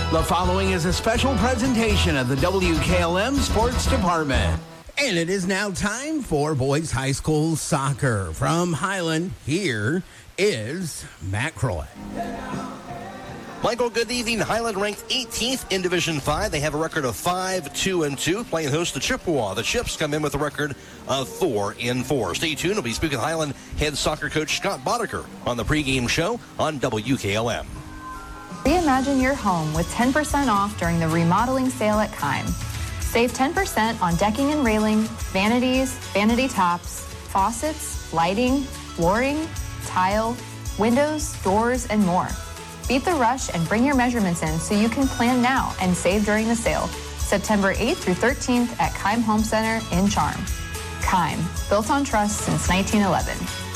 The following is a special presentation of the WKLM Sports Department. And it is now time for boys high school soccer. From Highland, here is Matt Croy. Michael, good evening. Highland ranked 18th in Division 5. They have a record of 5-2-2, playing host to Chippewa. The Chips come in with a record of 4-4. Stay tuned. We'll be speaking with Highland head soccer coach Scott Boddicker on the pregame show on WKLM. Reimagine your home with 10% off during the remodeling sale at Kime. Save 10% on decking and railing, vanities, vanity tops, faucets, lighting, flooring, tile, windows, doors, and more. Beat the rush and bring your measurements in so you can plan now and save during the sale. September 8th through 13th at Kime Home Center in Charm. Kime, built on trust since 1911.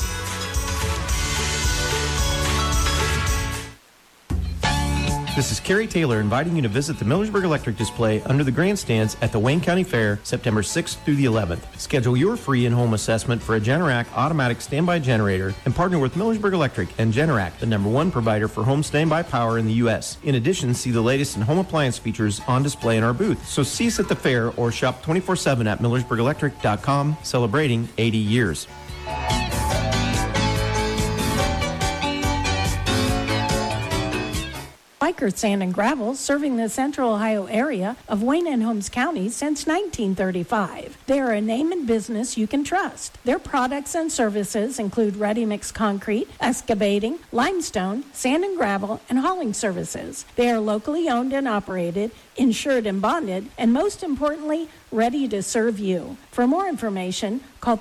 This is Kerry Taylor inviting you to visit the Millersburg Electric display under the grandstands at the Wayne County Fair, September 6th through the 11th. Schedule your free in-home assessment for a Generac automatic standby generator and partner with Millersburg Electric and Generac, the #1 provider for home standby power in the U.S. In addition, see the latest in home appliance features on display in our booth. So see us at the fair or shop 24/7 at MillersburgElectric.com, celebrating 80 years. Biker Sand and Gravel, serving the Central Ohio area of Wayne and Holmes County since 1935. They are a name and business you can trust. Their products and services include ready-mix concrete, excavating, limestone, sand and gravel, and hauling services. They are locally owned and operated, insured and bonded, and most importantly, ready to serve you. For more information, call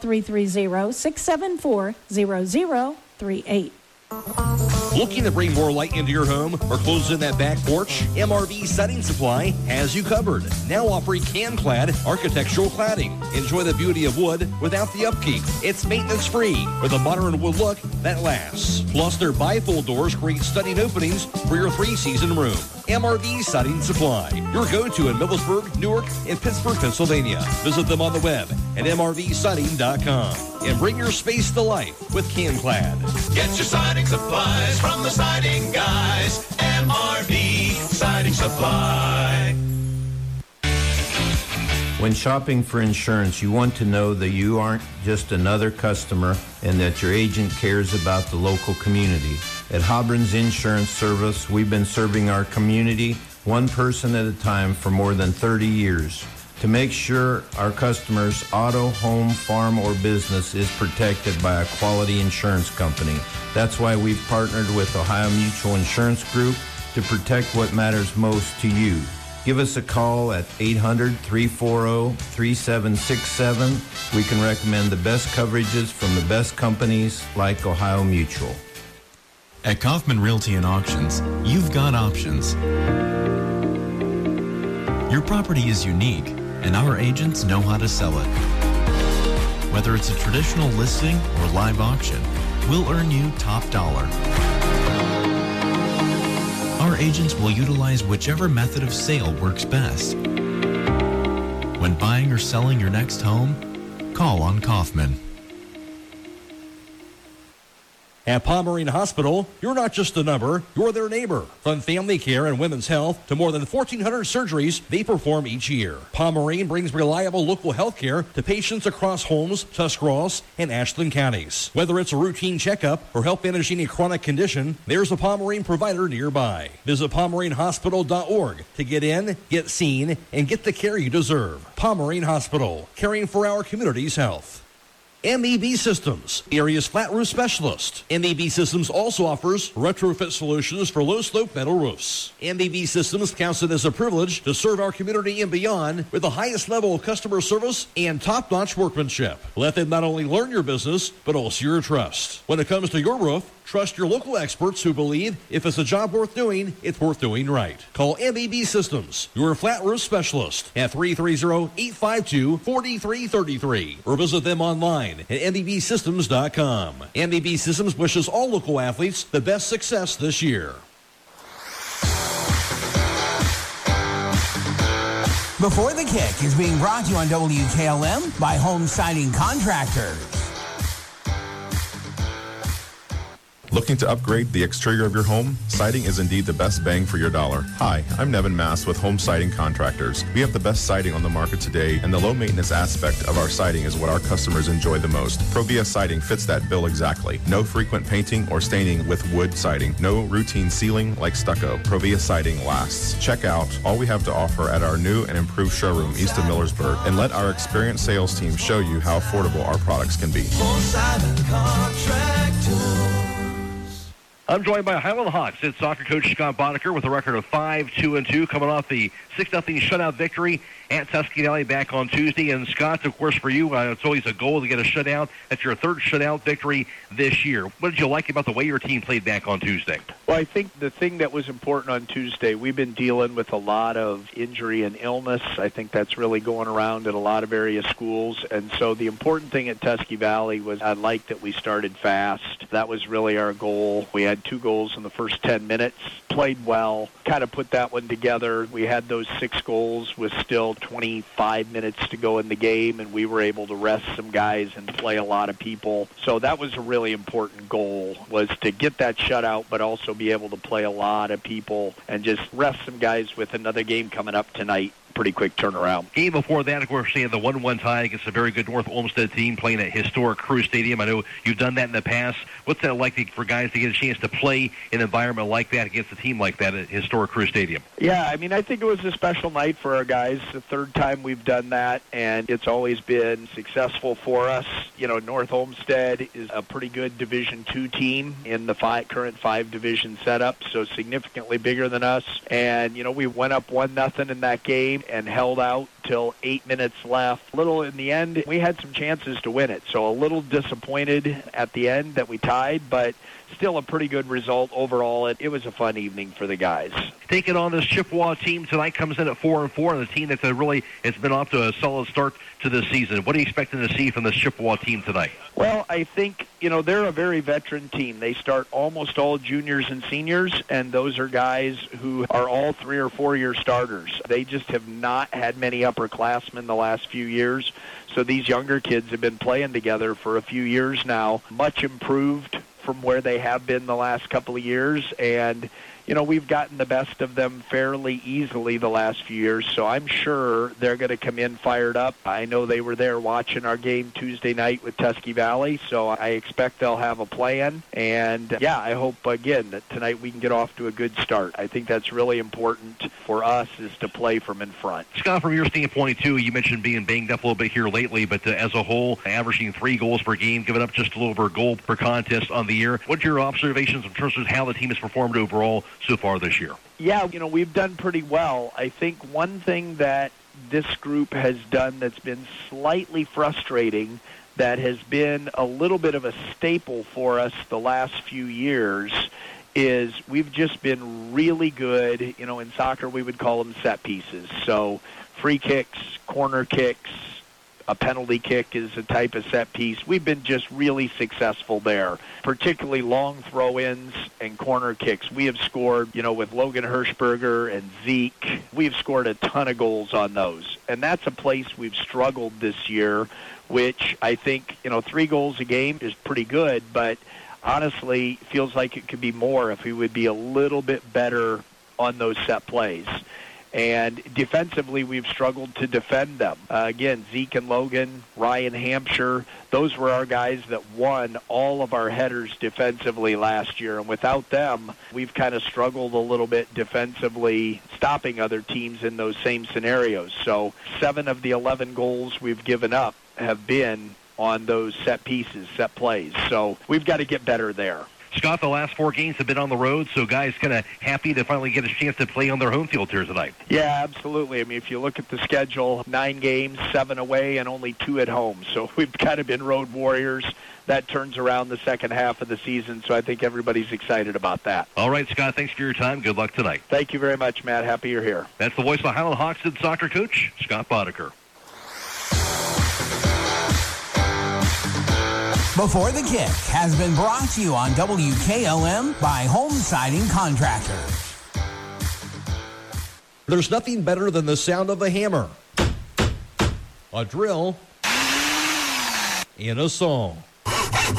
330-674-0038. Looking to bring more light into your home or close in that back porch? MRV Siding Supply has you covered. Now offering CanClad architectural cladding. Enjoy the beauty of wood without the upkeep. It's maintenance free with a modern wood look that lasts. Plus, their bifold doors create stunning openings for your 3-season room. MRV Siding Supply, your go-to in Millersburg, Newark, and Pittsburgh, Pennsylvania. Visit them on the web at mrvsiding.com and bring your space to life with CanClad. Get your siding supplies from the siding guys. MRV Siding Supply. When shopping for insurance, you want to know that you aren't just another customer and that your agent cares about the local community. At Hobron's Insurance Service, we've been serving our community one person at a time for more than 30 years. To make sure our customers' auto, home, farm, or business is protected by a quality insurance company. That's why we've partnered with Ohio Mutual Insurance Group to protect what matters most to you. Give us a call at 800-340-3767. We can recommend the best coverages from the best companies like Ohio Mutual. At Kaufman Realty and Auctions, you've got options. Your property is unique, and our agents know how to sell it. Whether it's a traditional listing or live auction, we'll earn you top dollar. Our agents will utilize whichever method of sale works best. When buying or selling your next home, call on Kaufman. At Pomerene Hospital, you're not just a number, you're their neighbor. From family care and women's health to more than 1,400 surgeries they perform each year. Pomerene brings reliable local health care to patients across Holmes, Tuscarawas, and Ashland counties. Whether it's a routine checkup or help managing a chronic condition, there's a Pomerene provider nearby. Visit PomereneHospital.org to get in, get seen, and get the care you deserve. Pomerene Hospital, caring for our community's health. MEB Systems, area's flat roof specialist. MEB Systems also offers retrofit solutions for low-slope metal roofs. MEB Systems counts it as a privilege to serve our community and beyond with the highest level of customer service and top-notch workmanship. Let them not only learn your business, but also your trust. When it comes to your roof, trust your local experts who believe if it's a job worth doing, it's worth doing right. Call MEB Systems, your flat roof specialist, at 330-852-4333 or visit them online at MEBsystems.com. MEB Systems wishes all local athletes the best success this year. Before the Kick is being brought to you on WKLM by Home Siding Contractors. Looking to upgrade the exterior of your home? Siding is indeed the best bang for your dollar. Hi, I'm Nevin Mass with Home Siding Contractors. We have the best siding on the market today, and the low maintenance aspect of our siding is what our customers enjoy the most. Provia Siding fits that bill exactly. No frequent painting or staining with wood siding. No routine sealing like stucco. Provia Siding lasts. Check out all we have to offer at our new and improved showroom east of Millersburg, and let our experienced sales team show you how affordable our products can be. I'm joined by Highland Hawks head soccer coach Scott Boddicker with a record of 5-2-2, coming off the 6-0 shutout victory at Tuskegee Valley back on Tuesday. And Scott, of course, for you, it's always a goal to get a shutout. That's your third shutout victory this year. What did you like about the way your team played back on Tuesday? Well, I think the thing that was important on Tuesday, we've been dealing with a lot of injury and illness. I think that's really going around at a lot of area schools. And so the important thing at Tuskegee Valley was I liked that we started fast. That was really our goal. We had 2 goals in the first 10 minutes, played well, kind of put that one together. We had those 6 goals with still 25 minutes to go in the game, and we were able to rest some guys and play a lot of people. So that was a really important goal, was to get that shutout, but also be able to play a lot of people and just rest some guys with another game coming up tonight. Pretty quick turnaround. Game before that, of course, they had the 1-1 tie against a very good North Olmsted team playing at historic Crew Stadium. I know you've done that in the past. What's that like for guys to get a chance to play in an environment like that against a team like that at historic Crew Stadium? Yeah, I mean, I think it was a special night for our guys. The third time we've done that, and it's always been successful for us. You know, North Olmsted is a pretty good Division II team in the current 5-division setup, so significantly bigger than us. And, you know, we went up 1-0 in that game and held out till 8 minutes left. Little in the end, we had some chances to win it, so a little disappointed at the end that we tied, but still a pretty good result overall. It was a fun evening for the guys. Taking on this Chippewa team tonight comes in at 4-4, and the team that's really has been off to a solid start to this season. What are you expecting to see from this Chippewa team tonight? Well, I think, you know, they're a very veteran team. They start almost all juniors and seniors, and those are guys who are all 3 or 4 year starters. They just have not had many upperclassmen the last few years. So these younger kids have been playing together for a few years now, much improved from where they have been the last couple of years. And, you know, we've gotten the best of them fairly easily the last few years, so I'm sure they're going to come in fired up. I know they were there watching our game Tuesday night with Tuskegee Valley, so I expect they'll have a plan. And, yeah, I hope, again, that tonight we can get off to a good start. I think that's really important for us, is to play from in front. Scott, from your standpoint, too, you mentioned being banged up a little bit here lately, but as a whole, averaging 3 goals per game, giving up just a little over a goal per contest on the year. What's your observations in terms of how the team has performed overall so far this year? Yeah, you know, we've done pretty well. I think one thing that this group has done that's been slightly frustrating, that has been a little bit of a staple for us the last few years, is we've just been really good. You know, in soccer we would call them set pieces. So free kicks, corner kicks, a penalty kick is a type of set piece. We've been just really successful there, particularly long throw-ins and corner kicks. We have scored, you know, with Logan Hirschberger and Zeke, we've scored a ton of goals on those. And that's a place we've struggled this year, which I think, you know, 3 goals a game is pretty good, but honestly feels like it could be more if we would be a little bit better on those set plays. And defensively, we've struggled to defend them. Again, Zeke and Logan, Ryan Hampshire, those were our guys that won all of our headers defensively last year. And without them, we've kind of struggled a little bit defensively, stopping other teams in those same scenarios. So 7 of the 11 goals we've given up have been on those set pieces, set plays. So we've got to get better there. Scott, the last 4 games have been on the road, so guys kind of happy to finally get a chance to play on their home field here tonight. Yeah, absolutely. I mean, if you look at the schedule, 9 games, 7 away, and only 2 at home. So we've kind of been road warriors. That turns around the second half of the season, so I think everybody's excited about that. All right, Scott, thanks for your time. Good luck tonight. Thank you very much, Matt. Happy you're here. That's the voice of the Highland Hawks head soccer coach, Scott Boddicker. Before the Kick has been brought to you on WKLM by Home Siding Contractors. There's nothing better than the sound of a hammer, a drill, and a song.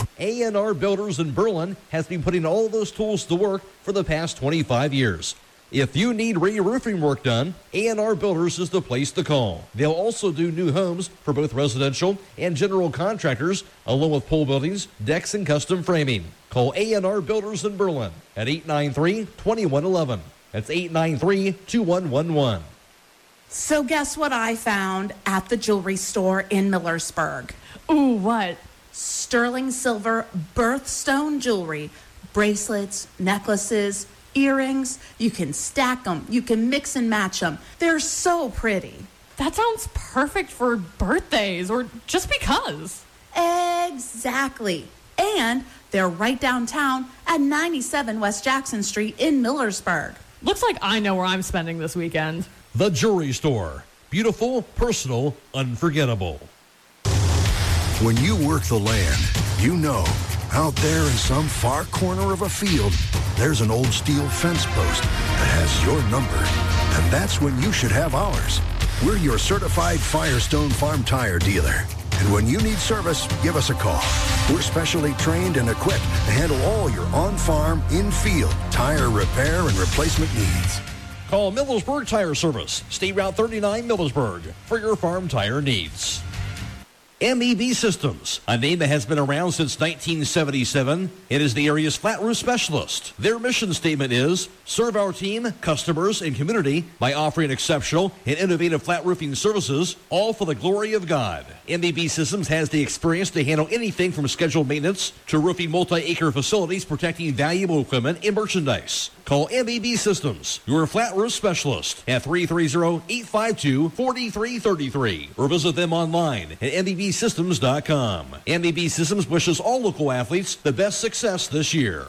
A&R Builders in Berlin has been putting all those tools to work for the past 25 years. If you need re-roofing work done, A&R Builders is the place to call. They'll also do new homes for both residential and general contractors, along with pole buildings, decks, and custom framing. Call A&R Builders in Berlin at 893-2111. That's 893-2111. So guess what I found at the jewelry store in Millersburg? Ooh, what? Sterling silver birthstone jewelry. Bracelets, necklaces, earrings. You can stack them. You can mix and match them. They're so pretty. That sounds perfect for birthdays or just because. Exactly. And they're right downtown at 97 West Jackson Street in Millersburg. Looks like I know where I'm spending this weekend. The Jewelry Store. Beautiful, personal, unforgettable. When you work the land, you know, out there in some far corner of a field, there's an old steel fence post that has your number. And that's when you should have ours. We're your certified Firestone Farm Tire dealer. And when you need service, give us a call. We're specially trained and equipped to handle all your on-farm, in-field tire repair and replacement needs. Call Millersburg Tire Service, State Route 39 Millersburg, for your farm tire needs. MEB Systems, a name that has been around since 1977. It is the area's flat roof specialist. Their mission statement is, serve our team, customers, and community by offering exceptional and innovative flat roofing services, all for the glory of God. MEB Systems has the experience to handle anything from scheduled maintenance to roofing multi-acre facilities protecting valuable equipment and merchandise. Call MEB Systems, your flat roof specialist, at 330-852-4333 or visit them online at MEBsystems.com. MEB Systems wishes all local athletes the best success this year.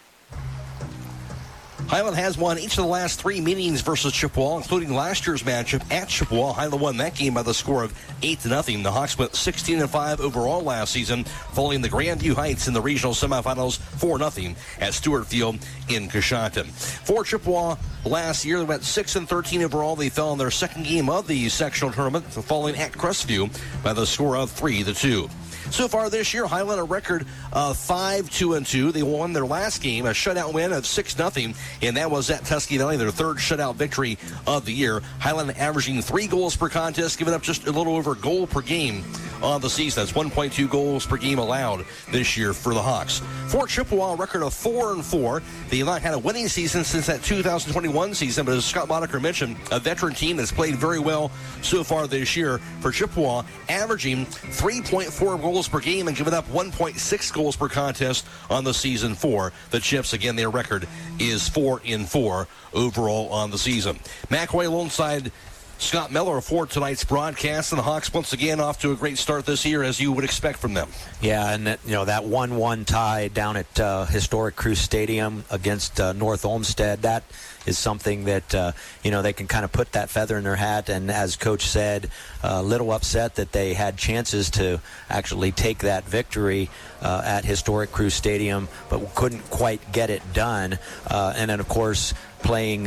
Highland has won each of the last three meetings versus Chippewa, including last year's matchup at Chippewa. Highland won that game by the score of 8-0. The Hawks went 16-5 overall last season, falling the Grandview Heights in the regional semifinals 4-0 at Stewart Field in Coshocton. For Chippewa last year, they went 6-13 overall. They fell in their second game of the sectional tournament, falling at Crestview by the score of 3-2. So far this year, Highland a record of 5-2-2. They won their last game, a shutout win of 6-0, and that was at Tusky Valley, their third shutout victory of the year. Highland averaging 3 goals per contest, giving up just a little over a goal per game on the season. That's 1.2 goals per game allowed this year for the Hawks. For Chippewa, a record of 4-4. They have not had a winning season since that 2021 season, but as Scott Monaker mentioned, a veteran team that's played very well so far this year. For Chippewa, averaging 3.4 goals per game and giving up 1.6 goals per contest on the season for the Chips. Again, their record is 4-4 overall on the season. McAway alongside Scott Miller for tonight's broadcast, and the Hawks once again off to a great start this year, as you would expect from them. Yeah, and that 1-1 tie down at historic Crew Stadium against North Olmsted, that is something that they can kind of put that feather in their hat. And as Coach said, a little upset that they had chances to actually take that victory at historic Crew Stadium, but couldn't quite get it done. And then, of course, playing,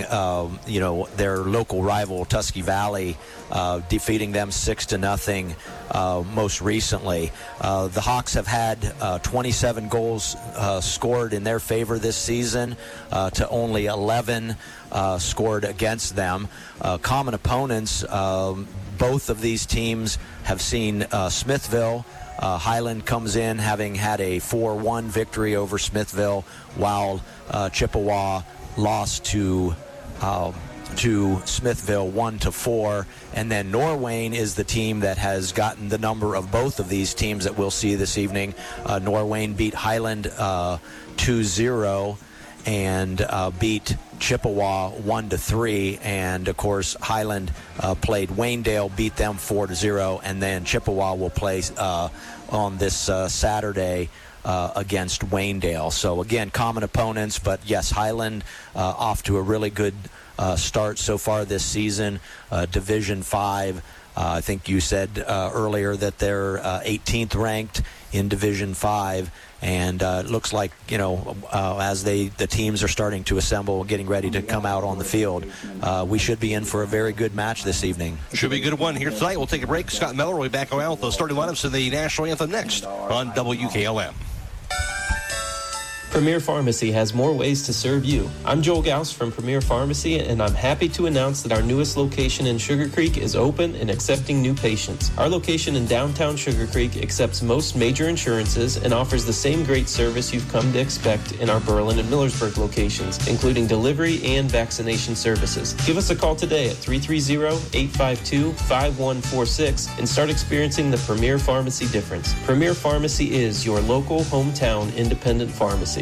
their local rival, Tusky Valley, defeating them 6-0 most recently. The Hawks have had 27 goals scored in their favor this season to only 11 scored against them. Common opponents, both of these teams have seen Smithville. Highland comes in having had a 4-1 victory over Smithville, while Chippewa lost to Smithville 1-4, and then Norwayne is the team that has gotten the number of both of these teams that we'll see this evening. Norwayne beat Highland 2-0 and beat Chippewa 1-3, and of course Highland played Waynedale, beat them 4-0, and then Chippewa will play on this Saturday against Waynedale. So again, common opponents, but yes, Highland off to a really good start so far this season. Division 5, I think you said earlier that they're 18th ranked in Division 5, and it looks like, as the teams are starting to assemble, getting ready to come out on the field, we should be in for a very good match this evening. Should be a good one here tonight. We'll take a break. Scott Miller will be back around with the starting lineups in the national anthem next on WKLM. Premier Pharmacy has more ways to serve you. I'm Joel Gauss from Premier Pharmacy, and I'm happy to announce that our newest location in Sugar Creek is open and accepting new patients. Our location in downtown Sugar Creek accepts most major insurances and offers the same great service you've come to expect in our Berlin and Millersburg locations, including delivery and vaccination services. Give us a call today at 330-852-5146 and start experiencing the Premier Pharmacy difference. Premier Pharmacy is your local hometown independent pharmacy.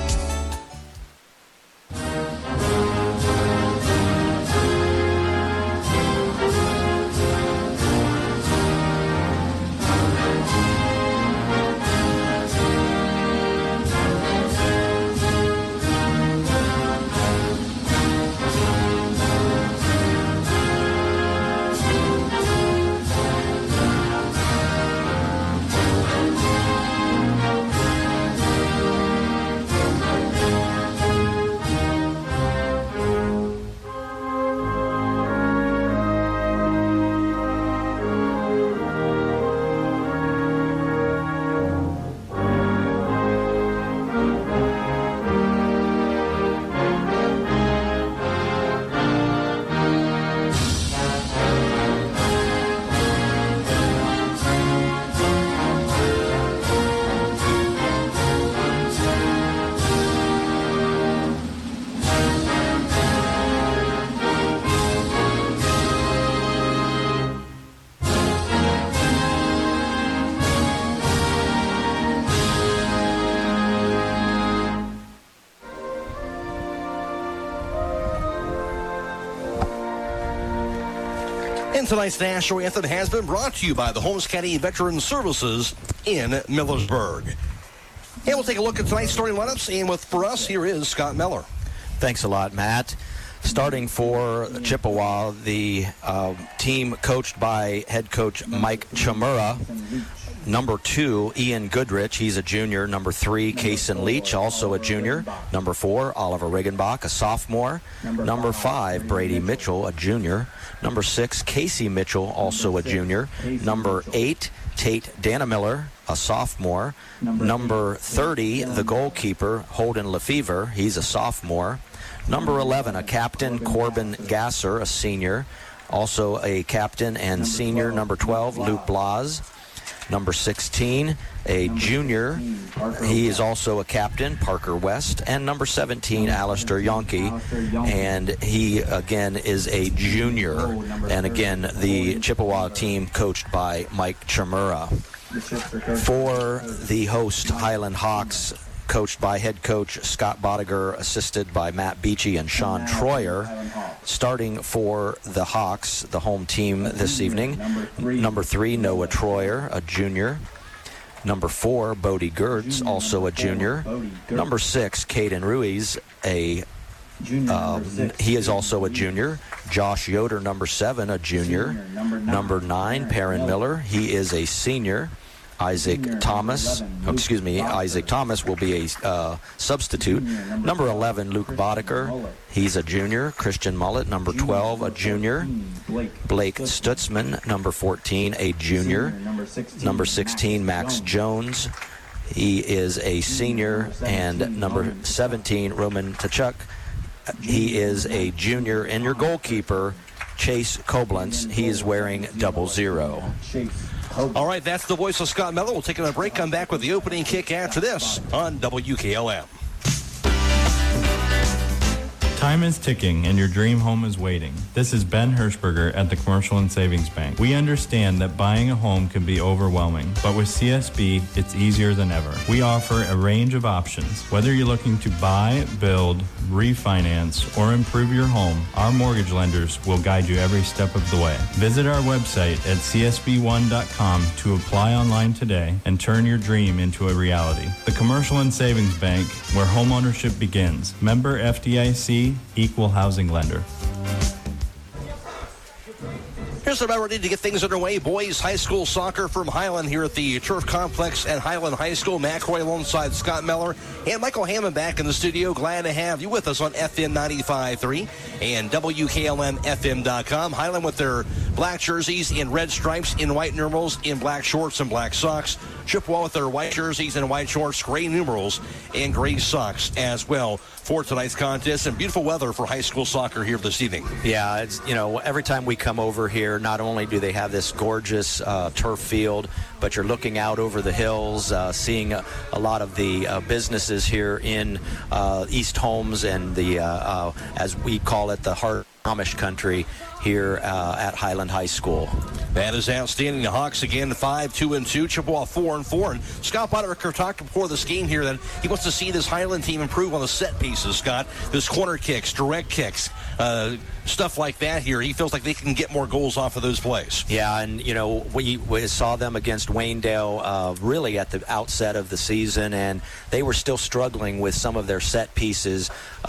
And tonight's national anthem has been brought to you by the Holmes County Veteran Services in Millersburg. And we'll take a look at tonight's starting lineups. And for us, here is Scott Miller. Thanks a lot, Matt. Starting for Chippewa, the team coached by head coach Mike Chimura. Number 2, Ian Goodrich, he's a junior. Number 3, Kaysen Leach, also a junior. Number 4, Oliver Riggenbach, a sophomore. Number 5, Brady Mitchell, a junior. Number 6, Casey Mitchell, also a junior. Number 8, Tate Danamiller, a sophomore. Number 30, the goalkeeper, Holden Lefevre, he's a sophomore. Number 11, a captain, Corbin Gasser, a senior. Also a captain and senior. Number 12, Luke Blas. Number 16, a junior. He is also a captain, Parker West. And number 17, Alistair Yonke. And he, again, is a junior. And, again, the Chippewa team coached by Mike Chimura. For the host, Highland Hawks, coached by head coach Scott Bodiger, assisted by Matt Beachy and Sean Troyer. Starting for the Hawks, the home team this evening, number 3, Noah Troyer, a junior. Number 4, Bodie Gertz, also a junior. Number 6, Caden Ruiz, he is also a junior. Josh Yoder, number 7, a junior. Number 9, Perrin Miller, he is a senior. Isaac Thomas will be a substitute. Number 11, Luke Bodiker, he's a junior. Christian Mullet, number 12, a junior. Blake Stutzman, number 14, a junior. Number 16, Max Jones, he is a senior. And number 17, Roman Tkachuk, he is a junior. And your goalkeeper, Chase Koblenz, he is wearing 00. All right, that's the voice of Scott Miller. We'll take a break, come back with the opening kick after this on WKLM. Time is ticking and your dream home is waiting. This is Ben Hirschberger at the Commercial and Savings Bank. We understand that buying a home can be overwhelming, but with CSB, it's easier than ever. We offer a range of options. Whether you're looking to buy, build, refinance, or improve your home, our mortgage lenders will guide you every step of the way. Visit our website at csb1.com to apply online today and turn your dream into a reality. The Commercial and Savings Bank, where homeownership begins. Member FDIC, Equal Housing Lender. Just about ready to get things underway. Boys high school soccer from Highland here at the Turf Complex at Highland High School. Matt Croy alongside Scott Miller and Michael Hammond back in the studio. Glad to have you with us on FM 95.3 and WKLMFM.com. Highland with their black jerseys in red stripes, in white numerals, in black shorts and black socks. Chippewa with their white jerseys and white shorts, gray numerals, and gray socks as well for tonight's contest. And beautiful weather for high school soccer here this evening. Yeah, it's, every time we come over here, not only do they have this gorgeous turf field, but you're looking out over the hills, seeing a lot of the businesses here in East Holmes and the, as we call it, the heart Amish country here at Highland High School. That is outstanding. The Hawks again 5-2-2. Chippewa 4-4. And Scott Boddicker talked before this game here that he wants to see this Highland team improve on the set pieces, Scott. This corner kicks, direct kicks, stuff like that here. He feels like they can get more goals off of those plays. Yeah, and, we saw them against Waynedale really at the outset of the season, and they were still struggling with some of their set pieces.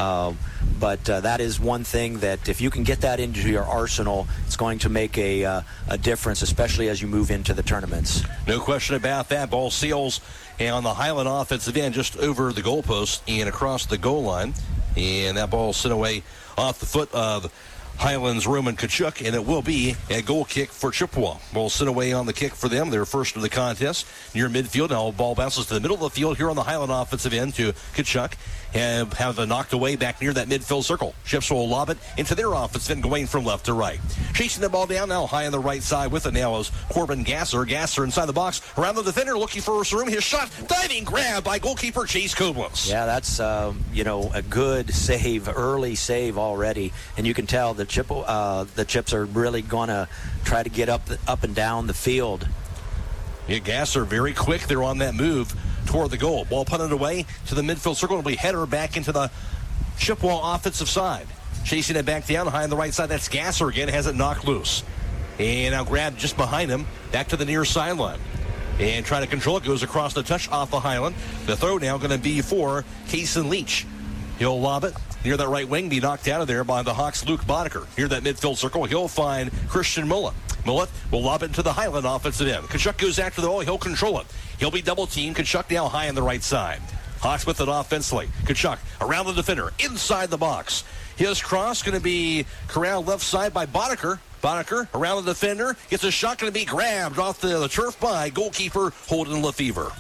But that is one thing that if you can get that into your arsenal, it's going to make a difference, especially as you move into the tournaments. No question about that. Ball sails on the Highland offensive end just over the goalpost and across the goal line. And that ball sent away off the foot of Highlands Roman Kachuk, and it will be a goal kick for Chippewa. Ball sent away on the kick for them. They're first of the contest near midfield. Now ball bounces to the middle of the field here on the Highland offensive end to Kachuk. And have it knocked away back near that midfield circle. Chips will lob it into their offense, then going from left to right. Chasing the ball down now high on the right side with it now is Corbin Gasser. Gasser inside the box, around the defender, looking for some room. His shot, diving grab by goalkeeper Chase Koblenz. Yeah, that's, a good save, early save already. And you can tell the Chips are really going to try to get up and down the field. Yeah, Gasser very quick. They're on that move toward the goal. Ball punted away to the midfield circle. It'll be header back into the Chippewa offensive side. Chasing it back down high on the right side. That's Gasser again. Has it knocked loose. And now grabbed just behind him. Back to the near sideline. And trying to control it. Goes across the touch off the Highland. The throw now going to be for Kason Leach. He'll lob it near that right wing. Be knocked out of there by the Hawks' Luke Boddicker. Near that midfield circle, he'll find Christian Mullet. Mullet will lob it into the Highland offensive end. Kachuk goes after the ball. He'll control it. He'll be double-teamed. Kachuk now high on the right side. Hawks with it offensively. Kachuk around the defender, inside the box. His cross going to be corralled left side by Boddicker. Boddicker around the defender. Gets a shot going to be grabbed off the turf by goalkeeper Holden Lefevre.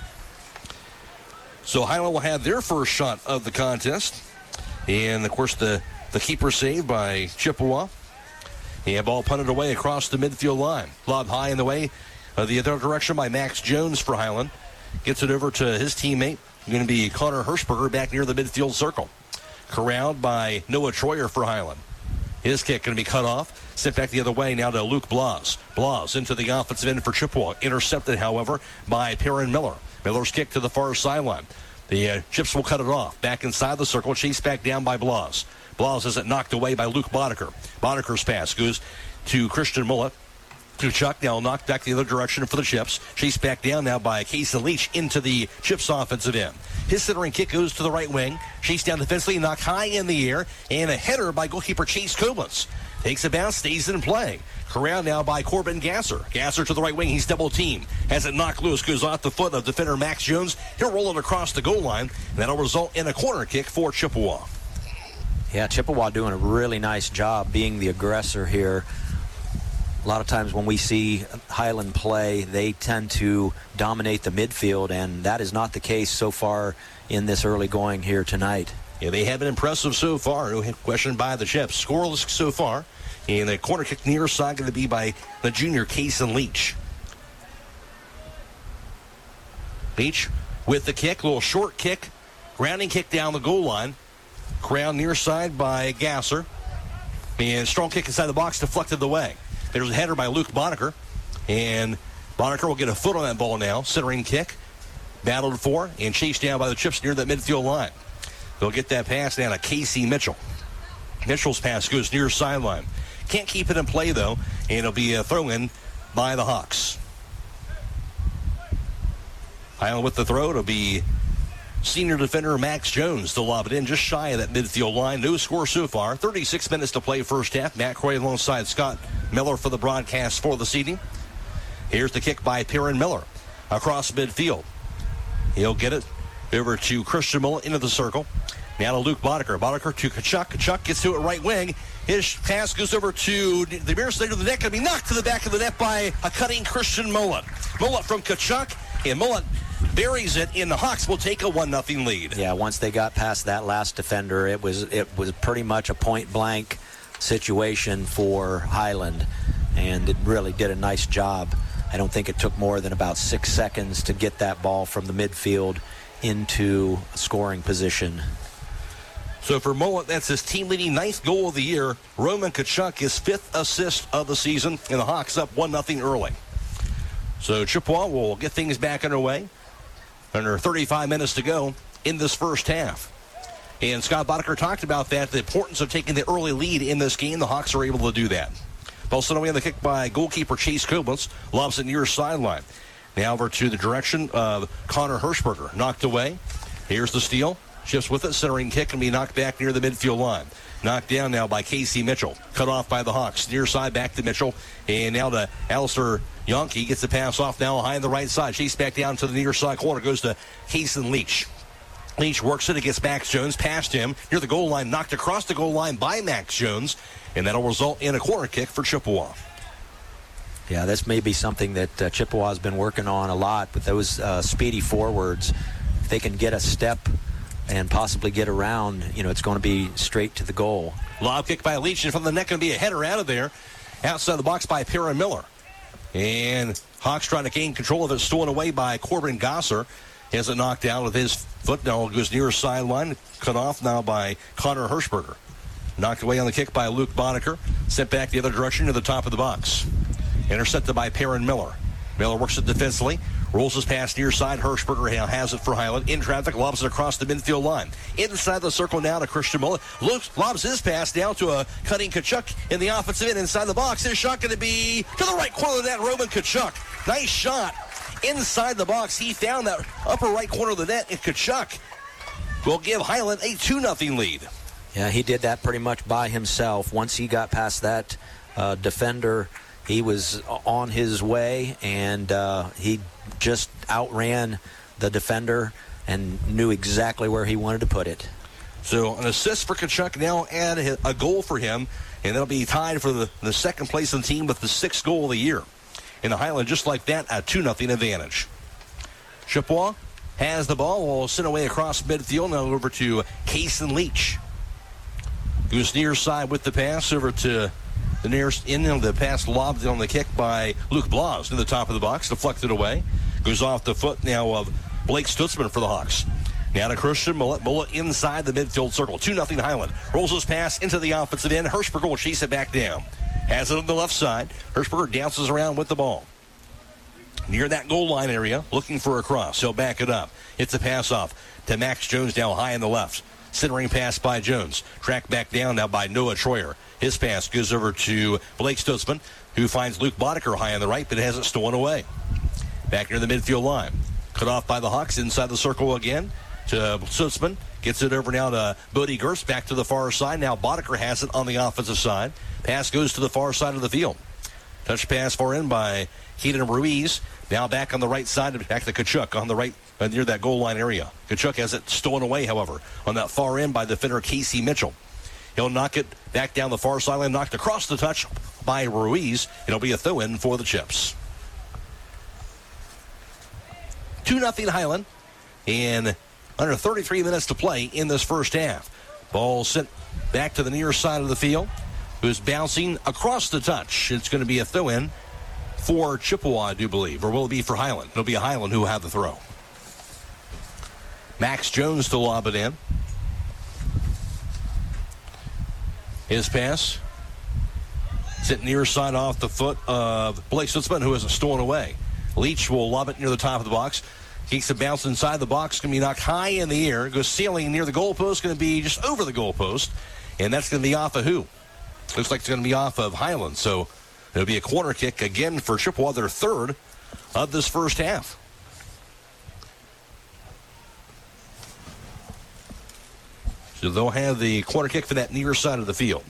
So Highland will have their first shot of the contest. And, of course, the keeper saved by Chippewa. And ball punted away across the midfield line. Lob high in the way the other direction by Max Jones for Highland. Gets it over to his teammate. Going to be Connor Hirschberger back near the midfield circle. Corralled by Noah Troyer for Highland. His kick going to be cut off. Sent back the other way now to Luke Blas. Blas into the offensive end for Chippewa. Intercepted, however, by Perrin Miller. Miller's kick to the far sideline. The Chips will cut it off. Back inside the circle. Chased back down by Blas. Blas has it knocked away by Luke Boddicker. Boddicker's pass goes to Christian Mullet. Kachuk now knocked back the other direction for the Chips. Chased back down now by Kason Leach into the Chips offensive end. His centering kick goes to the right wing. Chased down defensively, knocked high in the air. And a header by goalkeeper Chase Koblenz. Takes a bounce, stays in play. Corralled now by Corbin Gasser. Gasser to the right wing. He's double-teamed. Has it knocked loose. Goes off the foot of defender Max Jones. He'll roll it across the goal line. And that'll result in a corner kick for Chippewa. Yeah, Chippewa doing a really nice job being the aggressor here. A lot of times when we see Highland play, they tend to dominate the midfield, and that is not the case so far in this early going here tonight. Yeah, they have been impressive so far. No question by the Chips. Scoreless so far. And the corner kick near side going to be by the junior Kason Leach. Leach with the kick, little short kick, grounding kick down the goal line. Ground near side by Gasser. And strong kick inside the box, deflected away. There's a header by Luke Boddicker. And Boddicker will get a foot on that ball now. Centering kick. Battled for and chased down by the Chips near that midfield line. They'll get that pass down to Casey Mitchell. Mitchell's pass goes near sideline. Can't keep it in play, though. And it'll be a throw-in by the Hawks. Highland with the throw. It'll be senior defender Max Jones to lob it in just shy of that midfield line. No score so far. 36 minutes to play first half. Matt Croy alongside Scott Miller for the broadcast for the seating. Here's the kick by Perrin Miller across midfield. He'll get it over to Christian Mullet into the circle. Now to Luke Boddicker. Boddicker to Kachuk. Kachuk gets to it right wing. His pass goes over to the near side of the net. Going to be knocked to the back of the net by a cutting Christian Mullet. Mullet from Kachuk. And Mullet buries it, and the Hawks will take a 1-0 lead. Yeah, once they got past that last defender, it was pretty much a point-blank situation for Highland, and it really did a nice job. I don't think it took more than about 6 seconds to get that ball from the midfield into scoring position. So for Mullet, that's his team-leading 9th goal of the year. Roman Kachuk, his 5th assist of the season, and the Hawks up 1-0 early. So Chippewa will get things back underway. Under 35 minutes to go in this first half. And Scott Boddicker talked about that, the importance of taking the early lead in this game. The Hawks are able to do that. Ball sent away on the kick by goalkeeper Chase Koblenz. Lobs it near sideline. Now over to the direction of Connor Hirschberger. Knocked away. Here's the steal. Shifts with it. Centering kick can be knocked back near the midfield line. Knocked down now by Casey Mitchell. Cut off by the Hawks. Near side back to Mitchell. And now to Alistair Yonke. Gets the pass off now high on the right side. Chase back down to the near side corner. Goes to Hasten Leach. Leach works it against Max Jones. Past him. Near the goal line. Knocked across the goal line by Max Jones. And that'll result in a corner kick for Chippewa. Yeah, this may be something that Chippewa's been working on a lot with those speedy forwards. If they can get a step and possibly get around, it's going to be straight to the goal. Lob kick by Leach, and from the net going to be a header out of there. Outside the box by Perrin Miller. And Hawks trying to gain control of it, stolen away by Corbin Gosser. Has it knocked down with his foot. Now it goes near sideline. Cut off now by Connor Hirschberger. Knocked away on the kick by Luke Boddicker. Sent back the other direction to the top of the box. Intercepted by Perrin Miller. Miller works it defensively. Rolls his pass near side. Hirschberger has it for Highland. In traffic, lobs it across the midfield line. Inside the circle now to Christian Mullet. Lobs his pass down to a cutting Kachuk in the offensive end inside the box. His shot going to be to the right corner of that, Roman Kachuk. Nice shot inside the box. He found that upper right corner of the net, and Kachuk will give Highland a 2-0 lead. Yeah, he did that pretty much by himself. Once he got past that defender, he was on his way, and he just outran the defender and knew exactly where he wanted to put it. So an assist for Kachuk now and a goal for him, and that'll be tied for the second place in the team with the 6th goal of the year. In the Highland, just like that, a 2-0 advantage. Chippewa has the ball. Will send away across midfield. Now over to Cason Leach. Goes near side with the pass over to the nearest end of the pass, lobbed on the kick by Luke Blas to the top of the box, deflected away. Goes off the foot now of Blake Stutzman for the Hawks. Now to Christian Mullet. Mullet inside the midfield circle. 2-0 Highland. Rolls his pass into the offensive end. Hirschberger will chase it back down. Has it on the left side. Hirschberger dances around with the ball. Near that goal line area, looking for a cross. He'll back it up. Hits a pass off to Max Jones now high on the left. Centering pass by Jones. Tracked back down now by Noah Troyer. His pass goes over to Blake Stutzman, who finds Luke Boddicker high on the right, but has it stolen away. Back near the midfield line. Cut off by the Hawks inside the circle again to Stutzman. Gets it over now to Bodie Gerst, back to the far side. Now Boddicker has it on the offensive side. Pass goes to the far side of the field. Touch pass far in by Keaton Ruiz. Now back on the right side, back to Kachuk on the right near that goal line area. Kachuk has it stolen away, however, on that far end by defender Casey Mitchell. He'll knock it back down the far sideline, knocked across the touch by Ruiz. It'll be a throw-in for the Chips. 2-0 Highland, and under 33 minutes to play in this first half. Ball sent back to the near side of the field, who's bouncing across the touch. It's going to be a throw-in for Chippewa, I do believe, or will it be for Highland? It'll be a Highland who will have the throw. Max Jones to lob it in. His pass sent near side off the foot of Blake Stutzman, who has it stolen away. Leach will lob it near the top of the box. Keeps it bounce inside the box. Going to be knocked high in the air. Goes sailing near the goalpost. Going to be just over the goalpost. And that's going to be off of who? Looks like it's going to be off of Highland. So it'll be a corner kick again for Chippewa, their third of this first half. So they'll have the corner kick for that near side of the field.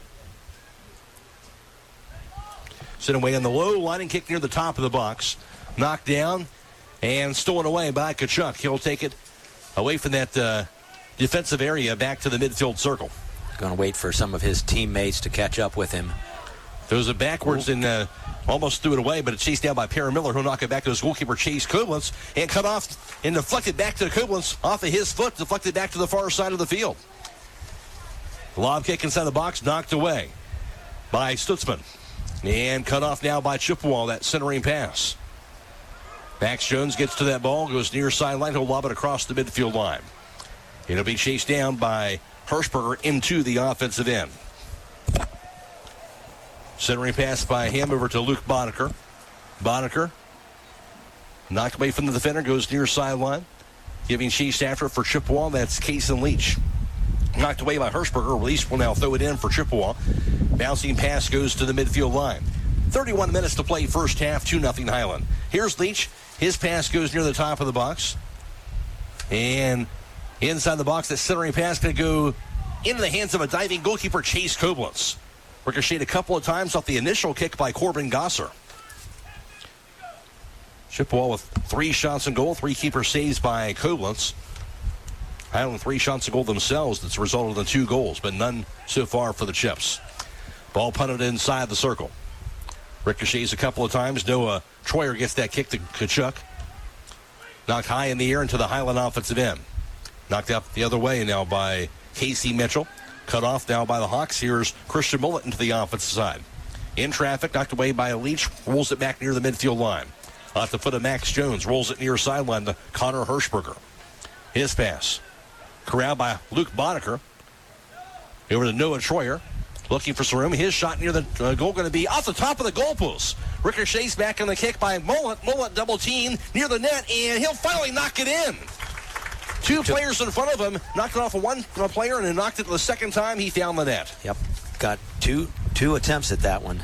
Sent away on the low, lining kick near the top of the box. Knocked down and stolen away by Kachuk. He'll take it away from that defensive area back to the midfield circle. Going to wait for some of his teammates to catch up with him. Throws it backwards and almost threw it away, but it's chased down by Perry Miller, who'll knock it back to his goalkeeper, Chase Koblentz, and cut off and deflected back to Koblentz off of his foot, deflected back to the far side of the field. Lob kick inside the box, knocked away by Stutzman. And cut off now by Chippewa, that centering pass. Max Jones gets to that ball, goes near sideline, he'll lob it across the midfield line. It'll be chased down by Hirschberger into the offensive end. Centering pass by him over to Luke Boddicker. Boddicker knocked away from the defender, goes near sideline. Giving chase after for Chippewa, that's Kason Leach. Knocked away by Hirschberger. Leach will now throw it in for Chippewa. Bouncing pass goes to the midfield line. 31 minutes to play first half, 2-0 Highland. Here's Leach. His pass goes near the top of the box. And inside the box, that centering pass going to go into the hands of a diving goalkeeper, Chase Koblentz. Ricocheted a couple of times off the initial kick by Corbin Gosser. Chippewa with 3 shots on goal, 3 keeper saves by Koblentz. Highland 3 shots on goal themselves. That's resulted in 2 goals, but none so far for the Chips. Ball punted inside the circle. Ricochets a couple of times. Noah Troyer gets that kick to Kachuk. Knocked high in the air into the Highland offensive end. Knocked up the other way now by Casey Mitchell. Cut off now by the Hawks. Here's Christian Mullet into the offensive side. In traffic, knocked away by Leach. Rolls it back near the midfield line. Off the foot of Max Jones. Rolls it near sideline to Connor Hirschberger. His pass. Corralled by Luke Boddicker. Over to Noah Troyer. Looking for some room. His shot near the goal going to be off the top of the goalpost. Ricochets back on the kick by Mullet. Mullet double team near the net, and he'll finally knock it in. 2 players in front of him. Knocked it off of one player, and then knocked it the second time he found the net. Yep. Got two attempts at that one.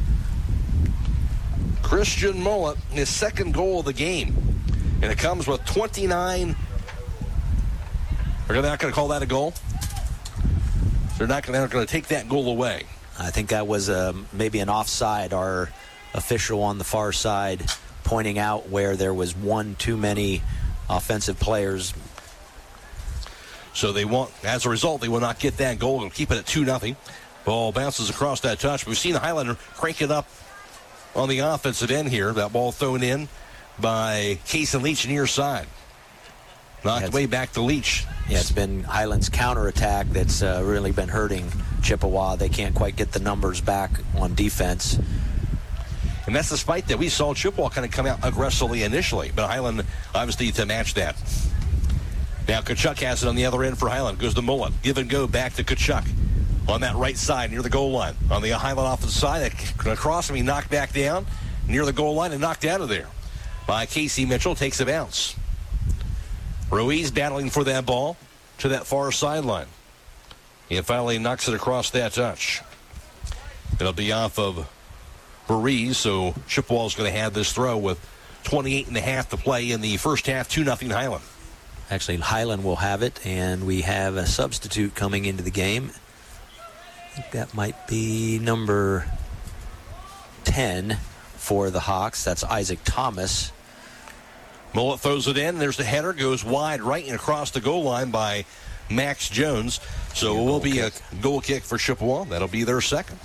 Christian Mullet, his second goal of the game. And it comes with 29. They're not going to call that a goal. They're not going to take that goal away. I think that was maybe an offside. Our official on the far side pointing out where there was one too many offensive players. So as a result, they will not get that goal and keep it at 2-0. Ball bounces across that touch. We've seen Highland crank it up on the offensive end here. That ball thrown in by Kason Leach near side. Knocked way back to Leach. Yeah, it's been Highland's counterattack that's really been hurting Chippewa. They can't quite get the numbers back on defense. And that's despite that we saw Chippewa kind of come out aggressively initially, but Highland obviously to match that. Now Kachuk has it on the other end for Highland. Goes to Mullet. Give and go back to Kachuk on that right side near the goal line. On the Highland offensive side, across him, he knocked back down near the goal line and knocked out of there by Casey Mitchell. Takes a bounce. Ruiz battling for that ball to that far sideline. He finally knocks it across that touch. It'll be off of Ruiz, so Chippewa's going to have this throw with 28.5 to play in the first half, 2-0 Highland. Actually, Highland will have it, and we have a substitute coming into the game. I think that might be number 10 for the Hawks. That's Isaac Thomas. Mullet throws it in. There's the header. Goes wide right and across the goal line by Max Jones. So it will be a goal kick for Chippewa. That'll be their second.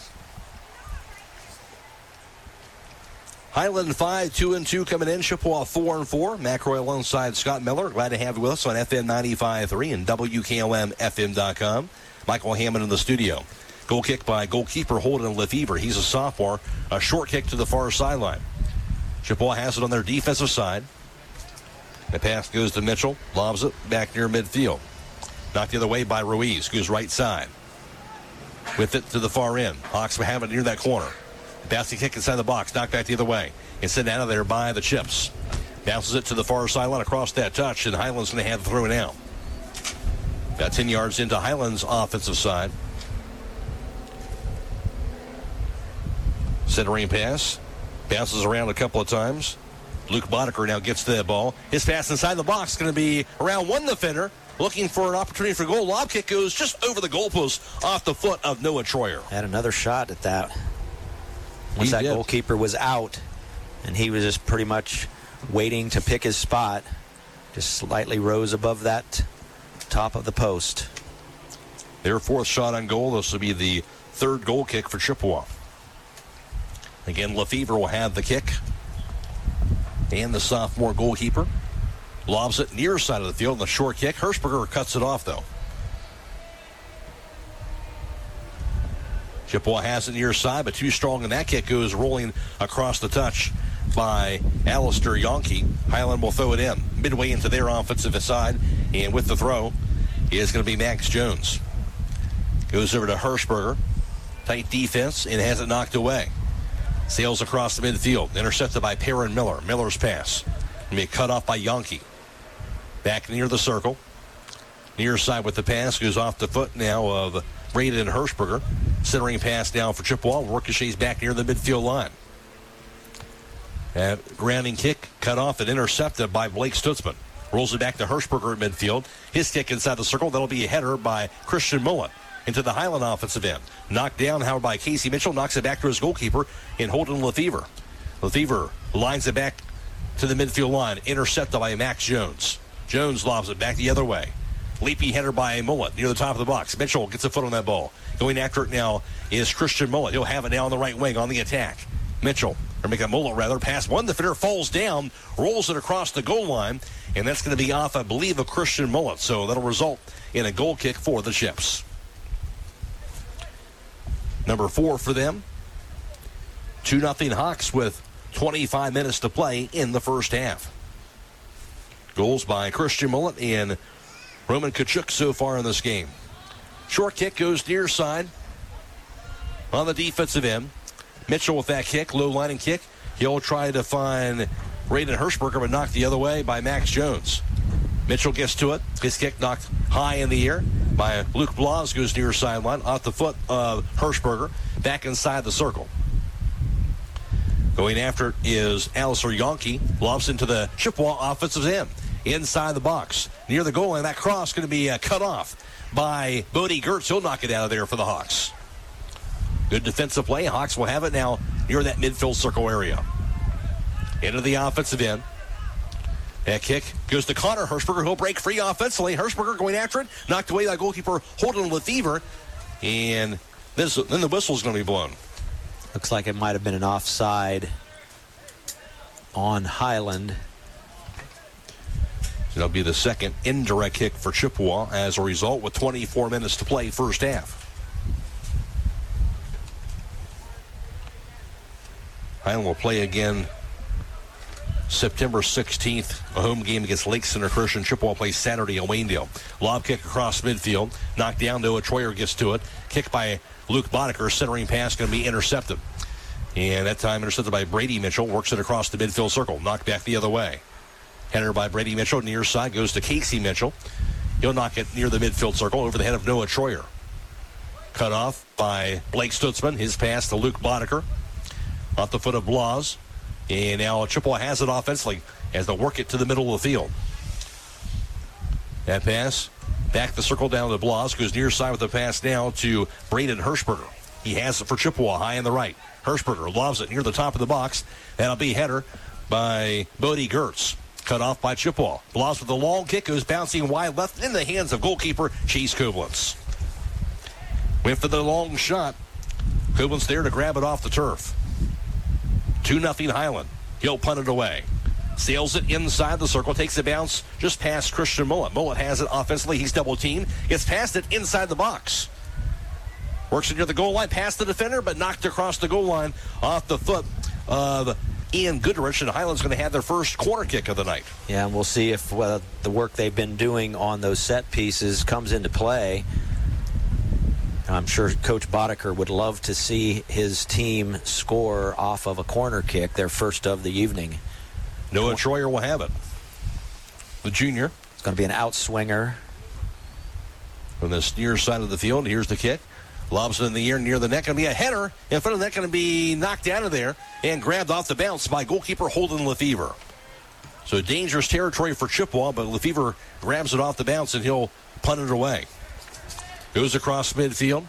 Highland 5, 2-2 coming in. Chippewa 4-4. McRoy alongside Scott Miller. Glad to have you with us on FM 95.3 and WKLMFM.com. Michael Hammond in the studio. Goal kick by goalkeeper Holden Lefevre. He's a sophomore. A short kick to the far sideline. Chippewa has it on their defensive side. The pass goes to Mitchell. Lobs it back near midfield. Knocked the other way by Ruiz. Goes right side. With it to the far end. Hawks have it near that corner. Bouncing kick inside the box. Knocked back the other way. And sent out of there by the Chips. Bounces it to the far sideline across that touch. And Highland's going to have to throw it out. Got 10 yards into Highland's offensive side. Centering pass. Bounces around a couple of times. Luke Boddicker now gets to that ball. His pass inside the box going to be around one defender. Looking for an opportunity for goal. Lob kick goes just over the goalpost off the foot of Noah Troyer. Had another shot at that. Once that goalkeeper was out, and he was just pretty much waiting to pick his spot. Just slightly rose above that top of the post. Their fourth shot on goal. This will be the third goal kick for Chippewa. Again, Lefevre will have the kick. And the sophomore goalkeeper lobs it near side of the field. The short kick. Hirschberger cuts it off, though. Chippewa has it near side, but too strong, and that kick goes rolling across the touch by Alistair Yonke. Highland will throw it in midway into their offensive side, and with the throw is going to be Max Jones. Goes over to Hirschberger. Tight defense, and has it knocked away. Sails across the midfield, intercepted by Perrin Miller. Miller's pass going to be cut off by Yonke. Back near the circle. Near side with the pass, goes off the foot now of Braden Hirschberger. Centering pass down for Chippewa. Ricochets back near the midfield line. Grounding kick cut off and intercepted by Blake Stutzman. Rolls it back to Hirschberger at midfield. His kick inside the circle. That'll be a header by Christian Mullen into the Highland offensive end. Knocked down, however, by Casey Mitchell. Knocks it back to his goalkeeper in Holden Lefevre. Lefevre lines it back to the midfield line. Intercepted by Max Jones. Jones lobs it back the other way. Leapy header by Mullen near the top of the box. Mitchell gets a foot on that ball. Going after it now is Christian Mullen. He'll have it now on the right wing on the attack. Mitchell, or make a Mullen rather, pass one defender, falls down, rolls it across the goal line, and that's going to be off, I believe, of Christian Mullen. So that'll result in a goal kick for the Chips. Number 4 for them. 2-0 Hawks with 25 minutes to play in the first half. Goals by Christian Mullen and Roman Kachuk so far in this game. Short kick goes near side on the defensive end. Mitchell with that kick, low lining kick. He'll try to find Braden Hirschberger, but knocked the other way by Max Jones. Mitchell gets to it. His kick knocked high in the air by Luke Blas, goes near sideline off the foot of Hirschberger, back inside the circle. Going after it is Alistair Yonke. Lobs into the Chippewa offensive end. Inside the box, near the goal line. That cross going to be cut off by Bodie Gertz. He'll knock it out of there for the Hawks. Good defensive play. Hawks will have it now near that midfield circle area. Into the offensive end. That kick goes to Connor Hirschberger. He'll break free offensively. Hirschberger going after it. Knocked away by goalkeeper Holden Lefevre. And then the whistle's going to be blown. Looks like it might have been an offside on Highland. That'll be the second indirect kick for Chippewa as a result with 24 minutes to play first half. Highland will play again September 16th, a home game against Lake Center Christian. Chippewa plays Saturday at Waynedale. Lob kick across midfield. Knocked down. Noah Troyer gets to it. Kick by Luke Boddicker. Centering pass going to be intercepted. And that time intercepted by Brady Mitchell. Works it across the midfield circle. Knocked back the other way. Header by Brady Mitchell. Near side goes to Casey Mitchell. He'll knock it near the midfield circle over the head of Noah Troyer. Cut off by Blake Stutzman. His pass to Luke Boddicker. Off the foot of Blas. And now Chippewa has it offensively as they work it to the middle of the field. That pass back the circle down to Blas. Goes near side with the pass now to Braden Hirschberger. He has it for Chippewa high on the right. Hirschberger lobs it near the top of the box. That'll be a header by Bodie Gertz. Cut off by Chippewa. Blas with the long kick goes bouncing wide left in the hands of goalkeeper Chase Koblenz. Went for the long shot. Koblenz there to grab it off the turf. 2-0 Highland. He'll punt it away. Sails it inside the circle. Takes a bounce just past Christian Mullen. Mullen has it offensively. He's double teamed. Gets past it inside the box. Works it near the goal line. Past the defender, but knocked across the goal line off the foot of Ian Goodrich. And Highland's going to have their first corner kick of the night. Yeah, and we'll see if the work they've been doing on those set pieces comes into play. I'm sure Coach Boddicker would love to see his team score off of a corner kick, their first of the evening. Noah Troyer will have it. The junior. It's going to be an outswinger. From the near side of the field, here's the kick. Lobs it in the air near the net. Going to be a header in front of the net. Going to be knocked out of there and grabbed off the bounce by goalkeeper Holden Lefevre. So dangerous territory for Chippewa, but Lefevre grabs it off the bounce and he'll punt it away. Goes across midfield.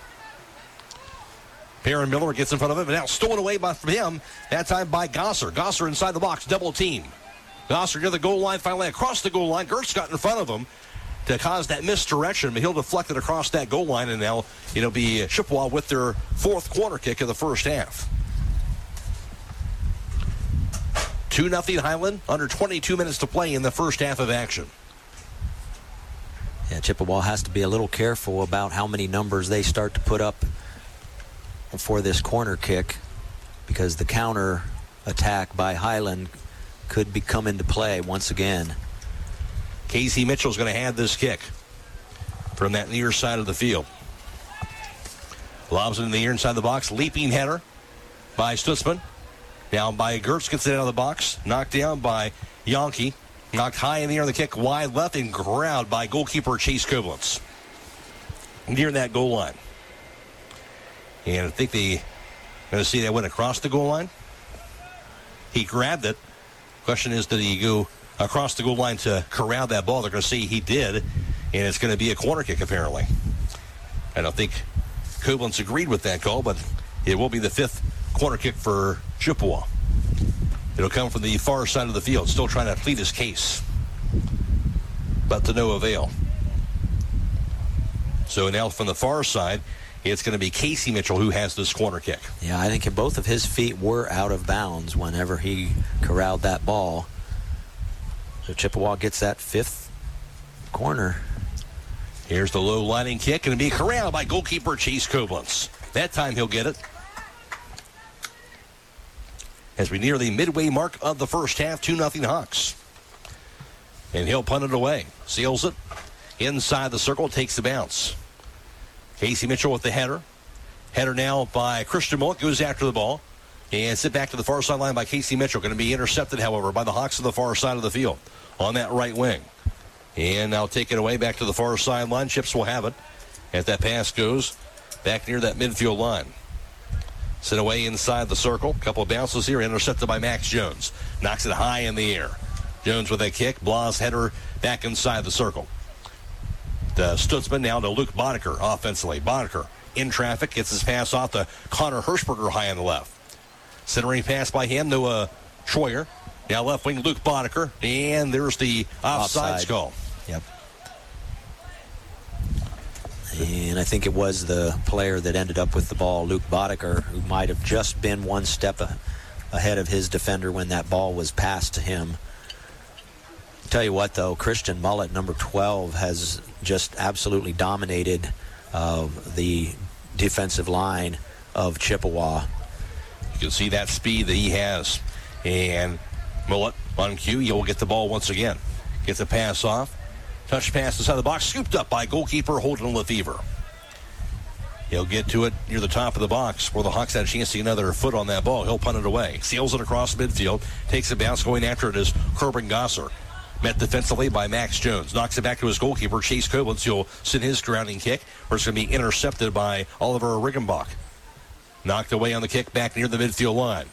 Perrin Miller gets in front of him, and now stolen away from him, that time by Gosser. Gosser inside the box, double team. Gosser near the goal line, finally across the goal line. Gertz got in front of him. to cause that misdirection, but he'll deflect it across that goal line, and now it'll be Chippewa with their 4th corner kick of the first half. 2-0 Highland, under 22 minutes to play in the first half of action. Yeah, Chippewa has to be a little careful about how many numbers they start to put up for this corner kick, because the counter attack by Highland could come into play once again. Casey Mitchell's going to have this kick from that near side of the field. Lobs it in the air inside the box. Leaping header by Stutzman. Down by Gertz, gets it out of the box. Knocked down by Yonke. Knocked high in the air on the kick, wide left, and grabbed by goalkeeper Chase Koblenz near that goal line. And I think they're going to see that went across the goal line. He grabbed it. Question is, did he go across the goal line to corral that ball? They're going to see he did, and it's going to be a corner kick, apparently. I don't think Koblenz agreed with that call, but it will be the 5th corner kick for Chippewa. It'll come from the far side of the field, still trying to plead his case, but to no avail. So now from the far side, it's going to be Casey Mitchell who has this corner kick. Yeah, I think both of his feet were out of bounds whenever he corralled that ball. So Chippewa gets that 5th corner. Here's the low lining kick, and it'll be corralled by goalkeeper Chase Koblenz. That time he'll get it. As we near the midway mark of the first half, 2-0 Hawks. And he'll punt it away. Seals it inside the circle, takes the bounce. Casey Mitchell with the header. Header now by Christian Mullet, goes after the ball. And sent back to the far sideline by Casey Mitchell. Going to be intercepted, however, by the Hawks on the far side of the field on that right wing. And now take it away back to the far sideline. Chips will have it as that pass goes back near that midfield line. Sent away inside the circle. Couple of bounces here, intercepted by Max Jones. Knocks it high in the air. Jones with a kick. Blas header back inside the circle. The Stutzman now to Luke Boddicker offensively. Boddicker in traffic, gets his pass off to Connor Hirschberger high on the left. Centering pass by him, Noah Troyer. Now left wing Luke Boddicker. And there's the offside call. Yep. And I think it was the player that ended up with the ball, Luke Boddicker, who might have just been one step ahead of his defender when that ball was passed to him. Tell you what, though, Christian Mullet, number 12, has just absolutely dominated the defensive line of Chippewa. You can see that speed that he has. And Mullet on cue, he'll get the ball once again. Gets a pass off. Touch pass inside the box, scooped up by goalkeeper Holden Lefevre. He'll get to it near the top of the box where the Hawks had a chance to get another foot on that ball. He'll punt it away. Seals it across midfield. Takes a bounce. Going after it is Corbin Gosser. Met defensively by Max Jones. Knocks it back to his goalkeeper, Chase Koblenz. He'll send his grounding kick, where it's going to be intercepted by Oliver Riggenbach. Knocked away on the kick back near the midfield line.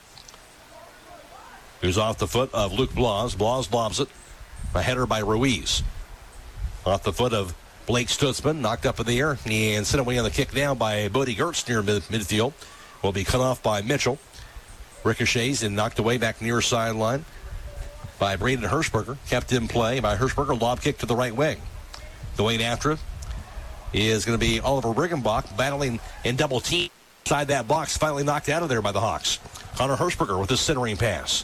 Goes off the foot of Luke Blas. Blas lobs it. A header by Ruiz. Off the foot of Blake Stutzman, knocked up in the air and sent away on the kick down by Bodie Gertz near midfield. Will be cut off by Mitchell. Ricochets and knocked away back near sideline by Braden Hirschberger. Kept in play by Hirschberger. Lob kick to the right wing. Going after it is going to be Oliver Riggenbach battling in double team inside that box. Finally knocked out of there by the Hawks. Connor Hirschberger with his centering pass.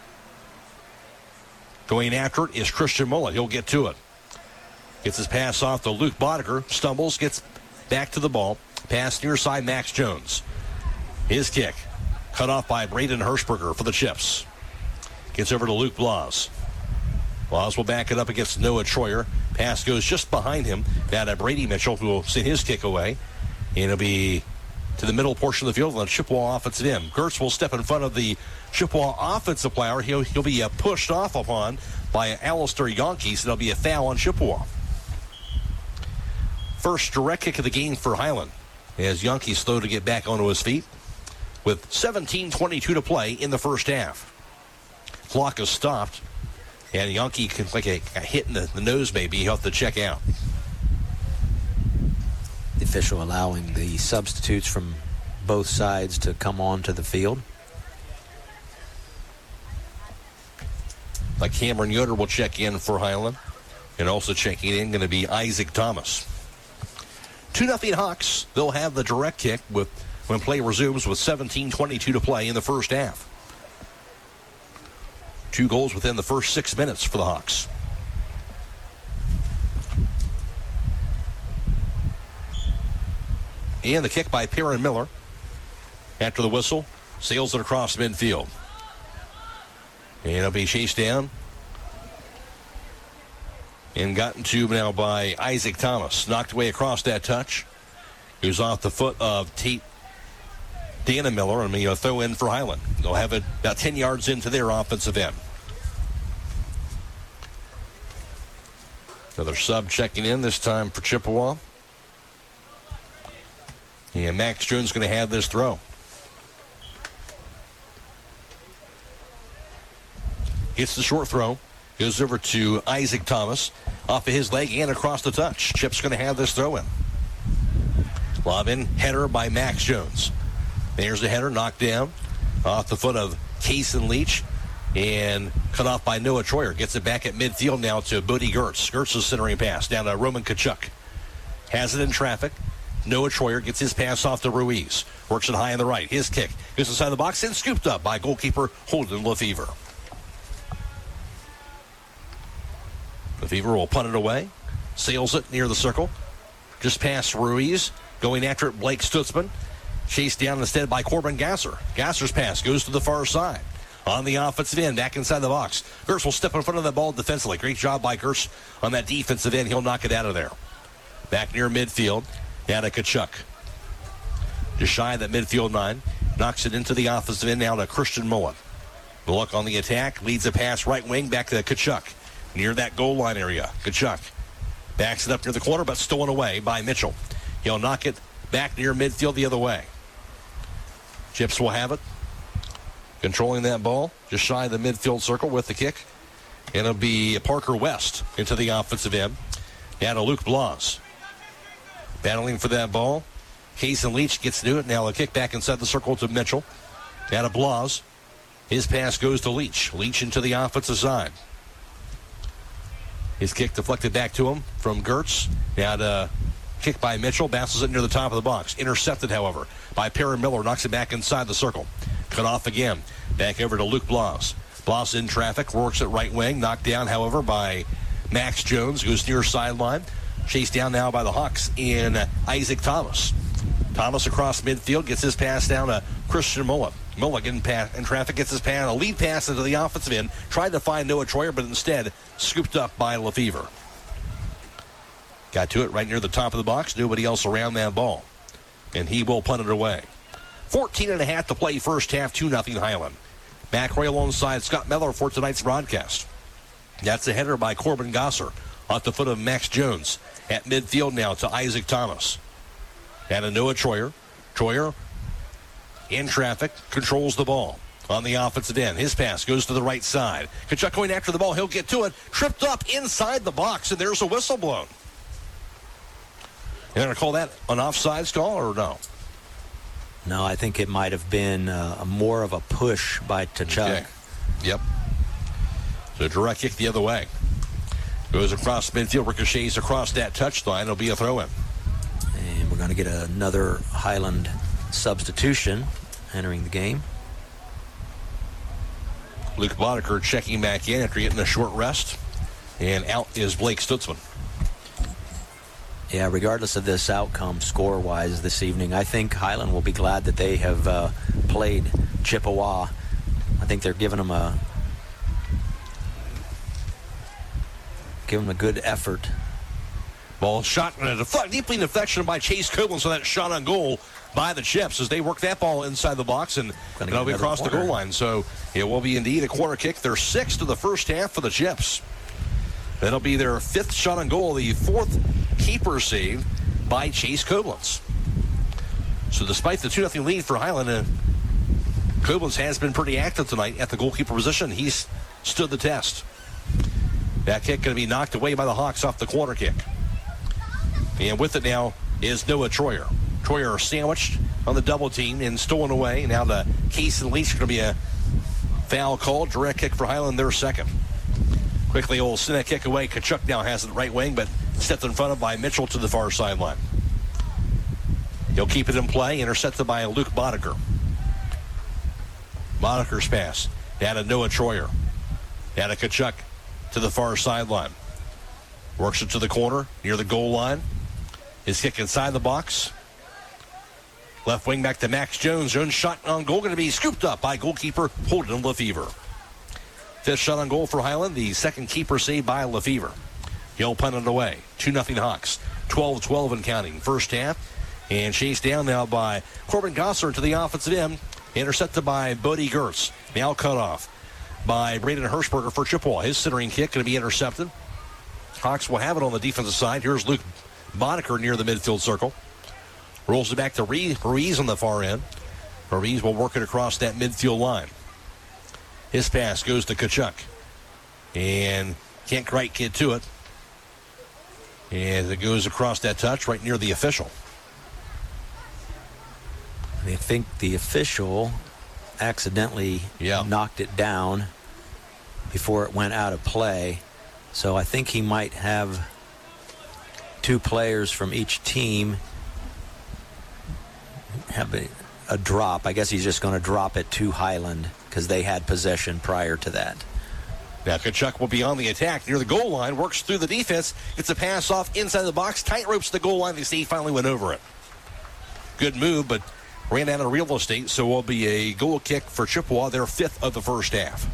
Going after it is Christian Mullet. He'll get to it. Gets his pass off to Luke Boddicker. Stumbles, gets back to the ball. Pass near side, Max Jones. His kick. Cut off by Braden Hirschberger for the Chips. Gets over to Luke Blas. Blas will back it up against Noah Troyer. Pass goes just behind him. That Brady Mitchell, who will send his kick away. And it'll be to the middle portion of the field on the Chippewa offensive end. Gertz will step in front of the Chippewa offensive player. He'll be pushed off upon by Alistair Yonke, so there'll be a foul on Chippewa. First direct kick of the game for Highland as Yonke's slow to get back onto his feet with 17:22 to play in the first half. Clock is stopped, and Yonke, like a hit in the nose maybe, he'll have to check out. The official allowing the substitutes from both sides to come onto the field. Like Cameron Yoder will check in for Highland. And also checking in going to be Isaac Thomas. 2-0 Hawks. They'll have the direct kick when play resumes with 17:22 to play in the first half. 2 goals within the first 6 minutes for the Hawks. And the kick by Perrin Miller. After the whistle, sails it across midfield. And it'll be chased down. And gotten to now by Isaac Thomas. Knocked away across that touch. He was off the foot of Tate Dana Miller. And a throw in for Highland. They'll have it about 10 yards into their offensive end. Another sub checking in, this time for Chippewa. And Max Jones going to have this throw. Gets the short throw. Goes over to Isaac Thomas. Off of his leg and across the touch. Chip's going to have this throw in. Lob in. Header by Max Jones. There's the header. Knocked down. Off the foot of Kason Leach. And cut off by Noah Troyer. Gets it back at midfield now to Buddy Gertz. Gertz is centering pass down to Roman Kachuk. Has it in traffic. Noah Troyer gets his pass off to Ruiz. Works it high on the right. His kick goes inside the box and scooped up by goalkeeper Holden Lefevre. Lefevre will punt it away. Sails it near the circle. Just past Ruiz. Going after it, Blake Stutzman. Chased down instead by Corbin Gasser. Gasser's pass goes to the far side. On the offensive end, back inside the box. Gertz will step in front of that ball defensively. Great job by Gertz on that defensive end. He'll knock it out of there. Back near midfield. Down to Kachuk. Just shy of that midfield 9. Knocks it into the offensive end now to Christian Mullen. The look on the attack. Leads a pass right wing back to Kachuk. Near that goal line area. Kachuk backs it up near the corner, but stolen away by Mitchell. He'll knock it back near midfield the other way. Chips will have it. Controlling that ball. Just shy of the midfield circle with the kick. And it'll be Parker West into the offensive end. Down to Luke Blas. Battling for that ball. Kason Leach gets to do it. Now a kick back inside the circle to Mitchell. Down to Blas. His pass goes to Leach. Leach into the offensive side. His kick deflected back to him from Gertz. Now to kick by Mitchell. Bounces it near the top of the box. Intercepted, however, by Perrin Miller. Knocks it back inside the circle. Cut off again. Back over to Luke Blas. Blas in traffic. Works at right wing. Knocked down, however, by Max Jones. Goes near sideline. Chased down now by the Hawks in Isaac Thomas. Thomas across midfield. Gets his pass down to Christian Mullen. Mulligan in traffic, gets his pass, a lead pass into the offensive end. Tried to find Noah Troyer, but instead scooped up by Lefevre. Got to it right near the top of the box. Nobody else around that ball. And he will punt it away. 14.5 to play first half, 2-0 Highland. McRae alongside Scott Miller for tonight's broadcast. That's a header by Corbin Gasser off the foot of Max Jones. At midfield now to Isaac Thomas. And to Noah Troyer. Troyer in traffic, controls the ball on the offensive end. His pass goes to the right side. Kachuk going after the ball. He'll get to it. Tripped up inside the box, and there's a whistle blown. You're going to call that an offsides call or no? No, I think it might have been more of a push by Kachuk. Okay. Yep. So direct kick the other way. Goes across midfield, ricochets across that touchline. It'll be a throw-in. And we're going to get another Highland substitution entering the game. Luke Boddicker checking back in after getting a short rest. And out is Blake Stutzman. Yeah, regardless of this outcome score-wise this evening, I think Highland will be glad that they have played Chippewa. I think they're giving them a good effort. Ball shot and a deflect, deeply deflection by Chase Copeland, so that shot on goal by the Chips as they work that ball inside the box and it'll be across the goal line. So it will be indeed a corner kick. They're 6 to the first half for the Chips. That'll be their 5th shot on goal, the 4th keeper save by Chase Koblenz. So despite the 2-0 lead for Highland, Koblenz has been pretty active tonight at the goalkeeper position. He's stood the test. That kick going to be knocked away by the Hawks off the corner kick. And with it now is Noah Troyer. Troyer sandwiched on the double team and stolen away. Now the Kason Leach going to be a foul call. Direct kick for Highland, their second. Quickly, old Sinek kick away. Kachuk now has it right wing, but stepped in front of by Mitchell to the far sideline. He'll keep it in play, intercepted by Luke Boddicker. Boddiker's pass down to Noah Troyer. Down to Kachuk to the far sideline. Works it to the corner near the goal line. His kick inside the box. Left wing back to Max Jones. Jones shot on goal going to be scooped up by goalkeeper Holden Lefevre. Fifth shot on goal for Highland. The second keeper saved by Lefevre. He'll punt it away. 2-0 Hawks. 12-12 and counting. First half. And chased down now by Corbin Gosser to the offensive end. Intercepted by Bodie Gertz. Now cut off by Braden Hirschberger for Chippewa. His centering kick going to be intercepted. Hawks will have it on the defensive side. Here's Luke Boddicker near the midfield circle. Rolls it back to Ruiz on the far end. Ruiz will work it across that midfield line. His pass goes to Kachuk. And can't quite get to it. And it goes across that touch right near the official. I think the official accidentally knocked it down before it went out of play. So I think he might have two players from each team have a drop. I guess he's just going to drop it to Highland because they had possession prior to that. Now Kachuk will be on the attack near the goal line, works through the defense, gets a pass off inside the box, tight ropes the goal line. They say he finally went over it. Good move, but ran out of real estate, so will be a goal kick for Chippewa, their fifth of the first half.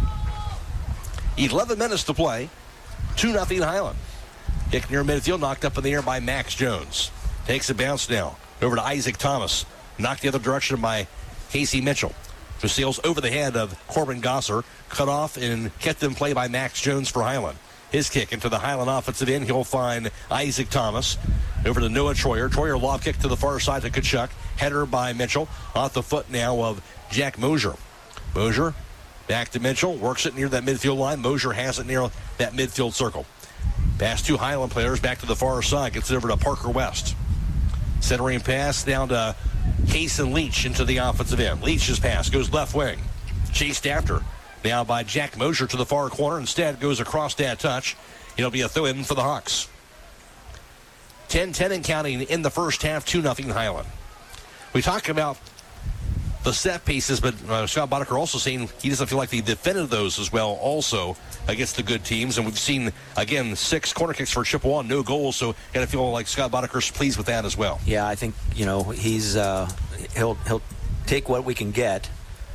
11 minutes to play. 2-0 Highland. Kick near midfield, knocked up in the air by Max Jones. Takes a bounce now over to Isaac Thomas. Knocked the other direction by Casey Mitchell. Who sails over the head of Corbin Gosser. Cut off and kept in play by Max Jones for Highland. His kick into the Highland offensive end. He'll find Isaac Thomas. Over to Noah Troyer. Troyer lob kick to the far side to Kachuk. Header by Mitchell. Off the foot now of Jack Mosier. Mosier back to Mitchell. Works it near that midfield line. Mosier has it near that midfield circle. Pass two Highland players back to the far side. Gets it over to Parker West. Centering pass down to Cason Leach into the offensive end. Leach's pass goes left wing. Chased after now by Jack Mosier to the far corner. Instead goes across that touch. It'll be a throw-in for the Hawks. 10-10 and counting in the first half. 2-0 Highland. We talk about the set pieces, but Scott Boddicker also saying he doesn't feel like they defended those as well also against the good teams. And we've seen, again, 6 corner kicks for Chippewa, no goals. So got to feel like Scott Boddicker's pleased with that as well. Yeah, I think, he's he'll take what we can get.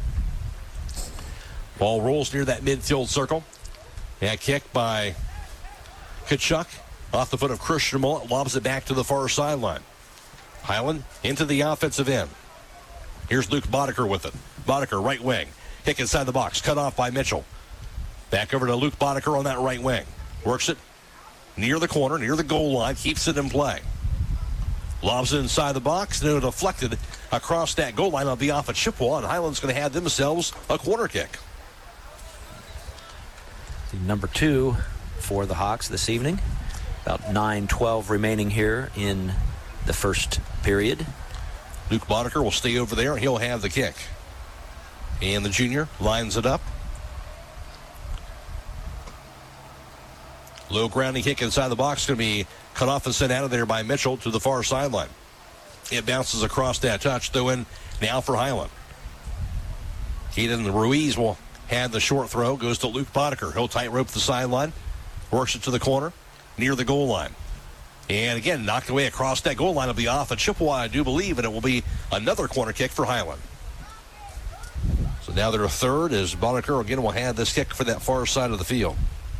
Ball rolls near that midfield circle. Yeah, kick by Kachuk off the foot of Christian Mullet, lobs it back to the far sideline. Highland into the offensive end. Here's Luke Boddicker with it. Boddicker, right wing. Kick inside the box. Cut off by Mitchell. Back over to Luke Boddicker on that right wing. Works it near the corner, near the goal line. Keeps it in play. Lobs it inside the box. Then deflected across that goal line. It'll be off at Chippewa, and Highland's going to have themselves a corner kick. Number 2 for the Hawks this evening. About 9:12 remaining here in the first period. Luke Boddicker will stay over there, and he'll have the kick. And the junior lines it up. Low grounding kick inside the box. Going to be cut off and sent out of there by Mitchell to the far sideline. It bounces across that touch, though in now for Highland. Keaton Ruiz will have the short throw. Goes to Luke Boddicker. He'll tight rope the sideline. Works it to the corner near the goal line. And again, knocked away across that goal line. Will be off at Chippewa, I do believe, and it will be another corner kick for Highland. So now their third is Boddicker again will have this kick for that far side of the field.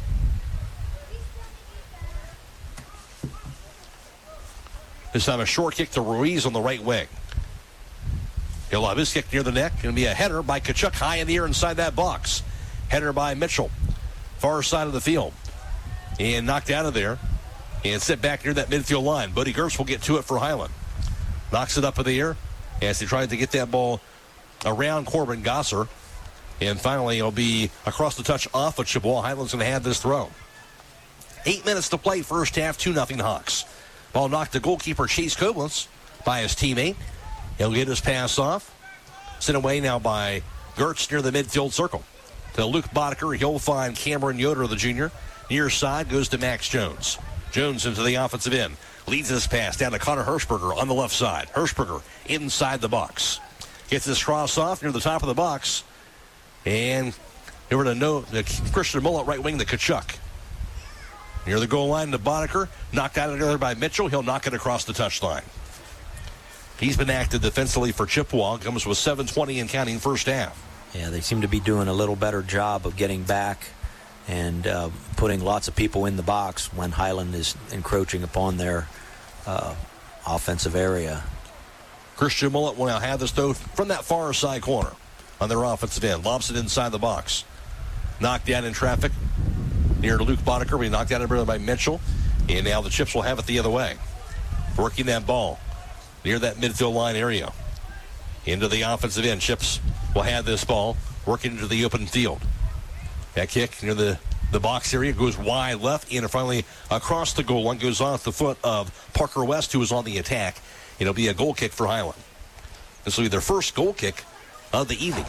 This time a short kick to Ruiz on the right wing. He'll have his kick near the neck. Going to be a header by Kachuk high in the air inside that box. Header by Mitchell. Far side of the field. And knocked out of there. And set back near that midfield line. Bodie Gertz will get to it for Highland. Knocks it up in the air as he tried to get that ball around Corbin Gosser. And finally, it'll be across the touch off of Chippewa. Highland's going to have this throw. 8 minutes to play, first half, 2-0 Hawks. Ball knocked to goalkeeper Chase Koblenz by his teammate. He'll get his pass off. Sent away now by Gertz near the midfield circle. to Luke Boddicker. He'll find Cameron Yoder, the junior. Near side goes to Max Jones. Jones into the offensive end. Leads this pass down to Connor Hirschberger on the left side. Hirschberger inside the box. Gets this cross off near the top of the box. And over to Christian Mullet, right wing to Kachuk. Near the goal line to Boddicker. Knocked out of there by Mitchell. He'll knock it across the touchline. He's been active defensively for Chippewa. Comes with 7:20 and counting first half. Yeah, they seem to be doing a little better job of getting back and putting lots of people in the box when Highland is encroaching upon their offensive area. Christian Mullet will now have this, though, from that far side corner on their offensive end. Lobs it inside the box. Knocked down in traffic near to Luke Boddicker. We knocked out by Mitchell. And now the Chips will have it the other way. Working that ball near that midfield line area. Into the offensive end. Chips will have this ball working into the open field. That kick near the box area goes wide left and finally across the goal line, goes off the foot of Parker West, who is on the attack. It'll be a goal kick for Highland. This will be their first goal kick of the evening.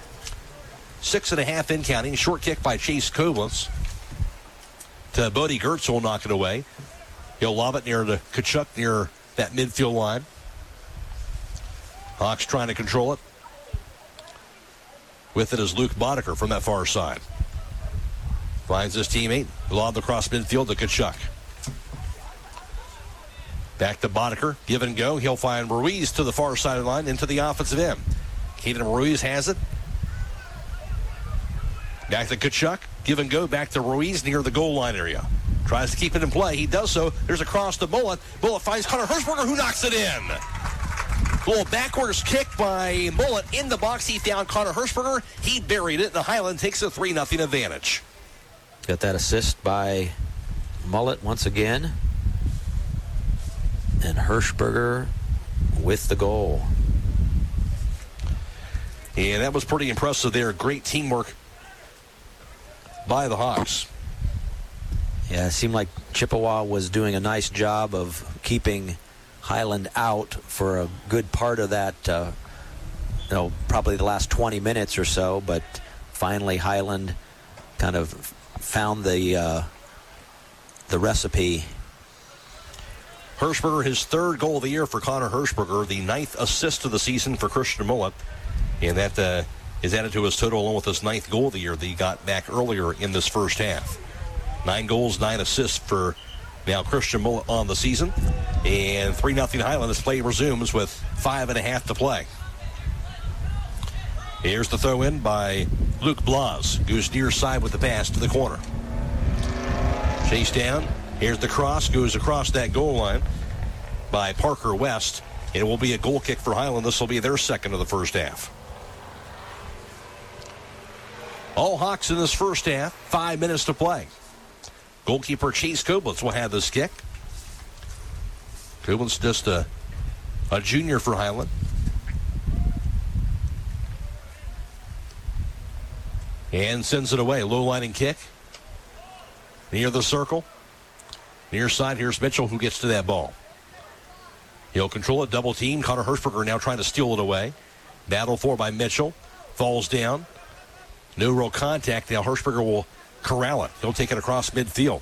6.5 in counting. Short kick by Chase Koblenz to Bodie Gertz, who will knock it away. He'll lob it near to Kachuk near that midfield line. Hawks trying to control it. With it is Luke Boddicker from that far side. Finds his teammate. Lob across midfield to Kachuk. Back to Boddicker. Give and go. He'll find Ruiz to the far side of the line into the offensive end. Caden Ruiz has it. Back to Kachuk. Give and go. Back to Ruiz near the goal line area. Tries to keep it in play. He does so. There's a cross to Mullet. Mullet finds Connor Hirschberger, who knocks it in. A little backwards kick by Mullet in the box. He found Connor Hirschberger. He buried it, and the Highland takes a 3-0 advantage. Got that assist by Mullet once again. And Hirschberger with the goal. And that was pretty impressive there. Great teamwork by the Hawks. Yeah, it seemed like Chippewa was doing a nice job of keeping Highland out for a good part of that, probably the last 20 minutes or so, but finally Highland kind of found the recipe. Hirschberger, his third goal of the year for Connor Hirschberger, the 9th assist of the season for Christian Mullet, and that is added to his total along with his 9th goal of the year that he got back earlier in this first half. 9 goals, 9 assists for now Christian Mullet on the season. And 3-0 Highland as play resumes with 5.5 to play. Here's the throw in by Luke Blas. Goes near side with the pass to the corner. Chase down. Here's the cross. Goes across that goal line by Parker West. It will be a goal kick for Highland. This will be their second of the first half. All Hawks in this first half. 5 minutes to play. Goalkeeper Chase Koblenz will have this kick. Koblenz just a junior for Highland. And sends it away. Low lining kick. Near the circle. Near side, here's Mitchell who gets to that ball. He'll control it, double team. Connor Hirschberger now trying to steal it away. Battle for by Mitchell. Falls down. No real contact. Now Hirschberger will corral it. He'll take it across midfield.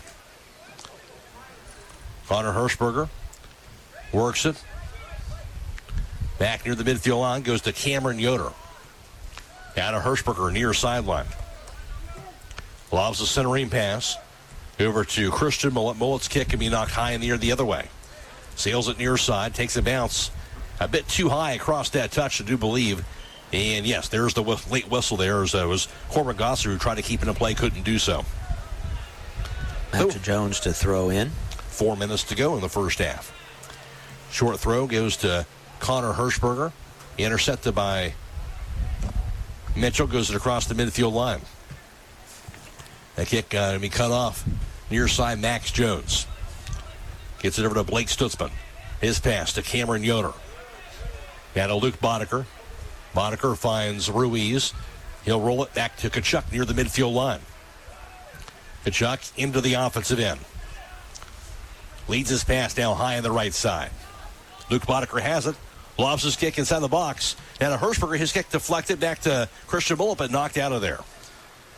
Connor Hirschberger works it. Back near the midfield line goes to Cameron Yoder. Out of Hirschberger near sideline. Lobs the centering pass over to Christian Mullet. Mullet's kick can be knocked high in the air the other way. Sails it near side, takes a bounce a bit too high across that touch, I do believe. And yes, there's the late whistle there as it was Corbin Gosser who tried to keep it in play, couldn't do so. Back to Jones to throw in. 4 minutes to go in the first half. Short throw goes to Connor Hirschberger. Intercepted by Mitchell, goes it across the midfield line. That kick to be cut off near side. Max Jones gets it over to Blake Stutzman. His pass to Cameron Yoder. Now to Luke Boddicker. Boddicker finds Ruiz. He'll roll it back to Kachuk near the midfield line. Kachuk into the offensive end. Leads his pass now high on the right side. Luke Boddicker has it. Lobs his kick inside the box. Now to Hirschberger, his kick deflected back to Christian Mullet, but knocked out of there.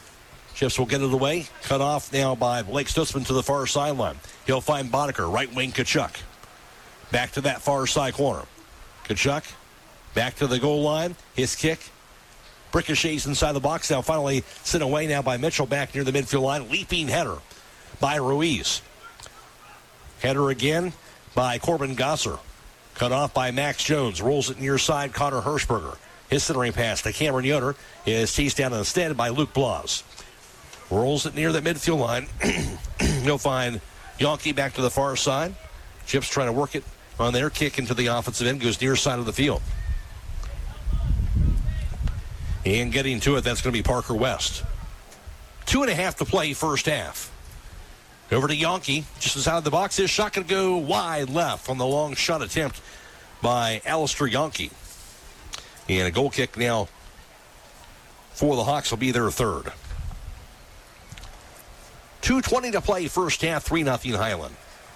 Chips will get it away. Cut off now by Blake Stutzman to the far sideline. He'll find Boddicker, right wing Kachuk. Back to that far side corner. Kachuk back to the goal line. His kick ricochets inside the box. Now finally sent away now by Mitchell back near the midfield line. Leaping header by Ruiz. Header again by Corbin Gosser. Cut off by Max Jones. Rolls it near side. Connor Hirschberger. His centering pass to Cameron Yoder is teased down instead by Luke Blas. Rolls it near the midfield line. He'll find Yonke back to the far side. Chips trying to work it on their kick into the offensive end. Goes near side of the field. And getting to it, that's going to be Parker West. 2.5 to play first half. Over to Yonke, just inside the box. His shot going to go wide left on the long shot attempt by Alistair Yonke. And a goal kick now for the Hawks will be their third. 2:20 to play first half, 3-0 Highland.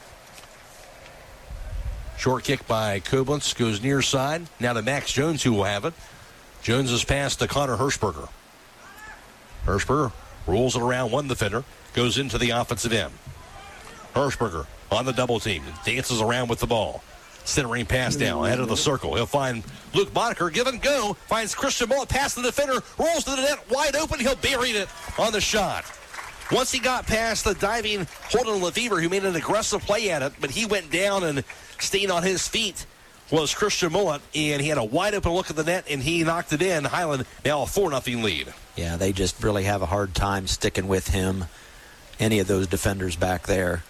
Short kick by Koblenz goes near side. Now to Max Jones, who will have it. Jones is passed to Connor Hirschberger. Hirschberger rolls it around one defender, goes into the offensive end. Hirschberger on the double team, dances around with the ball. Centering pass down, ahead of the circle. He'll find Luke Boddicker, give and go. Finds Christian Mullet past the defender, rolls to the net, wide open. He'll bury it on the shot. Once he got past the diving Holden Lefevre, who made an aggressive play at it, but he went down and stayed on his feet, was Christian Mullet, and he had a wide open look at the net, and he knocked it in. Highland now a 4-0 lead. Yeah, they just really have a hard time sticking with him, any of those defenders back there.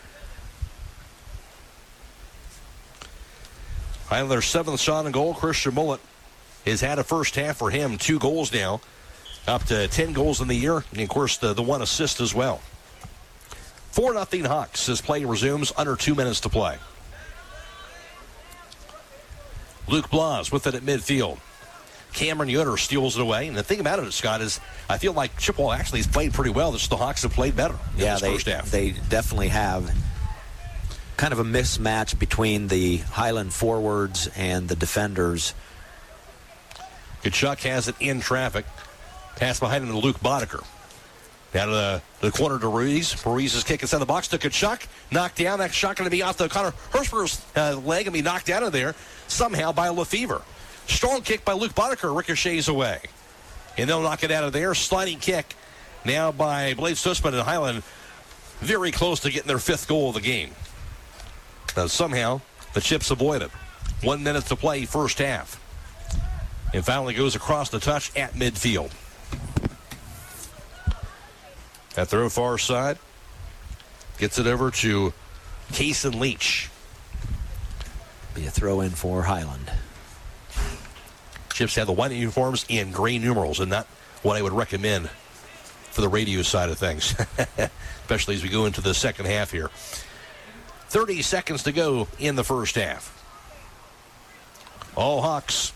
Highland, their 7th shot on goal. Christian Mullet has had a first half for him, 2 goals now, up to 10 goals in the year, and of course the 1 assist as well. 4-0 Hawks as play resumes, under 2 minutes to play. Luke Blas with it at midfield. Cameron Yoder steals it away. And the thing about it, Scott, is I feel like Chippewa actually has played pretty well. The Hawks have played better in this first half. They definitely have. Kind of a mismatch between the Highland forwards and the defenders. Kachuk has it in traffic. Pass behind him to Luke Boddicker. Down to the corner to Ruiz. Ruiz's kick inside the box to Kachuk. Knocked down. That shot going to be off the Connor Hirschberger's leg and be knocked out of there somehow by Lefevre. Strong kick by Luke Boddicker. Ricochets away. And they'll knock it out of there. Sliding kick now by Blake Stutzman and Highland. Very close to getting their 5th goal of the game. Now somehow the Chips avoid it. 1 minute to play first half. And finally goes across the touch at midfield. That throw far side. Gets it over to Kason Leach. Be a throw in for Highland. Chips have the white uniforms in gray numerals, and not what I would recommend for the radio side of things, especially as we go into the second half here. 30 seconds to go in the first half. All Hawks.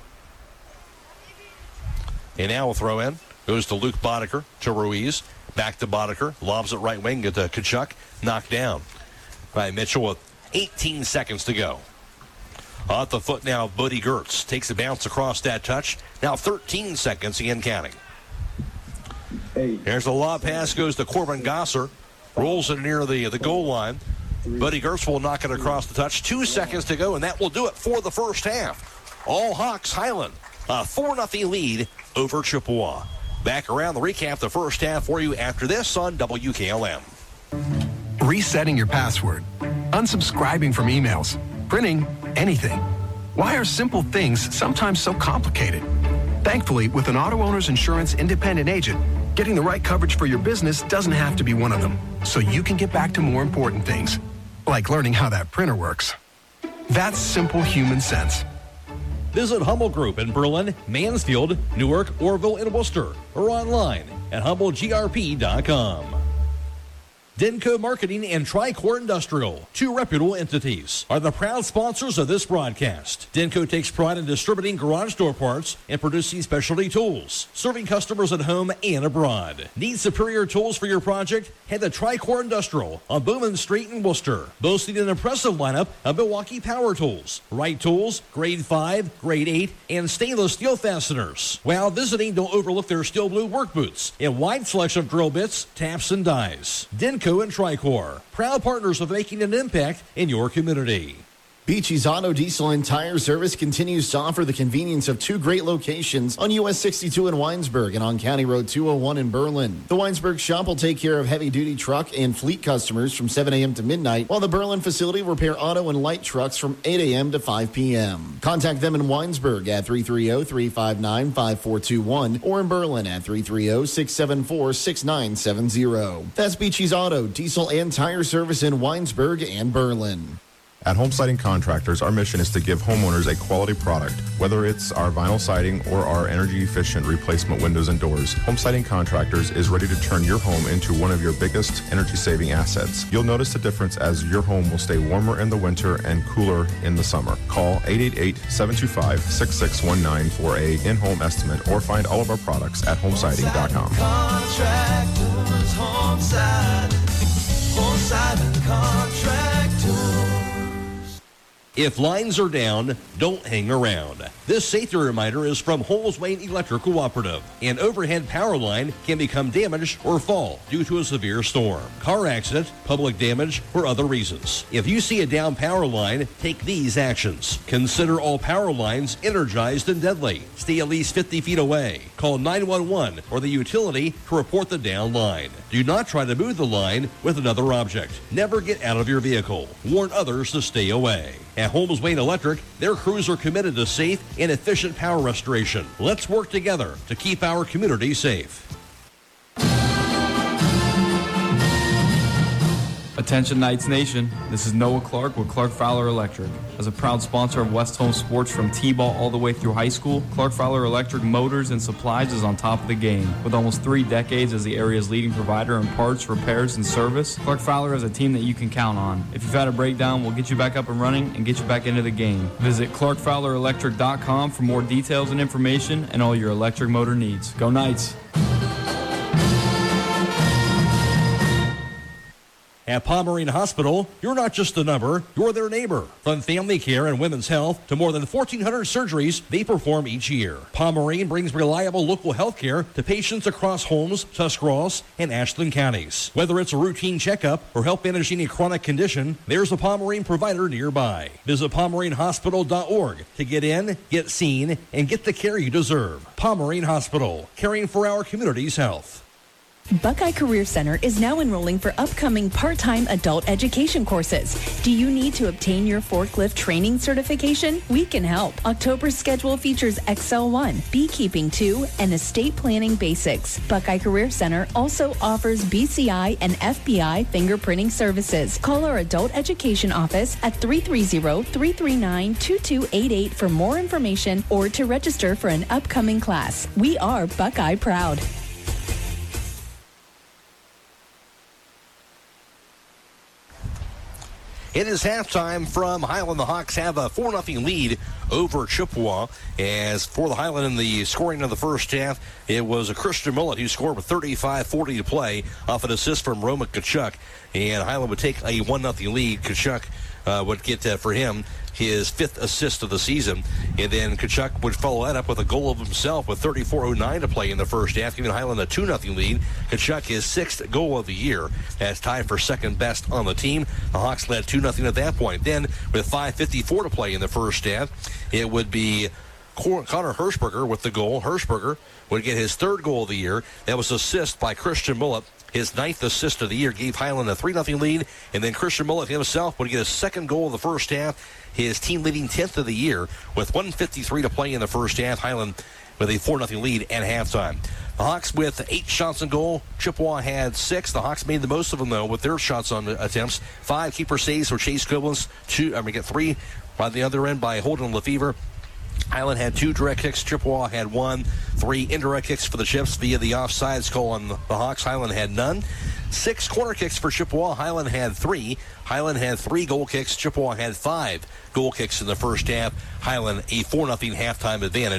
And now we'll throw in. Goes to Luke Boddicker, to Ruiz. Back to Boddicker. Lobs it right wing to Kachuk. Knocked down by Mitchell with 18 seconds to go. Off the foot now, Buddy Gertz takes a bounce across that touch. Now 13 seconds and counting. There's a lob pass, goes to Corbin Gosser. Rolls it near the goal line. Buddy Gertz will knock it across the touch. 2 seconds to go, and that will do it for the first half. All Hawks, Highland, a 4-0 lead over Chippewa. Back around the recap the first half for you after this on WKLM. Resetting your password, unsubscribing from emails, printing anything. Why are simple things sometimes so complicated? Thankfully, with an Auto Owners Insurance independent agent, getting the right coverage for your business doesn't have to be one of them, so you can get back to more important things, like learning how that printer works. That's simple human sense. Visit Hummel Group in Berlin, Mansfield, Newark, Orville, and Worcester, or online at HummelsGRP.com. Denko Marketing and Tricor Industrial, 2 reputable entities, are the proud sponsors of this broadcast. Denko takes pride in distributing garage door parts and producing specialty tools, serving customers at home and abroad. Need superior tools for your project? head to Tricor Industrial on Bowman Street in Worcester, boasting an impressive lineup of Milwaukee power tools, Wright tools, grade 5, grade 8, and stainless steel fasteners. While visiting, don't overlook their steel blue work boots and wide selection of drill bits, taps, and dies. Denko and Tricor, proud partners of making an impact in your community. Beachy's Auto Diesel and Tire Service continues to offer the convenience of two great locations on US 62 in Winesburg and on County Road 201 in Berlin. The Winesburg shop will take care of heavy-duty truck and fleet customers from 7 a.m. to midnight, while the Berlin facility will repair auto and light trucks from 8 a.m. to 5 p.m. Contact them in Winesburg at 330-359-5421 or in Berlin at 330-674-6970. That's Beachy's Auto, Diesel, and Tire Service in Winesburg and Berlin. At Home Siding Contractors, our mission is to give homeowners a quality product. Whether it's our vinyl siding or our energy-efficient replacement windows and doors, Home Siding Contractors is ready to turn your home into one of your biggest energy-saving assets. You'll notice the difference as your home will stay warmer in the winter and cooler in the summer. Call 888-725-6619 for a in-home estimate or find all of our products at homesiding.com. Contractors, Home Siding Contractors. If lines are down, don't hang around. This safety reminder is from Holmes Wayne Electric Cooperative. An overhead power line can become damaged or fall due to a severe storm, car accident, public damage, or other reasons. If you see a down power line, take these actions. Consider all power lines energized and deadly. Stay at least 50 feet away. Call 911 or the utility to report the down line. Do not try to move the line with another object. Never get out of your vehicle. Warn others to stay away. At Holmes Wayne Electric, their crews are committed to safe and efficient power restoration. Let's work together to keep our community safe. Attention Knights Nation, this is Noah Clark with Clark Fowler Electric. As a proud sponsor of West Home Sports from T-ball all the way through high school, Clark Fowler Electric Motors and Supplies is on top of the game. With almost 3 decades as the area's leading provider in parts, repairs, and service, Clark Fowler is a team that you can count on. If you've had a breakdown, we'll get you back up and running and get you back into the game. Visit ClarkFowlerElectric.com for more details and information and all your electric motor needs. Go Knights! At Pomerene Hospital, you're not just a number, you're their neighbor. From family care and women's health to more than 1,400 surgeries they perform each year. Pomerene brings reliable local health care to patients across Holmes, Tuscarawas, and Ashland counties. Whether it's a routine checkup or help manage any chronic condition, there's a Pomerene provider nearby. Visit PomereneHospital.org to get in, get seen, and get the care you deserve. Pomerene Hospital, caring for our community's health. Buckeye Career Center is now enrolling for upcoming part-time adult education courses. Do you need to obtain your forklift training certification? We can help. October's schedule features Excel 1, Beekeeping 2, and Estate Planning Basics. Buckeye Career Center also offers BCI and FBI fingerprinting services. Call our adult education office at 330-339-2288 for more information or to register for an upcoming class. We are Buckeye Proud. It is halftime from Highland. The Hawks have a 4-0 lead over Chippewa. As for the Highland in the scoring of the first half, it was a Christian Millett who scored with 35:40 to play off an assist from Roma Kachuk. And Highland would take a 1-0 lead. Kachuk would get for him his 5th assist of the season. And then Kachuk would follow that up with a goal of himself with 34:09 to play in the first half, giving Highland a 2-0 lead. Kachuk his 6th goal of the year. That's tied for second best on the team. The Hawks led 2-0 at that point. Then with 5:54 to play in the first half, it would be Connor Hirschberger with the goal. Hirschberger would get his 3rd goal of the year. That was assist by Christian Millett. His 9th assist of the year gave Highland a 3-0 lead. And then Christian Millett himself would get his 2nd goal of the first half, his team-leading 10th of the year. With 1:53 to play in the first half, Highland with a 4-0 lead at halftime. The Hawks with 8 shots on goal. Chippewa had 6. The Hawks made the most of them, though, with their shots on attempts. 5 keeper saves for Chase Koblenz. 3 by the other end by Holden Lefevre. Highland had 2 direct kicks. Chippewa had 1. 3 indirect kicks for the Chips via the offsides call on the Hawks. Highland had none. 6 corner kicks for Chippewa. Highland had 3. Highland had 3 goal kicks. Chippewa had 5 goal kicks in the first half. Highland a 4-0 halftime advantage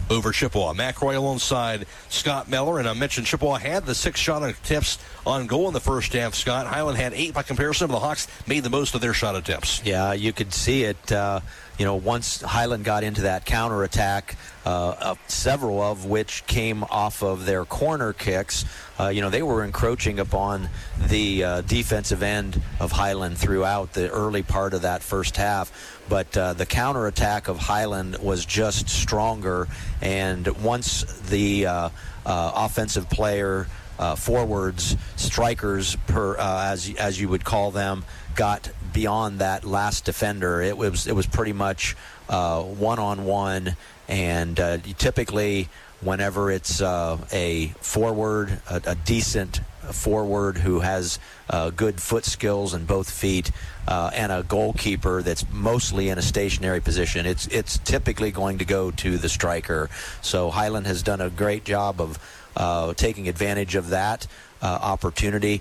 over Chippewa. Mac Roy alongside Scott Miller, and I mentioned Chippewa had the 6 shot attempts on goal in the first half, Scott. Highland had 8 by comparison, but the Hawks made the most of their shot attempts. Yeah, you could see it. Once Highland got into that counterattack, several of which came off of their corner kicks, they were encroaching upon the defensive end of Highland throughout the early part of that first half. But the counterattack of Highland was just stronger, and once the offensive player, forwards, strikers, as you would call them, got beyond that last defender, it was pretty much one-on-one, and typically whenever it's a forward, a decent forward who has good foot skills in both feet, and a goalkeeper that's mostly in a stationary position, it's typically going to go to the striker. So Highland has done a great job of taking advantage of that opportunity.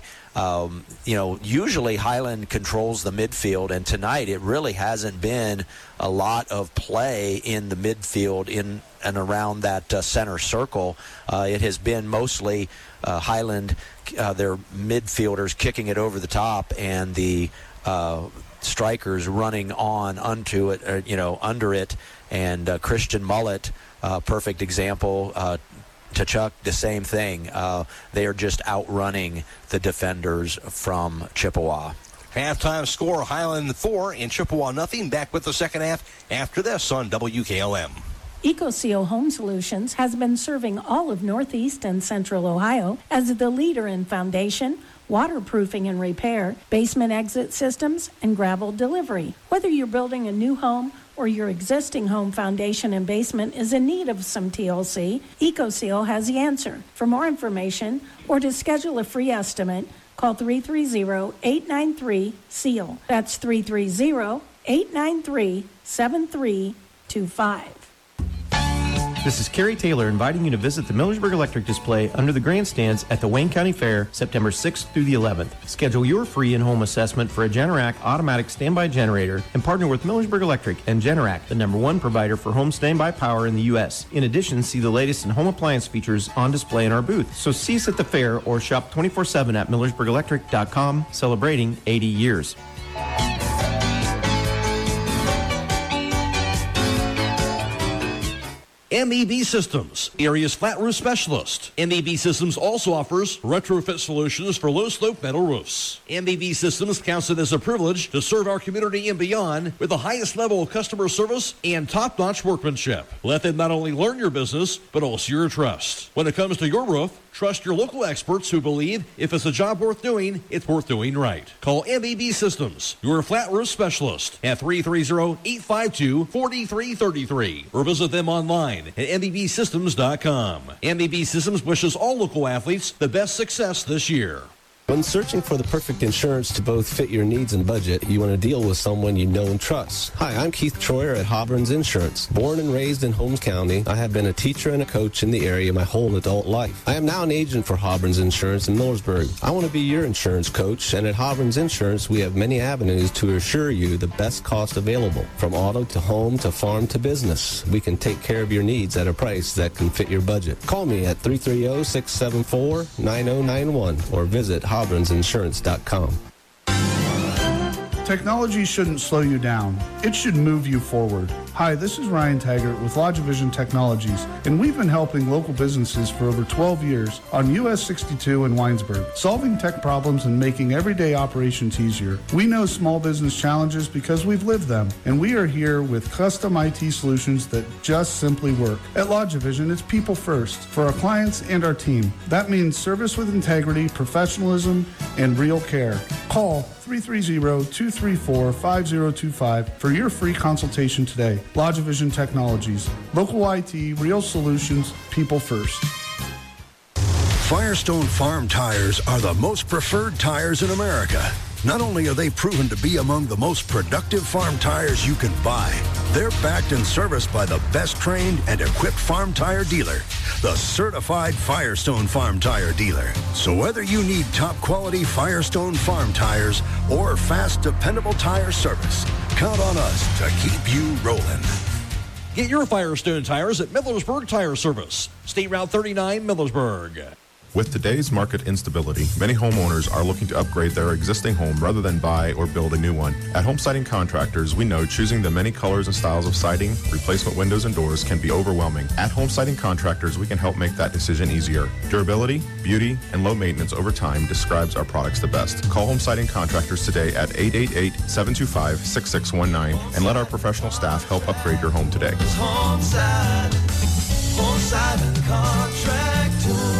Usually Highland controls the midfield, and tonight it really hasn't been a lot of play in the midfield in and around that center circle. It has been mostly Highland, their midfielders kicking it over the top, and the strikers running on onto it, under it. And Christian Mullet, perfect example. Tkachuk, the same thing. They are just outrunning the defenders from Chippewa. Halftime score, Highland 4 and Chippewa nothing. Back with the second half after this on WKLM. EcoSeal Home Solutions has been serving all of Northeast and Central Ohio as the leader in foundation, waterproofing and repair, basement exit systems, and gravel delivery. Whether you're building a new home or your existing home foundation and basement is in need of some TLC, EcoSeal has the answer. For more information or to schedule a free estimate, call 330-893-SEAL. That's 330-893-7325. This is Kerry Taylor inviting you to visit the Millersburg Electric display under the grandstands at the Wayne County Fair, September 6th through the 11th. Schedule your free in-home assessment for a Generac automatic standby generator and partner with Millersburg Electric and Generac, the #1 provider for home standby power in the U.S. In addition, see the latest in home appliance features on display in our booth. So see us at the fair or shop 24/7 at MillersburgElectric.com, celebrating 80 years. MEB Systems, the area's flat roof specialist. MEB Systems also offers retrofit solutions for low-slope metal roofs. MEB Systems counts it as a privilege to serve our community and beyond with the highest level of customer service and top-notch workmanship. Let them not only learn your business, but also your trust. When it comes to your roof, trust your local experts who believe if it's a job worth doing, it's worth doing right. Call MEB Systems, your flat roof specialist, at 330-852-4333, or visit them online at MEBsystems.com. MEB Systems wishes all local athletes the best success this year. When searching for the perfect insurance to both fit your needs and budget, you want to deal with someone you know and trust. Hi, I'm Keith Troyer at Hobron's Insurance. Born and raised in Holmes County, I have been a teacher and a coach in the area my whole adult life. I am now an agent for Hobron's Insurance in Millersburg. I want to be your insurance coach, and at Hobron's Insurance, we have many avenues to assure you the best cost available. From auto to home to farm to business, we can take care of your needs at a price that can fit your budget. Call me at 330-674-9091 or visit Hobron'sInsurance.com. Technology shouldn't slow you down. It should move you forward. Hi, this is Ryan Taggart with LodgeVision Technologies, and we've been helping local businesses for over 12 years on US 62 in Winesburg, solving tech problems and making everyday operations easier. We know small business challenges because we've lived them, and we are here with custom IT solutions that just simply work. At LodgeVision, it's people first for our clients and our team. That means service with integrity, professionalism, and real care. Call 330-234-5025 for your free consultation today. LodgeVision Technologies. Local IT, real solutions, people first. Firestone Farm Tires are the most preferred tires in America. Not only are they proven to be among the most productive farm tires you can buy, they're backed and serviced by the best trained and equipped farm tire dealer, the certified Firestone Farm Tire dealer. So whether you need top quality Firestone Farm Tires or fast, dependable tire service, count on us to keep you rolling. Get your Firestone tires at Millersburg Tire Service, State Route 39, Millersburg. With today's market instability, many homeowners are looking to upgrade their existing home rather than buy or build a new one. At Home Siding Contractors, we know choosing the many colors and styles of siding, replacement windows, and doors can be overwhelming. At Home Siding Contractors, we can help make that decision easier. Durability, beauty, and low maintenance over time describes our products the best. Call Home Siding Contractors today at 888-725-6619 and let our professional staff help upgrade your home today. Home Siding Contractors.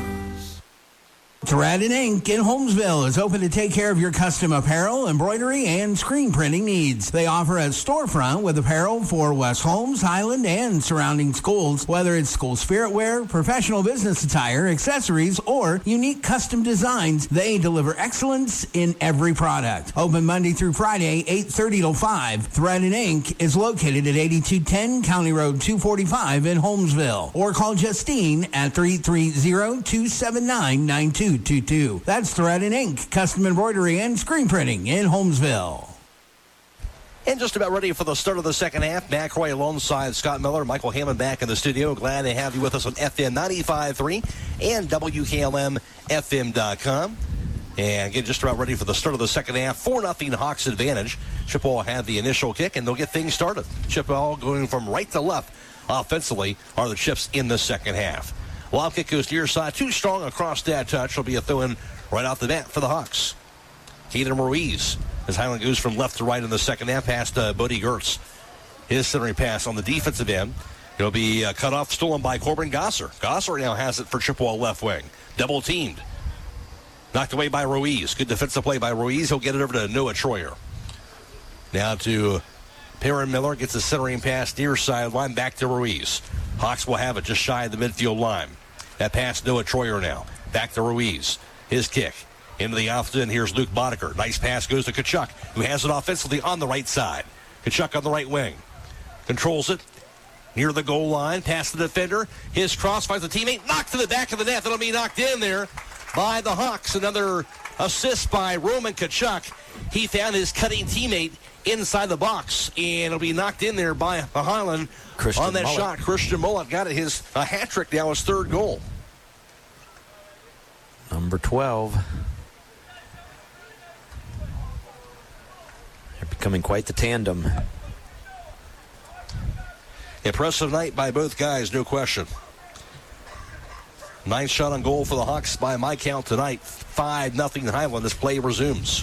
Thread and Ink in Holmesville is open to take care of your custom apparel, embroidery, and screen printing needs. They offer a storefront with apparel for West Holmes, Highland, and surrounding schools. Whether it's school spirit wear, professional business attire, accessories, or unique custom designs, they deliver excellence in every product. Open Monday through Friday, 8:30 till 5. Thread and Ink is located at 8210 County Road 245 in Holmesville. Or call Justine at 330-279-9222. That's Thread and Ink, custom embroidery and screen printing in Holmesville. And just about ready for the start of the second half. McRoy alongside Scott Miller, Michael Hammond back in the studio. Glad to have you with us on FM 95.3 and WKLMFM.com. And get just about ready for the start of the second half. 4-0 Hawks advantage. Chippewa had the initial kick, and they'll get things started. Chippewa going from right to left offensively are the Chips in the second half. Lob kick goes near side. Too strong across that touch. It'll be a throw-in right off the bat for the Hawks. Caden Ruiz as Highland goes from left to right in the second half past Bodie Gertz. His centering pass on the defensive end. It'll be cut off, stolen by Corbin Gosser. Gosser now has it for Chippewa left wing. Double teamed. Knocked away by Ruiz. Good defensive play by Ruiz. He'll get it over to Noah Troyer. Now to Perrin Miller. Gets a centering pass near sideline. Back to Ruiz. Hawks will have it just shy of the midfield line. That pass, Noah Troyer now. Back to Ruiz. His kick. Into the offensive end. Here's Luke Boddicker. Nice pass goes to Kachuk, who has it offensively on the right side. Kachuk on the right wing. Controls it. Near the goal line. Past the defender. His cross finds a teammate. Knocked to the back of the net. That'll be knocked in there by the Hawks. Another assist by Roman Kachuk. He found his cutting teammate inside the box, and it'll be knocked in there by Highland on that shot. Christian Mullet got it, a hat trick now, his third goal. Number 12. They're becoming quite the tandem. Impressive night by both guys, no question. Nice shot on goal for the Hawks by my count tonight. 5-0 Highland as play resumes.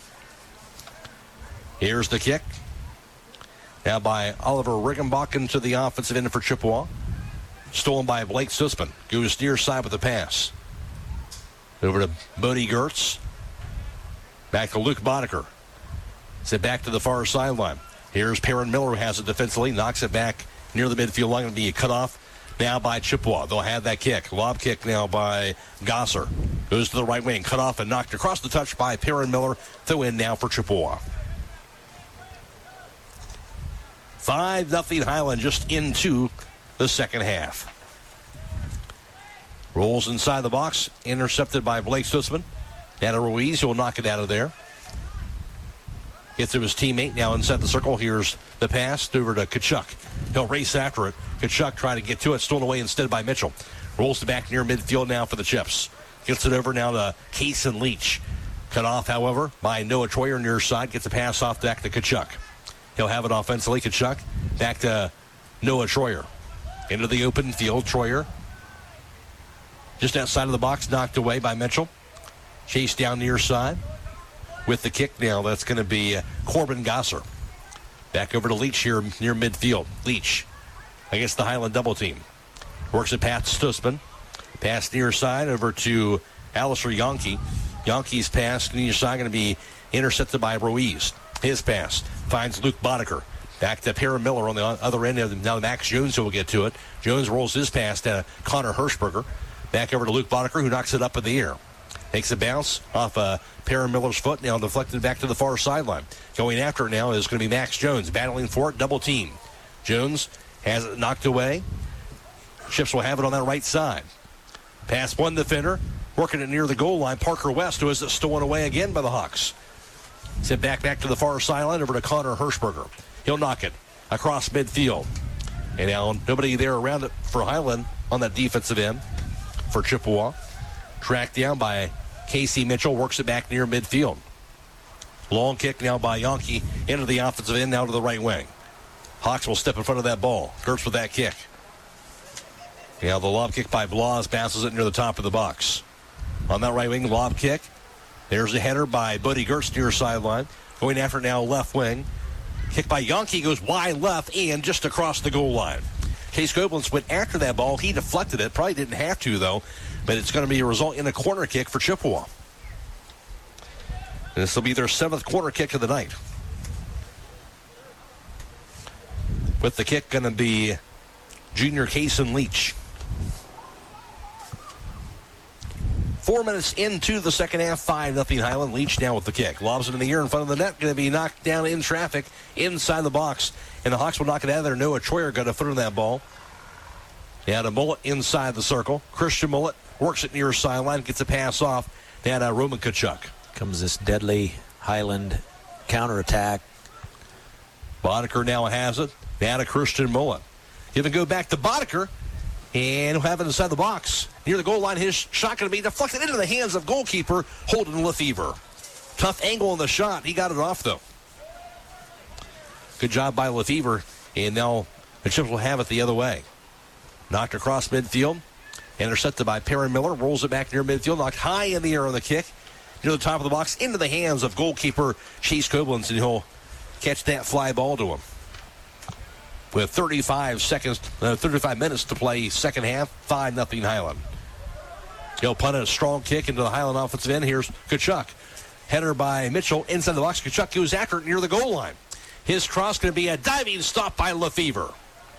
Here's the kick. Now by Oliver Riggenbakken to the offensive end for Chippewa. Stolen by Blake Sussman. Goes near side with the pass. Over to Bodie Gertz. Back to Luke Boddicker. Set back to the far sideline. Here's Perrin Miller, who has it defensively. Knocks it back near the midfield line. Going to be cut off now by Chippewa. They'll have that kick. Lob kick now by Gosser. Goes to the right wing. Cut off and knocked across the touch by Perrin Miller. Throw in now for Chippewa. 5-0 Highland just into the second half. Rolls inside the box. Intercepted by Blake Sussman. Now to Ruiz, who will knock it out of there. Gets to his teammate now inside the circle. Here's the pass over to Kachuk. He'll race after it. Kachuk trying to get to it. Stolen away instead by Mitchell. Rolls it back near midfield now for the Chips. Gets it over now to Kaysen Leach. Cut off, however, by Noah Troyer near side. Gets a pass off back to Kachuk. He'll have it offensively. Kachuk back to Noah Troyer. Into the open field. Troyer just outside of the box. Knocked away by Mitchell. Chased down near side. With the kick now, that's going to be Corbin Gosser. Back over to Leach here near midfield. Leach against the Highland double team. Works it past Sussman. Pass near side over to Alistair Yonke. Yonke's pass near side going to be intercepted by Ruiz. His pass finds Luke Boddicker. Back to Perrin Miller on the other end. Now Max Jones will get to it. Jones rolls his pass to Connor Hirschberger. Back over to Luke Boddicker, who knocks it up in the air. Takes a bounce off Perrin Miller's foot. Now deflected back to the far sideline. Going after it now is going to be Max Jones. Battling for it. Double team. Jones has it knocked away. Chips will have it on that right side. Pass one defender. Working it near the goal line. Parker West, who is stolen away again by the Hawks. Sent back to the far sideline over to Connor Hirschberger. He'll knock it across midfield. And now nobody there around it for Highland on that defensive end for Chippewa. Tracked down by Casey Mitchell, works it back near midfield. Long kick now by Yonke into the offensive end, now to the right wing. Hawks will step in front of that ball. Gertz with that kick. Now the lob kick by Blas bounces it near the top of the box. On that right wing, lob kick. There's a header by Buddy Gertz near sideline. Going after it now left wing. Kick by Yonke goes wide left and just across the goal line. Case Koblenz went after that ball. He deflected it. Probably didn't have to, though. But it's going to be a result in a corner kick for Chippewa. And this will be their 7th corner kick of the night. With the kick going to be junior Kason Leach. 4 minutes into the second half, 5-0 Highland. Leach now with the kick. Lobs it in the air in front of the net. Going to be knocked down in traffic inside the box. And the Hawks will knock it out of there. Noah Troyer got a foot on that ball. Down to Mullet inside the circle. Christian Mullet works it near sideline. Gets a pass off. Down to Roman Kachuk. Comes this deadly Highland counterattack. Boddicker now has it. Down to Christian Mullet. Give and go back to Boddicker. And he'll have it inside the box. Near the goal line, his shot going to be deflected into the hands of goalkeeper Holden Lefevre. Tough angle on the shot. He got it off, though. Good job by Lefevre. And now the Chips will have it the other way. Knocked across midfield. Intercepted by Perry Miller. Rolls it back near midfield. Knocked high in the air on the kick. Near the top of the box. Into the hands of goalkeeper Chase Koblenz. And he'll catch that fly ball to him. With 35 minutes to play second half, 5-0 Highland. He'll punt a strong kick into the Highland offensive end. Here's Kachuk. Header by Mitchell inside the box. Kachuk goes after it near the goal line. His cross going to be a diving stop by Lefevre.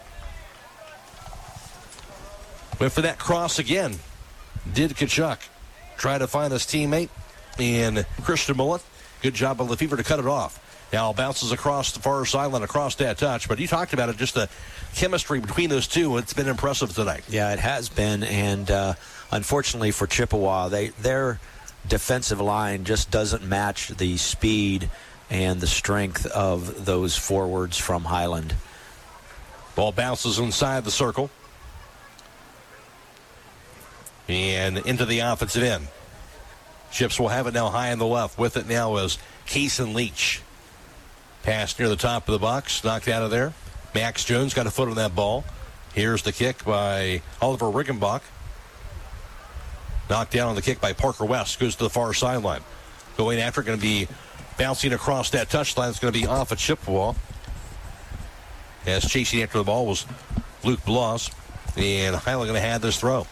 Went for that cross again. Did Kachuk. Try to find his teammate in Christian Mullet. Good job by Lefevre to cut it off. Now bounces across the far sideline, across that touch. But you talked about it, just the chemistry between those two. It's been impressive tonight. Yeah, it has been. And unfortunately for Chippewa, their defensive line just doesn't match the speed and the strength of those forwards from Highland. Ball bounces inside the circle. And into the offensive end. Chips will have it now high on the left. With it now is Kason Leach. Pass near the top of the box, knocked out of there. Max Jones got a foot on that ball. Here's the kick by Oliver Riggenbach. Knocked down on the kick by Parker West. Goes to the far sideline. Going after it, going to be bouncing across that touchline. It's going to be off a Chippewa. As chasing after the ball was Luke Blas. And Highland going to have this throw.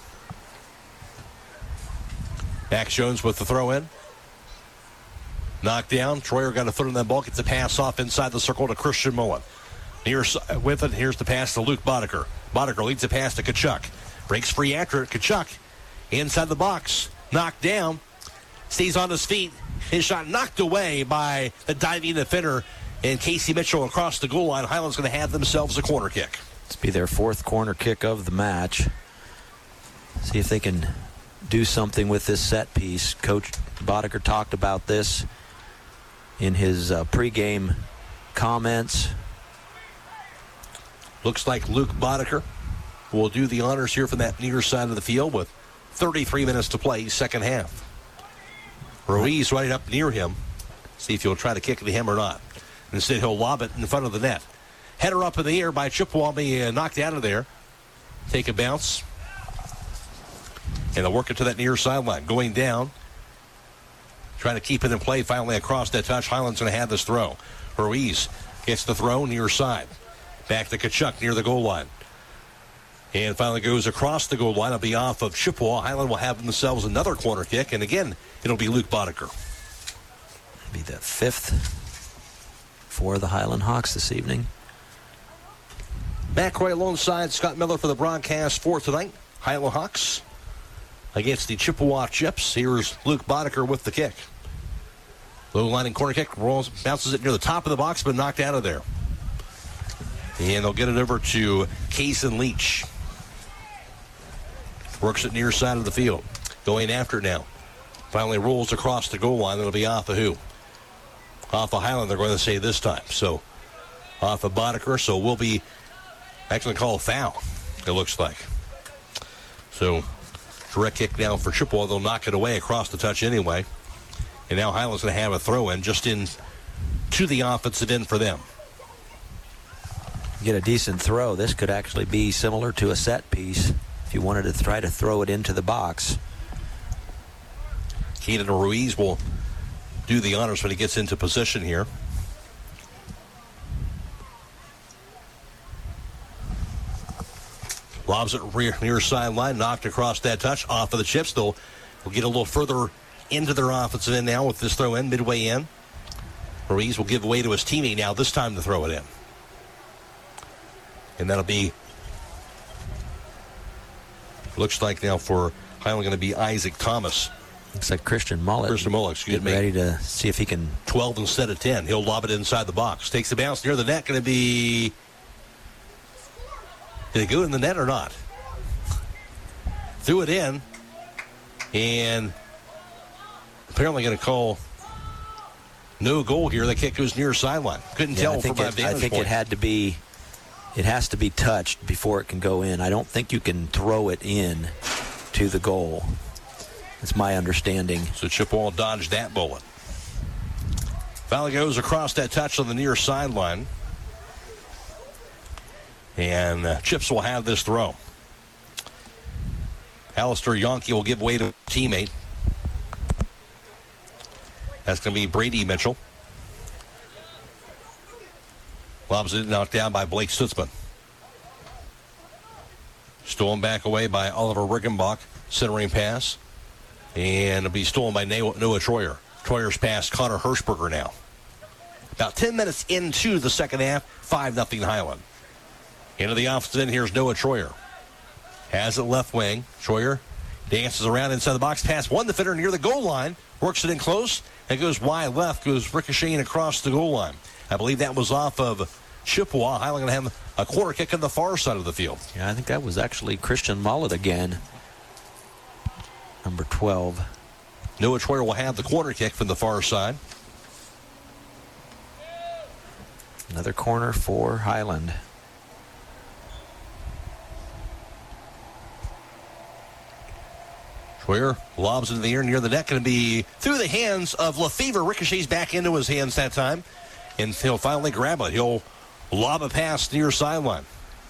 Max Jones with the throw in. Knocked down. Troyer got a foot on that ball. Gets a pass off inside the circle to Christian Mullen. With it, here's the pass to Luke Boddicker. Boddicker leads the pass to Kachuk. Breaks free after it. Kachuk inside the box. Knocked down. Stays on his feet. His shot knocked away by the diving defender. And Casey Mitchell across the goal line. Highland's going to have themselves a corner kick. This will be their 4th corner kick of the match. See if they can do something with this set piece. Coach Boddicker talked about this in his pregame comments. Looks like Luke Boddicker will do the honors here from that near side of the field with 33 minutes to play, second half. Ruiz right up near him. See if he'll try to kick it to him or not. Instead, he'll lob it in front of the net. Header up in the air by Chippewa, being knocked out of there. Take a bounce. And they'll work it to that near sideline. Going down. Trying to keep it in play. Finally across that touch. Highland's going to have this throw. Ruiz gets the throw near side. Back to Kachuk near the goal line. And finally goes across the goal line. It'll be off of Chippewa. Highland will have themselves another corner kick. And again, it'll be Luke Boddicker. It'll be the 5th for the Highland Hawks this evening. McRae alongside Scott Miller for the broadcast for tonight. Highland Hawks against the Chippewa Chips. Here's Luke Boddicker with the kick. Low lining corner kick. Rolls, bounces it near the top of the box, but knocked out of there. And they'll get it over to Kason Leach. Works it near side of the field. Going after it now. Finally rolls across the goal line. It'll be off of who? Off of Highland, they're going to say this time. So off of Boddicker. So we'll be Actually call a foul, it looks like. So, direct kick now for Chippewa. They'll knock it away across the touch anyway. And now Highland's going to have a throw-in just in to the offensive end for them. Get a decent throw. This could actually be similar to a set piece if you wanted to try to throw it into the box. Keenan Ruiz will do the honors when he gets into position here. Lobs it near sideline, knocked across that touch, off of the chips. They'll get a little further into their offensive end now with this throw in, midway in. Ruiz will give away to his teammate now, this time to throw it in. And that'll be, looks like now for Highland going to be Isaac Thomas. Looks like Christian Mullet. Excuse me. Ready to see if he can. 12 instead of 10. He'll lob it inside the box. Takes the bounce near the net. Going to be. Did it go in the net or not? Threw it in. And apparently going to call no goal here. The kick goes near sideline. Couldn't tell from my vantage point. I think it has to be touched before it can go in. I don't think you can throw it in to the goal. That's my understanding. So Chippewa dodged that bullet. Foul goes across that touch on the near sideline. And Chips will have this throw. Alistair Yonke will give way to a teammate. That's going to be Brady Mitchell. Lobs it knocked down by Blake Stutzman. Stolen back away by Oliver Riggenbach. Centering pass. And it'll be stolen by Noah Troyer. Troyer's pass, Connor Hirschberger now. About 10 minutes into the second half, 5-0 Highland. Into the offensive end, here's Noah Troyer. Has it left wing. Troyer dances around inside the box. Pass one defender near the goal line. Works it in close. And goes wide left. Goes ricocheting across the goal line. I believe that was off of Chippewa. Highland going to have a corner kick on the far side of the field. Yeah, I think that was actually Christian Mullet again. Number 12. Noah Troyer will have the corner kick from the far side. Another corner for Highland. Troyer lobs into the air near the net. Going to be through the hands of Lefevre. Ricochets back into his hands that time. And he'll finally grab it. He'll lob a pass near sideline.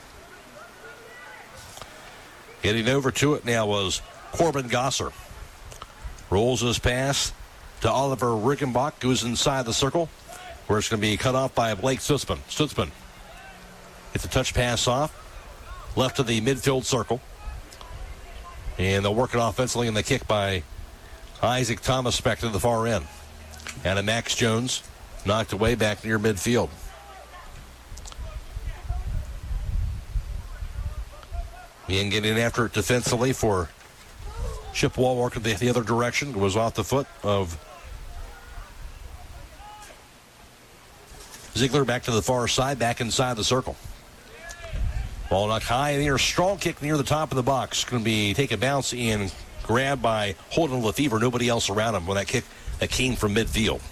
Getting over to it now was Corbin Gosser. Rolls his pass to Oliver Riggenbach. Goes inside the circle, where it's going to be cut off by Blake Stutzman. Stutzman gets a touch pass off. Left to the midfield circle. And they'll work it offensively in the kick by Isaac Thomas back to the far end. And a Max Jones knocked away back near midfield. And getting after it defensively for Chippewa, working the other direction. It was off the foot of Ziegler back to the far side, back inside the circle. Ball knocked high in the air. Strong kick near the top of the box. Going to be take a bounce and grabbed by Holden Lefevre. Nobody else around him when that kick that came from midfield.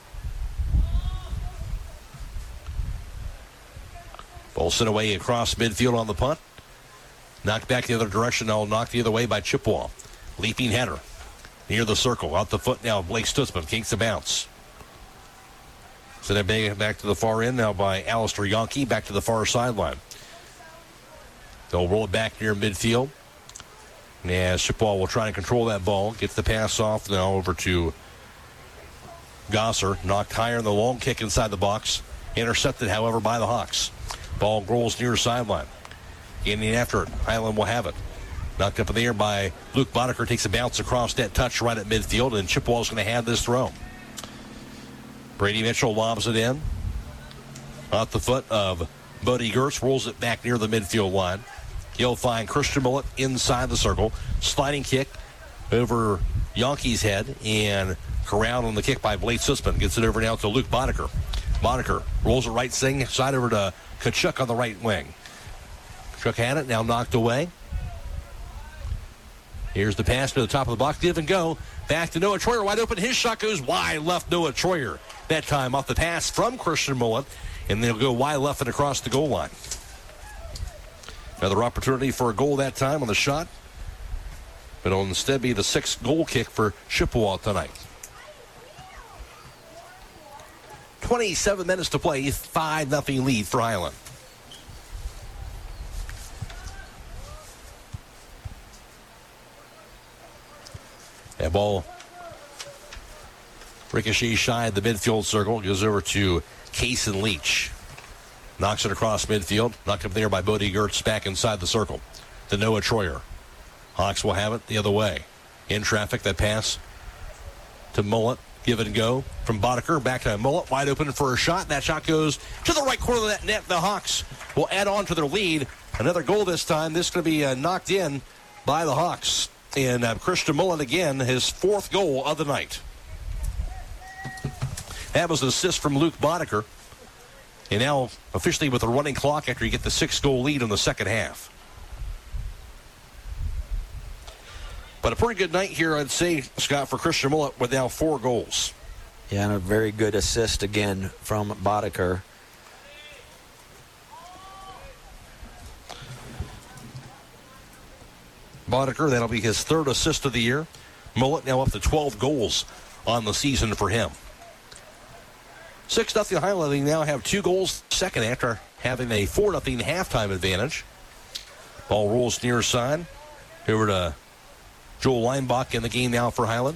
Ball sent away across midfield on the punt. Knocked back the other direction. Now knocked the other way by Chippewa. Leaping header near the circle. Out the foot now. Blake Stutzman kicks the bounce. Sent it back to the far end now by Alistair Yonke. Back to the far sideline. They'll roll it back near midfield. As Chippewa will try and control that ball. Gets the pass off now over to Gosser. Knocked higher in the long kick inside the box. Intercepted, however, by the Hawks. Ball rolls near sideline. Getting after it. Highland will have it. Knocked up in the air by Luke Boddicker. Takes a bounce across that touch right at midfield. And Chippewa's going to have this throw. Brady Mitchell lobs it in. Off the foot of Bodie Gertz. Rolls it back near the midfield line. He'll find Christian Mullet inside the circle. Sliding kick over Yonke's head. And around on the kick by Blake Stutzman. Gets it over now to Luke Boddicker. Boddicker rolls it right side over to Kachuk on the right wing. Kachuk had it. Now knocked away. Here's the pass to the top of the box. Give and go. Back to Noah Troyer. Wide open. His shot goes wide left. Noah Troyer. That time off the pass from Christian Mullet. And they'll go wide left and across the goal line. Another opportunity for a goal that time on the shot. But it'll instead be the 6th goal kick for Chippewa tonight. 27 minutes to play, 5-0 lead for Highland. That ball ricochets shy of the midfield circle, goes over to Kason Leach. Knocks it across midfield, knocked up there by Bodie Gertz, back inside the circle to Noah Troyer. Hawks will have it the other way. In traffic, that pass to Mullet. Give it and go from Boddicker back to Mullet, wide open for a shot. That shot goes to the right corner of that net. The Hawks will add on to their lead. Another goal this time. This is going to be knocked in by the Hawks. And Christian Mullet again, his 4th goal of the night. That was an assist from Luke Boddicker. And now officially with a running clock after you get the 6-goal lead in the second half. But a pretty good night here, I'd say, Scott, for Christian Mullet with now 4 goals. Yeah, and a very good assist again from Boddicker. Boddicker, that'll be his 3rd assist of the year. Mullet now up to 12 goals on the season for him. 6-0 Highland. They now have 2 goals second after having a 4-0 halftime advantage. Ball rolls near side. Over to Joel Leinbach in the game now for Highland.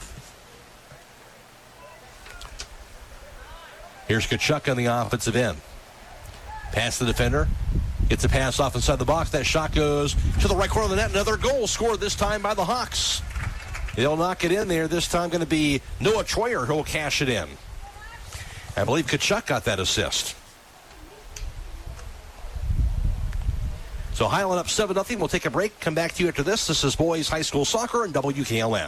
Here's Kachuk on the offensive end. Pass the defender. Gets a pass off inside the box. That shot goes to the right corner of the net. Another goal scored this time by the Hawks. They'll knock it in there. This time going to be Noah Troyer who will cash it in. I believe Kachuk got that assist. So Highland up 7-0. We'll take a break. Come back to you after this. This is Boys High School Soccer and WKLM.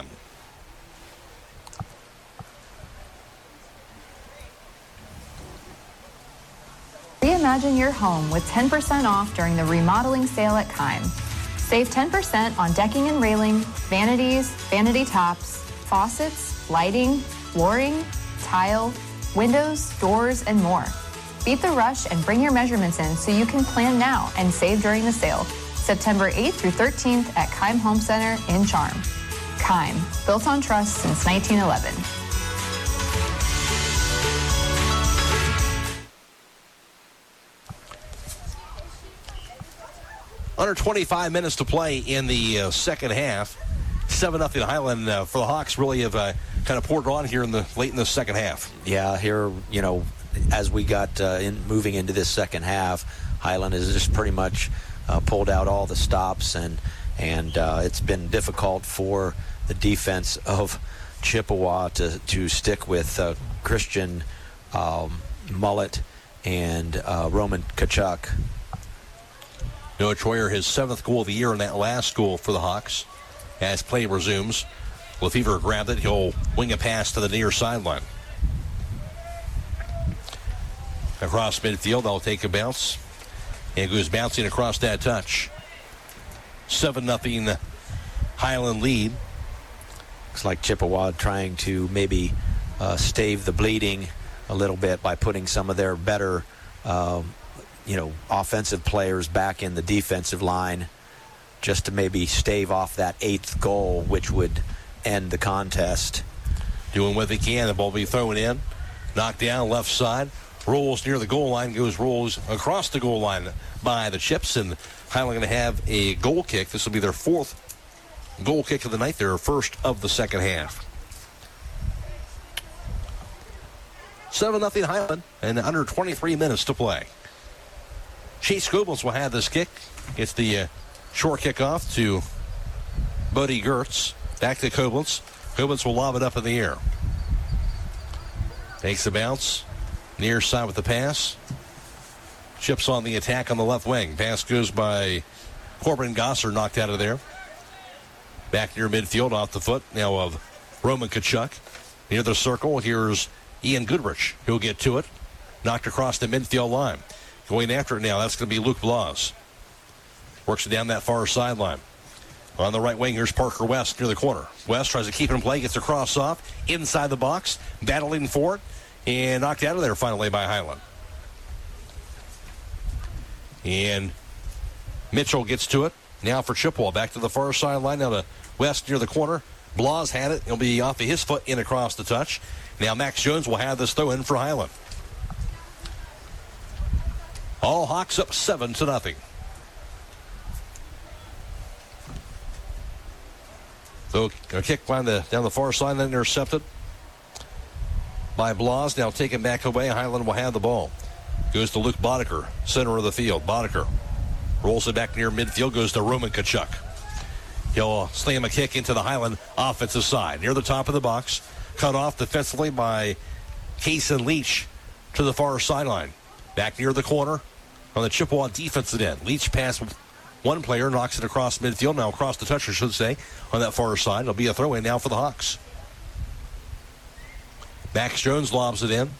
Reimagine your home with 10% off during the remodeling sale at Keim. Save 10% on decking and railing, vanities, vanity tops, faucets, lighting, flooring, tile, windows, doors, and more. Beat the rush and bring your measurements in so you can plan now and save during the sale. September 8th through 13th at Keim Home Center in Charm. Keim, built on trust since 1911. Under 25 minutes to play in the second half. 7-0 Highland for the Hawks really have kind of poured on here late in the second half. Yeah, here, as we got moving into this second half, Highland has just pretty much pulled out all the stops, and it's been difficult for the defense of Chippewa to stick with Christian Mullet and Roman Kachuk. Noah Troyer, his 7th goal of the year in that last goal for the Hawks. As play resumes, Lefevre grabbed it. He'll wing a pass to the near sideline. Across midfield, I'll take a bounce. And goes bouncing across that touch. 7-0 Highland lead. Looks like Chippewa trying to maybe stave the bleeding a little bit by putting some of their better, offensive players back in the defensive line, just to maybe stave off that 8th goal, which would end the contest. Doing what they can. The ball will be thrown in. Knocked down left side. Rolls near the goal line. Rolls across the goal line by the Chips. And Highland going to have a goal kick. This will be their 4th goal kick of the night. Their 1st of the second half. 7-0 Highland. And under 23 minutes to play. Chase Goebbels will have this kick. It's the short kickoff to Bodie Gertz. Back to Koblenz. Koblenz will lob it up in the air. Takes the bounce. Near side with the pass. Chips on the attack on the left wing. Pass goes by Corbin Gosser, knocked out of there. Back near midfield off the foot now of Roman Kachuk. Near the circle, here's Ian Goodrich. He'll get to it. Knocked across the midfield line. Going after it now, that's going to be Luke Blas. Works it down that far sideline. On the right wing, here's Parker West near the corner. West tries to keep it in play, gets a cross off, inside the box, battling for it, and knocked out of there finally by Highland. And Mitchell gets to it. Now for Chippewa. Back to the far sideline. Now to West near the corner. Blas had it. It'll be off of his foot in across the touch. Now Max Jones will have this throw in for Highland. All Hawks up 7-0. So a kick down the far side, then intercepted by Blas. Now taken back away. Highland will have the ball. Goes to Luke Boddicker, center of the field. Boddicker rolls it back near midfield. Goes to Roman Kachuk. He'll slam a kick into the Highland offensive side. Near the top of the box. Cut off defensively by Kason Leach to the far sideline. Back near the corner on the Chippewa defensive end. Leach pass one player, knocks it across midfield. Now across the touch, I should say, on that far side. It'll be a throw-in now for the Hawks. Max Jones lobs it in.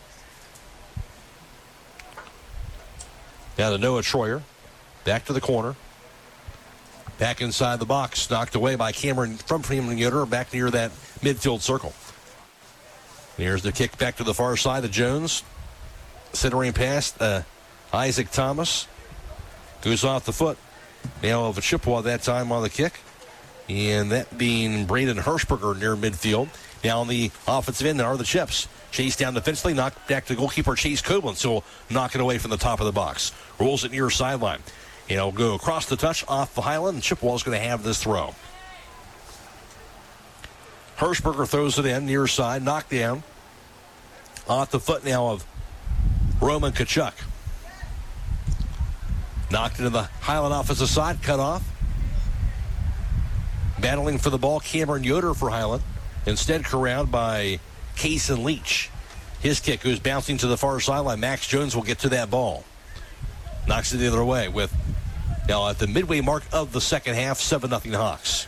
Now to Noah Troyer. Back to the corner. Back inside the box. Knocked away by Cameron Yoder. Back near that midfield circle. Here's the kick back to the far side of Jones. Centering past Isaac Thomas. Goes off the foot. Now of a Chippewa that time on the kick. And that being Braden Hirschberger near midfield. Now on the offensive end are the Chips. Chase down defensively, knocked back to goalkeeper Chase Koblenz, so knock it away from the top of the box. Rolls it near sideline. He'll go across the touch off the Highland, and Chippewa's going to have this throw. Hirschberger throws it in near side, knocked down. Off the foot now of Roman Kachuk. Knocked into the Highland offensive side, cut off. Battling for the ball, Cameron Yoder for Highland. Instead corralled by Kason Leach. His kick goes bouncing to the far sideline. Max Jones will get to that ball. Knocks it the other way with, now at the midway mark of the second half, 7-0 Hawks.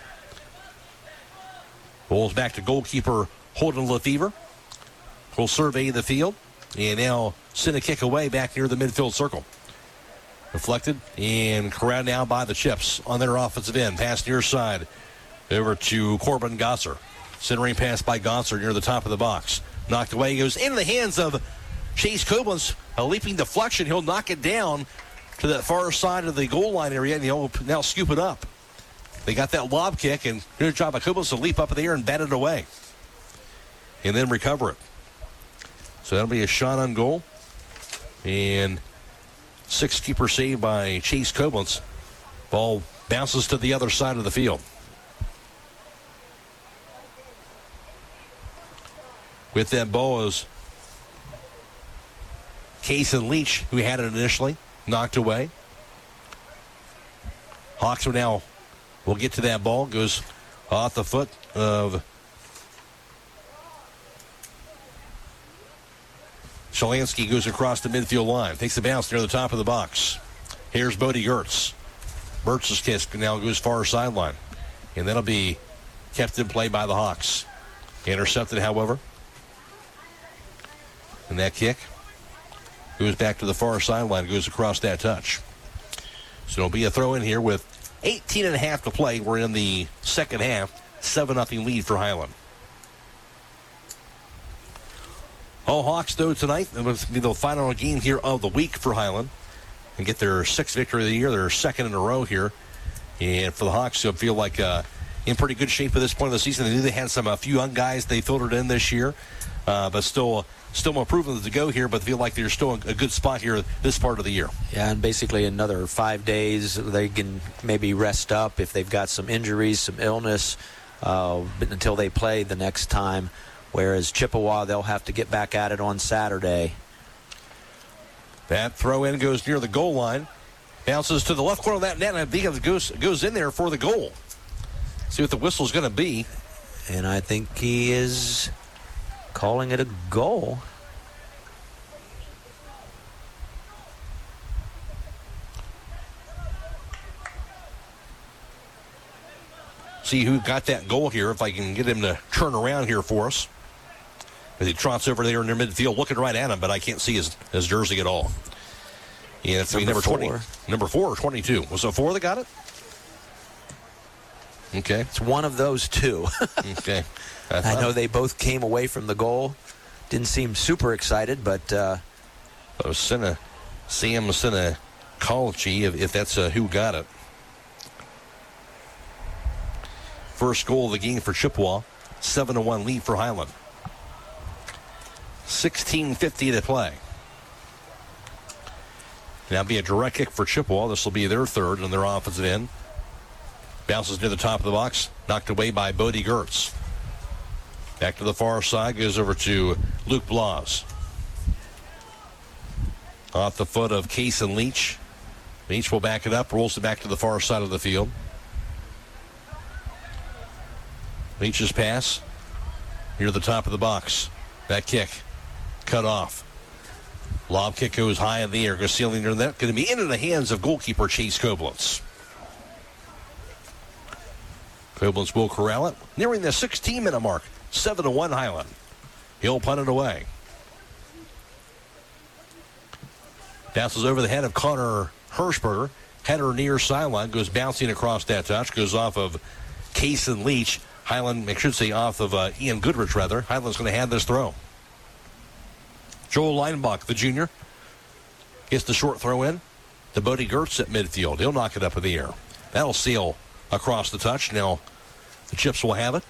Rolls back to goalkeeper Holden Lefevre. Will survey the field and now send a kick away back near the midfield circle. Deflected and corralled now by the Chips on their offensive end. Pass near side over to Corbin Gosser. Centering pass by Gosser near the top of the box. Knocked away. Goes into the hands of Chase Koblenz. A leaping deflection. He'll knock it down to that far side of the goal line area, and he'll now scoop it up. They got that lob kick, and good job by Koblenz to leap up in the air and bat it away. And then recover it. So that'll be a shot on goal. And six-keeper save by Chase Koblenz. Ball bounces to the other side of the field. With that ball is Kason Leach, who had it initially, knocked away. Hawks will get to that ball. Goes off the foot of Shalansky, goes across the midfield line. Takes the bounce near the top of the box. Here's Bodie Gertz. Gertz's kiss now goes far sideline. And that'll be kept in play by the Hawks. Intercepted, however. And that kick goes back to the far sideline, goes across that touch. So it'll be a throw in here with 18.5 to play. We're in the second half. 7-0 lead for Highland. All Hawks, though, tonight. It will be the final game here of the week for Highland. And get their sixth victory of the year. Their second in a row here. And for the Hawks, they'll feel like in pretty good shape at this point of the season. They knew they had a few young guys they filtered in this year. But still more improvement to go here, but feel like they're still in a good spot here this part of the year. Yeah, and basically another 5 days they can maybe rest up if they've got some injuries, some illness, until they play the next time. Whereas Chippewa, they'll have to get back at it on Saturday. That throw in goes near the goal line. Bounces to the left corner of that net, and I think it goes in there for the goal. See what the whistle's going to be. And I think he is calling it a goal. See who got that goal here, if I can get him to turn around here for us. As he trots over there in their midfield, looking right at him, but I can't see his jersey at all. Yeah, it's number 20. Number 4 or 22. Was it 4 that got it? Okay. It's one of those two. Okay. I know they both came away from the goal. Didn't seem super excited, but Sam Sinacolchi, if that's who got it. First goal of the game for Chippewa. 7-1 lead for Highland. 16:50 to play. Now be a direct kick for Chippewa. This will be their third on their offensive end. Bounces near the top of the box. Knocked away by Bodie Gertz. Back to the far side. Goes over to Luke Blas. Off the foot of Kason Leach. Leach will back it up. Rolls it back to the far side of the field. Leach's pass. Near the top of the box. That kick. Cut off. Lob kick goes high in the air. Goes sailing near the net. Going to be into the hands of goalkeeper Chase Koblenz. Koblenz will corral it. Nearing the 16-minute mark. 7-1 Highland. He'll punt it away. Bounces over the head of Connor Hirschberger. Header near sideline. Goes bouncing across that touch. Goes off of Kason Leach. Highland, I should say off of Ian Goodrich, rather. Highland's going to have this throw. Joel Leinbach, the junior, gets the short throw in to Bodie Gertz at midfield. He'll knock it up in the air. That'll sail across the touch. Now the Chips will have it.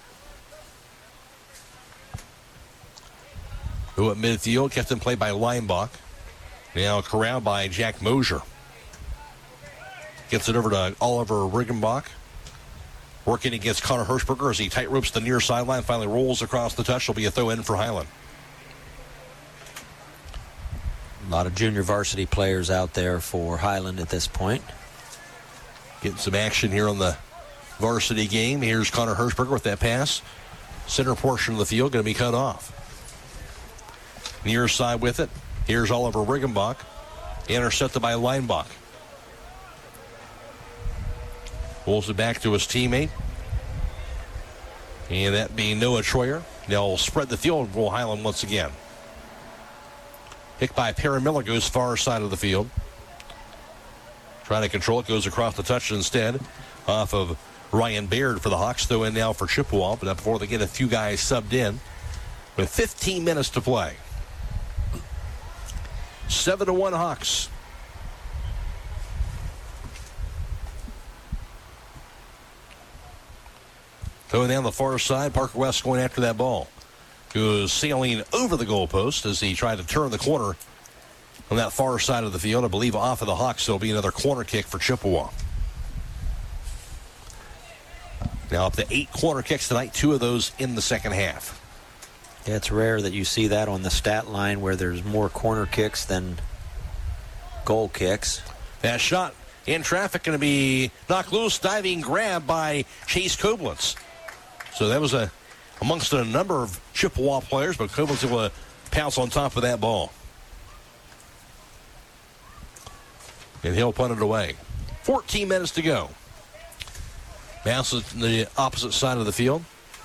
Who at midfield, kept in play by Leinbach. Now corralled by Jack Mosier. Gets it over to Oliver Riggenbach. Working against Connor Hirschberger as he tight ropes the near sideline. Finally rolls across the touch. It'll be a throw in for Highland. A lot of junior varsity players out there for Highland at this point. Getting some action here on the varsity game. Here's Connor Hirschberger with that pass. Center portion of the field going to be cut off. Near side with it. Here's Oliver Riggenbach. Intercepted by Leinbach. Pulls it back to his teammate. And that being Noah Troyer. They'll spread the field for Highland once again. Hit by Perry Miller goes far side of the field. Trying to control it. Goes across the touch instead. Off of Ryan Baird for the Hawks. Throw in now for Chippewa. But before they get a few guys subbed in. With 15 minutes to play. 7-1 Hawks. Going down the far side, Parker West going after that ball. Goes sailing over the goalpost as he tried to turn the corner on that far side of the field. I believe off of the Hawks, so it'll be another corner kick for Chippewa. Now up to 8 corner kicks tonight, 2 of those in the second half. Yeah, it's rare that you see that on the stat line where there's more corner kicks than goal kicks. That shot in traffic going to be knocked loose, diving grab by Chase Koblenz. So that was amongst a number of Chippewa players, but Koblenz able to pounce on top of that ball. And he'll punt it away. 14 minutes to go. Bounces to the opposite side of the field.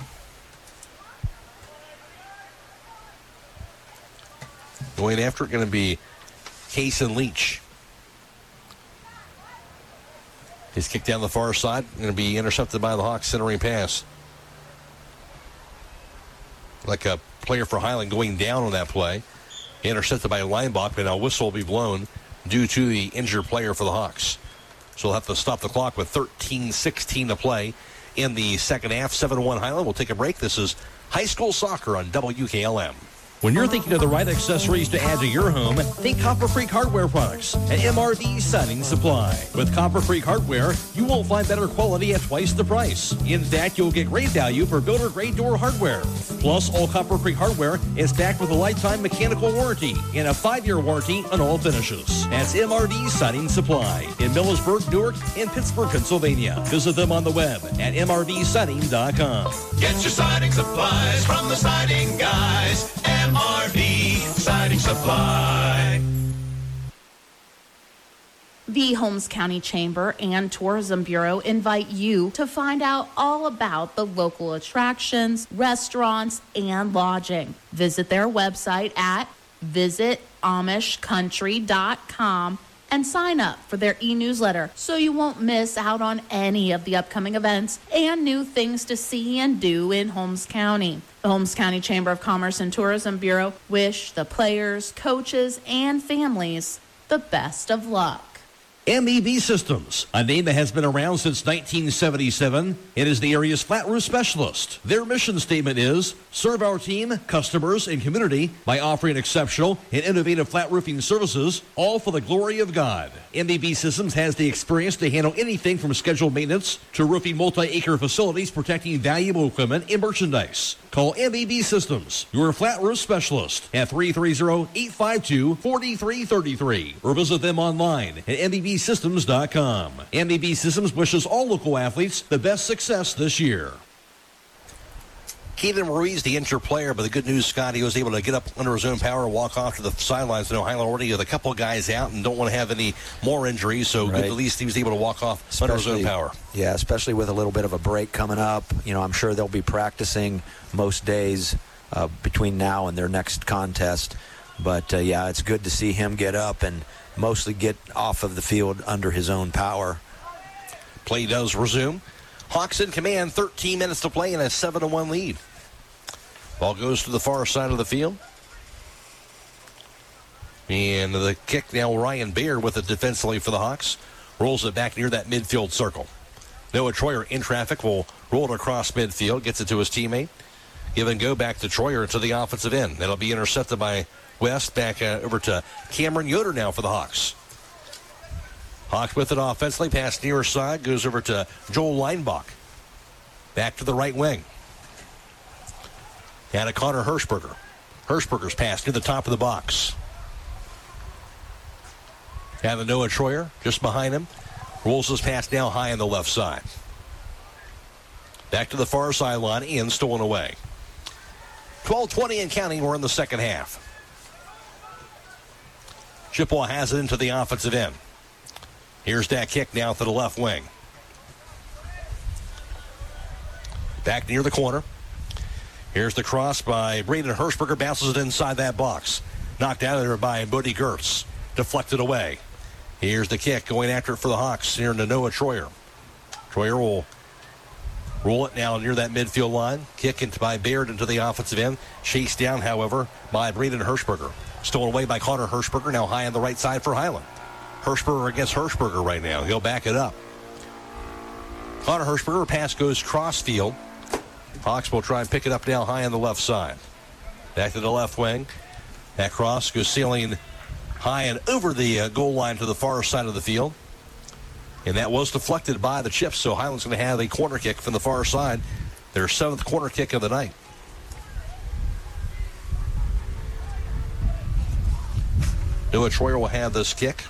Going after it going to be Kason Leach. He's kicked down the far side. Going to be intercepted by the Hawks centering pass. Like a player for Highland going down on that play. Intercepted by Leinbach, but now whistle will be blown due to the injured player for the Hawks. So they'll have to stop the clock with 13:16 to play in the second half. 7-1 Highland. We'll take a break. This is high school soccer on WKLM. When you're thinking of the right accessories to add to your home, think Copper Creek Hardware products and MRV Siding Supply. With Copper Creek Hardware, you won't find better quality at twice the price. In fact, you'll get great value for builder-grade door hardware. Plus, all Copper Creek Hardware is backed with a lifetime mechanical warranty and a 5-year warranty on all finishes. That's MRV Siding Supply in Millersburg, Newark, and Pittsburgh, Pennsylvania. Visit them on the web at mrvsiding.com. Get your siding supplies from the siding guys. MRV Siding Supply. The Holmes County Chamber and Tourism Bureau invite you to find out all about the local attractions, restaurants, and lodging. Visit their website at visitamishcountry.com and sign up for their e-newsletter so you won't miss out on any of the upcoming events and new things to see and do in Holmes County. The Holmes County Chamber of Commerce and Tourism Bureau wish the players, coaches, and families the best of luck. MEB Systems, a name that has been around since 1977, and is the area's flat roof specialist. Their mission statement is, serve our team, customers, and community by offering exceptional and innovative flat roofing services, all for the glory of God. MEB Systems has the experience to handle anything from scheduled maintenance to roofing multi-acre facilities protecting valuable equipment and merchandise. Call MEB Systems, your flat roof specialist, at 330-852-4333, or visit them online at MEBsystems.com. MEB Systems wishes all local athletes the best success this year. Keaton Ruiz, the injured player, but the good news, Scott, he was able to get up under his own power and walk off to the sidelines. I know Highland already with a couple of guys out and don't want to have any more injuries, so good, at least he was able to walk off under his own power. Yeah, especially with a little bit of a break coming up. I'm sure they'll be practicing most days between now and their next contest. But, it's good to see him get up and mostly get off of the field under his own power. Play does resume. Hawks in command, 13 minutes to play and a 7-1 lead. Ball goes to the far side of the field. And the kick now, Ryan Baird with it defensively for the Hawks. Rolls it back near that midfield circle. Noah Troyer in traffic will roll it across midfield, gets it to his teammate. Give and go back to Troyer to the offensive end. That'll be intercepted by West, back over to Cameron Yoder now for the Hawks. Hawks with it offensively, pass near side, goes over to Joel Leinbach. Back to the right wing. And to Connor Hirschberger. Hirschberger's pass near the top of the box. And the Noah Troyer just behind him. Rolls his pass now high on the left side. Back to the far sideline, in, stolen away. 12:20 and counting, we're in the second half. Chippewa has it into the offensive end. Here's that kick now to the left wing. Back near the corner. Here's the cross by Braden Hirschberger. Bounces it inside that box. Knocked out of there by Bodie Gertz. Deflected away. Here's the kick going after it for the Hawks. Here to Noah Troyer. Troyer will roll it now near that midfield line. Kick into by Baird into the offensive end. Chased down, however, by Braden Hirschberger. Stolen away by Connor Hirschberger. Now high on the right side for Highland. Hirschberger against Hirschberger right now. He'll back it up. Connor Hirschberger, pass goes cross field. Hawks will try and pick it up now high on the left side. Back to the left wing. That cross goes sailing high and over the goal line to the far side of the field. And that was deflected by the Chips, so Highland's going to have a corner kick from the far side. Their 7th corner kick of the night. Noah Troyer will have this kick.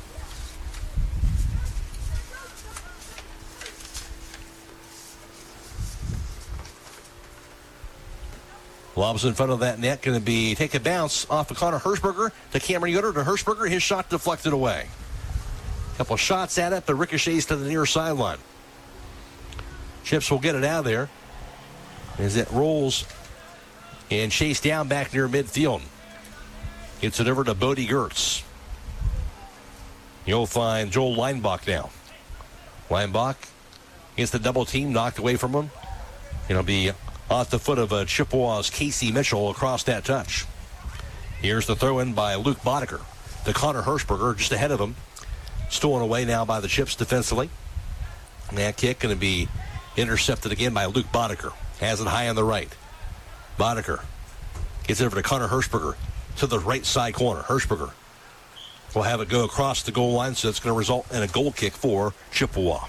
Lobs in front of that net, going to take a bounce off of Connor Hirschberger to Cameron Yoder to Hirschberger. His shot deflected away. A couple shots at it, but ricochets to the near sideline. Chips will get it out of there as it rolls and chased down back near midfield. Gets it over to Bodie Gertz. You'll find Joel Leinbach now. Leinbach gets the double team, knocked away from him. It'll be off the foot of Chippewa's Casey Mitchell across that touch. Here's the throw in by Luke Boddicker to Connor Hirschberger just ahead of him. Stolen away now by the Chips defensively. And that kick going to be intercepted again by Luke Boddicker. Has it high on the right. Boddicker gets it over to Connor Hirschberger to the right side corner. Hirschberger will have it go across the goal line, so it's going to result in a goal kick for Chippewa.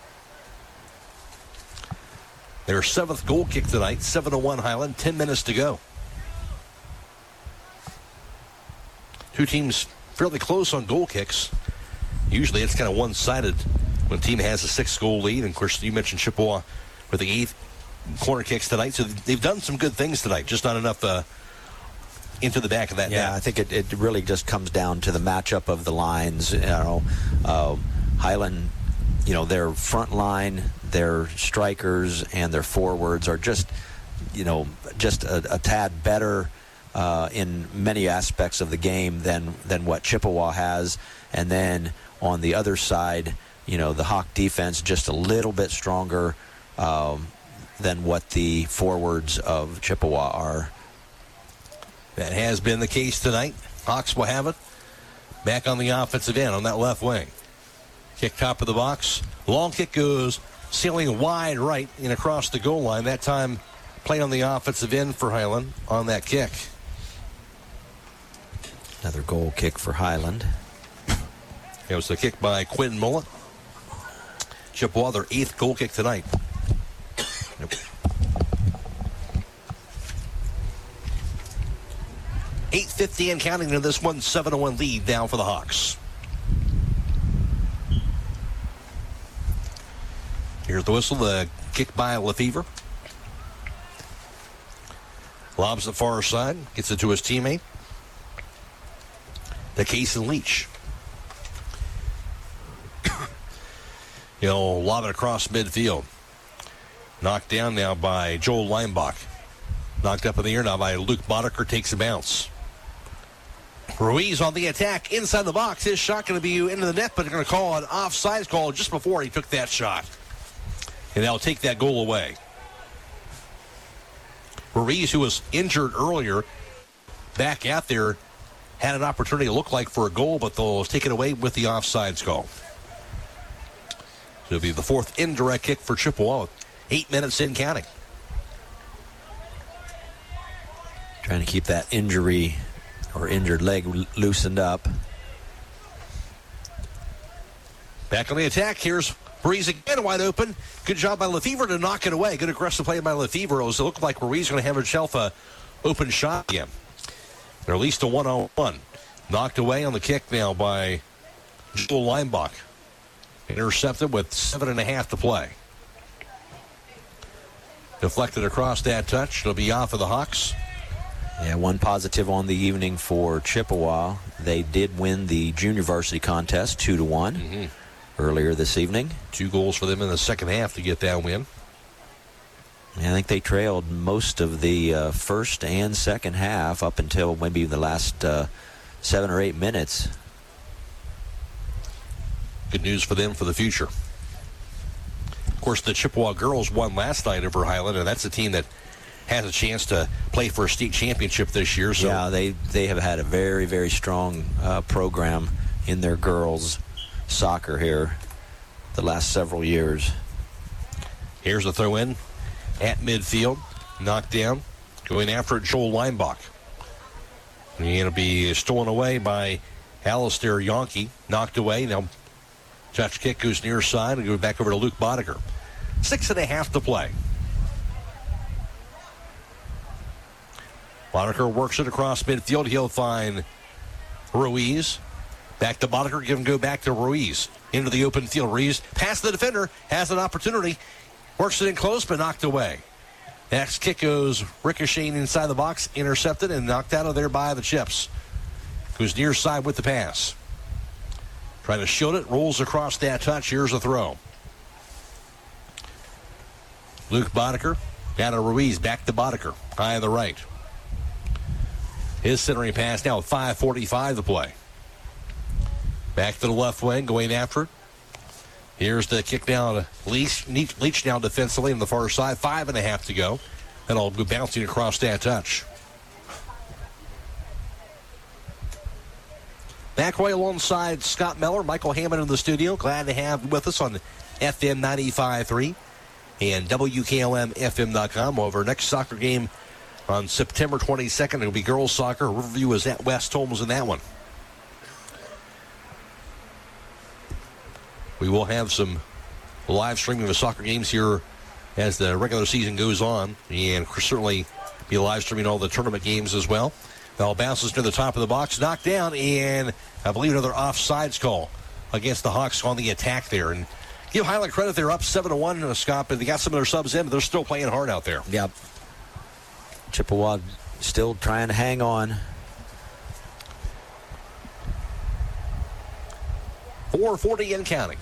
Their 7th goal kick tonight, 7-1 Highland, 10 minutes to go. Two teams fairly close on goal kicks. Usually it's kind of one-sided when a team has a 6-goal lead. And of course, you mentioned Chippewa with the 8th corner kicks tonight. So they've done some good things tonight, just not enough into the back of that net. Yeah, I think it really just comes down to the matchup of the lines. Highland, their front line, their strikers, and their forwards are just a tad better in many aspects of the game than what Chippewa has. And then on the other side, the Hawk defense just a little bit stronger than what the forwards of Chippewa are. That has been the case tonight. Hawks will have it back on the offensive end on that left wing. Kick top of the box. Long kick goes sailing wide right and across the goal line. That time play on the offensive end for Highland on that kick. Another goal kick for Highland. It was the kick by Quinn Mullet. Chippewa, their 8th goal kick tonight. Nope. 8:50 and counting to this one, 7-1 lead down for the Hawks. Here's the whistle, the kick by Lefevre. Lobs the far side, gets it to his teammate. To Kason Leach. He'll lob it across midfield. Knocked down now by Joel Leinbach. Knocked up in the air now by Luke Boddicker, takes a bounce. Ruiz on the attack inside the box. His shot going to be into the net, but they're going to call an offsides call just before he took that shot. And they'll take that goal away. Ruiz, who was injured earlier, back out there, had an opportunity to look like for a goal, but they'll take it away with the offsides call. So it'll be the 4th indirect kick for Chippewa with 8 minutes in counting. Trying to keep that injury or injured leg loosened up. Back on the attack. Here's Ruiz again wide open. Good job by Lefevre to knock it away. Good aggressive play by Lefevre. It looked like Ruiz going to have himself a open shot again. They're at least a 1-on-1. Knocked away on the kick now by Joel Leinbach. Intercepted with 7.5 to play. Deflected across that touch. It'll be off of the Hawks. Yeah, one positive on the evening for Chippewa. They did win the junior varsity contest 2-1 earlier this evening. 2 goals for them in the second half to get that win. I think they trailed most of the first and second half up until maybe the last 7 or 8 minutes. Good news for them for the future. Of course, the Chippewa girls won last night over Highland, and that's a team that has a chance to play for a state championship this year. So yeah, they have had a very, very strong program in their girls soccer here the last several years. Here's a throw in at midfield. Knocked down. Going after it, Joel Leinbach. And it'll be stolen away by Alistair Yonke. Knocked away. Now touch kick goes near side and goes back over to Luke Boddicker. 6.5 to play. Boddicker works it across midfield. He'll find Ruiz. Back to Boddicker. Give him go back to Ruiz. Into the open field. Ruiz past the defender. Has an opportunity. Works it in close, but knocked away. Next kick goes ricocheting inside the box. Intercepted and knocked out of there by the Chips. Goes near side with the pass. Trying to shield it. Rolls across that touch. Here's a throw. Luke Boddicker. Down to Ruiz. Back to Boddicker. High on the right. His centering pass now with 5:45 to play. Back to the left wing, going after it. Here's the kick down to Leach now defensively on the far side. 5.5 to go. That'll go bouncing across that touch. McRoy alongside Scott Miller, Michael Hammond in the studio. Glad to have with us on FM 95.3 and WKLMFM.com. Over next soccer game on September 22nd, it'll be girls soccer. Riverview is at West Holmes in that one. We will have some live streaming of the soccer games here as the regular season goes on, and certainly be live streaming all the tournament games as well. Ball bounces to the top of the box, knocked down, and I believe another offsides call against the Hawks on the attack there. And give Highland credit, they're up 7-1, Scott, but they got some of their subs in, but they're still playing hard out there. Yep. Chippewa still trying to hang on. 4:40 and counting.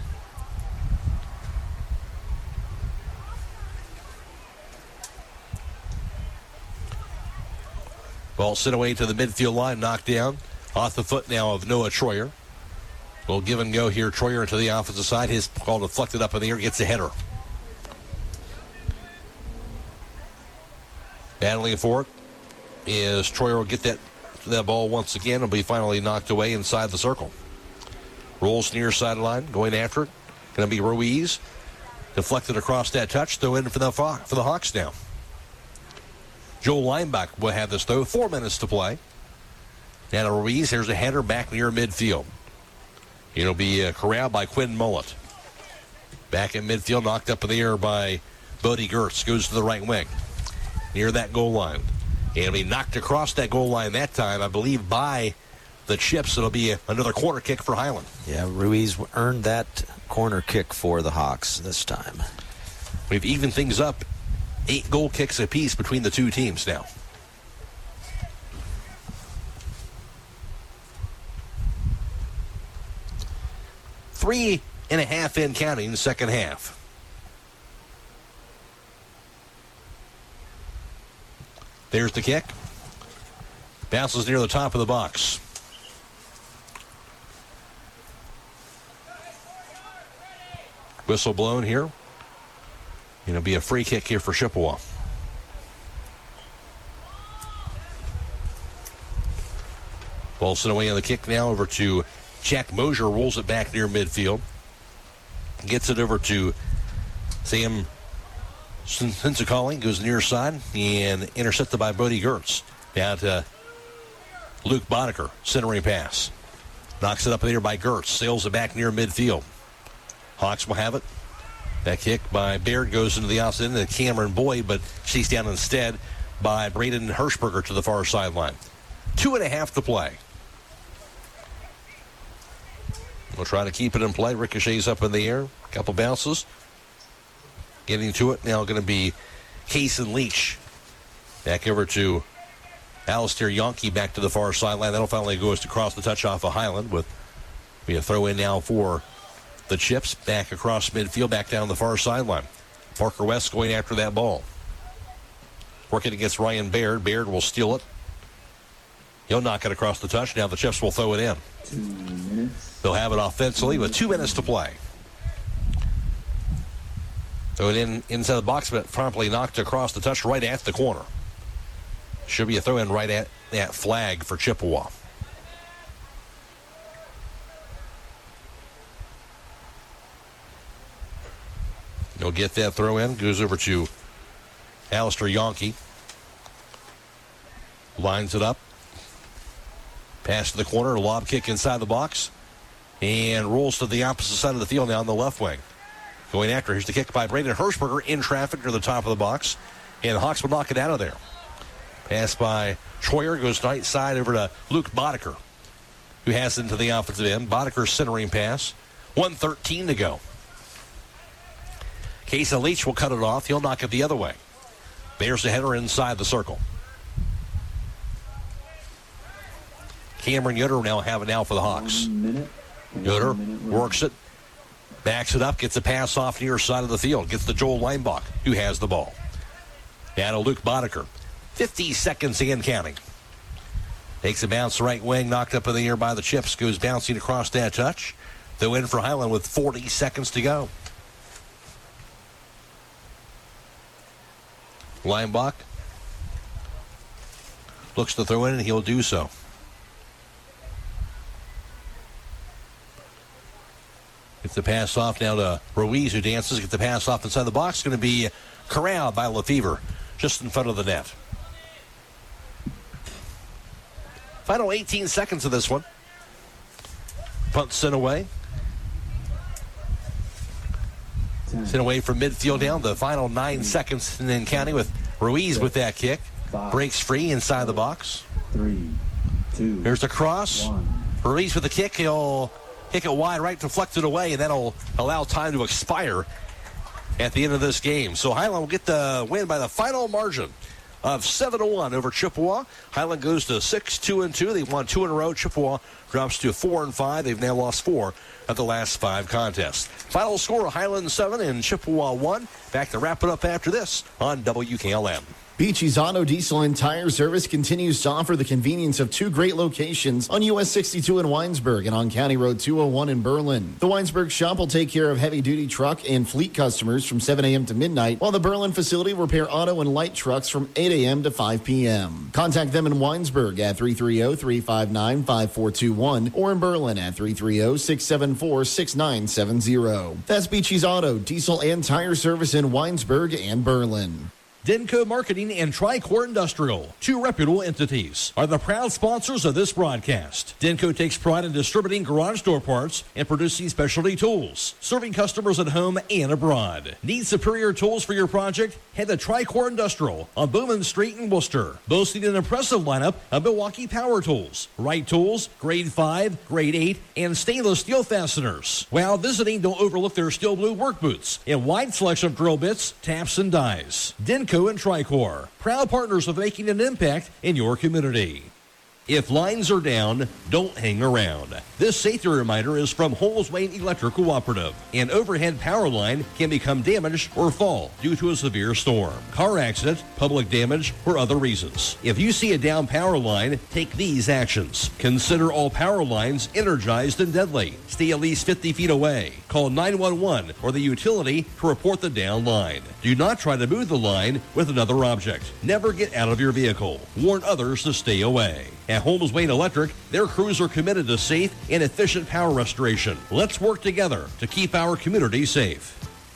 Ball sent away to the midfield line, knocked down. Off the foot now of Noah Troyer. We'll give and go here. Troyer to the offensive side. His ball deflected up in the air, gets a header. Battling for it is Troyer. Will get that ball once again. It'll be finally knocked away inside the circle. Rolls near sideline, going after it. Going to be Ruiz. Deflected across that touch. Throw in for the Hawks now. Joel Leinbach will have this, though. 4 minutes to play. Now Ruiz, here's a header back near midfield. It'll be corralled by Quinn Mullet. Back in midfield, knocked up in the air by Bodie Gertz. Goes to the right wing. Near that goal line. And it'll be knocked across that goal line that time, I believe, by the Chips. It'll be another corner kick for Highland. Yeah, Ruiz earned that corner kick for the Hawks this time. We've evened things up. 8 goal kicks apiece between the two teams now. Three and a half in counting the second half. There's the kick. Bounces near the top of the box. Whistle blown here. It'll be a free kick here for Chippewa. Ball sent away on the kick now over to Jack Mosier. Rolls it back near midfield. Gets it over to Sam Sinsakali. Goes near side and intercepted by Bodie Gertz. Down to Luke Boddicker. Centering pass. Knocks it up in the air by Gertz. Sails it back near midfield. Hawks will have it. That kick by Baird goes into the outside end to Cameron Boyd, but she's down instead by Braden Hirschberger to the far sideline. 2.5 to play. We'll try to keep it in play. Ricochets up in the air. A couple bounces. Getting to it now going to be Kason Leach. Back over to Alistair Yonke back to the far sideline. That'll finally go across the touch off of Highland with a throw in now for the Chips. Back across midfield, back down the far sideline. Parker West going after that ball. Working against Ryan Baird. Baird will steal it. He'll knock it across the touch. Now the Chips will throw it in. 2 minutes. They'll have it offensively with 2 minutes to play. Throw it in inside the box, but promptly knocked across the touch right at the corner. Should be a throw in right at that flag for Chippewa. He'll get that throw in. Goes over to Alistair Yonke. Lines it up. Pass to the corner. Lob kick inside the box. And rolls to the opposite side of the field now on the left wing. Going after. Here's the kick by Braden Hirschberger in traffic near the top of the box. And the Hawks will knock it out of there. Pass by Troyer. Goes right side over to Luke Boddicker, who has it into the offensive end. Boddicker's centering pass. 1:13 to go. Kason Leach will cut it off. He'll knock it the other way. There's the header inside the circle. Cameron Yoder now have it now for the Hawks. Yoder works it, backs it up, gets a pass off near side of the field, gets to Joel Leinbach, who has the ball. Now to Luke Boddicker. 50 seconds in counting. Takes a bounce right wing, knocked up in the air by the Chips, goes bouncing across that touch. They'll in for Highland with 40 seconds to go. Leinbach looks to throw in, and he'll do so. Gets the pass off now to Ruiz, who dances. Gets the pass off inside the box. Going to be corralled by Lefevre just in front of the net. Final 18 seconds of this one. Punt sent away. Sent away from midfield down. The final 9 seconds and then counting with Ruiz with that kick. Breaks free inside the box. 3, 2. Here's the cross. 1. Ruiz with the kick. He'll kick it wide right, deflected away, and that'll allow time to expire at the end of this game. So Highland will get the win by the final margin of 7-1 over Chippewa. Highland goes to 6-2-2. They've won 2 in a row. Chippewa drops to 4-5. They've now lost 4 of the last 5 contests. Final score, Highland 7 and Chippewa 1. Back to wrap it up after this on WKLM. Beachy's Auto Diesel and Tire Service continues to offer the convenience of 2 great locations on US 62 in Weinsberg and on County Road 201 in Berlin. The Weinsberg shop will take care of heavy-duty truck and fleet customers from 7 a.m. to midnight, while the Berlin facility will repair auto and light trucks from 8 a.m. to 5 p.m. Contact them in Weinsberg at 330-359-5421 331 or in Berlin at 330-674-6970. That's Beachy's Auto, Diesel and Tire Service in Weinsberg and Berlin. Denko Marketing and Tricor Industrial, two reputable entities, are the proud sponsors of this broadcast. Denko takes pride in distributing garage door parts and producing specialty tools, serving customers at home and abroad. Need superior tools for your project? Head to Tricor Industrial on Bowman Street in Worcester, boasting an impressive lineup of Milwaukee power tools, Wright tools, grade 5, grade 8, and stainless steel fasteners. While visiting, don't overlook their steel blue work boots and wide selection of drill bits, taps, and dies. Denko and Tricor, proud partners of making an impact in your community. If lines are down, don't hang around. This safety reminder is from Holmes Wayne Electric Cooperative. An overhead power line can become damaged or fall due to a severe storm, car accident, public damage, or other reasons. If you see a down power line, take these actions. Consider all power lines energized and deadly. Stay at least 50 feet away. Call 911 or the utility to report the down line. Do not try to move the line with another object. Never get out of your vehicle. Warn others to stay away. At Holmes Wayne Electric, their crews are committed to safe and efficient power restoration. Let's work together to keep our community safe.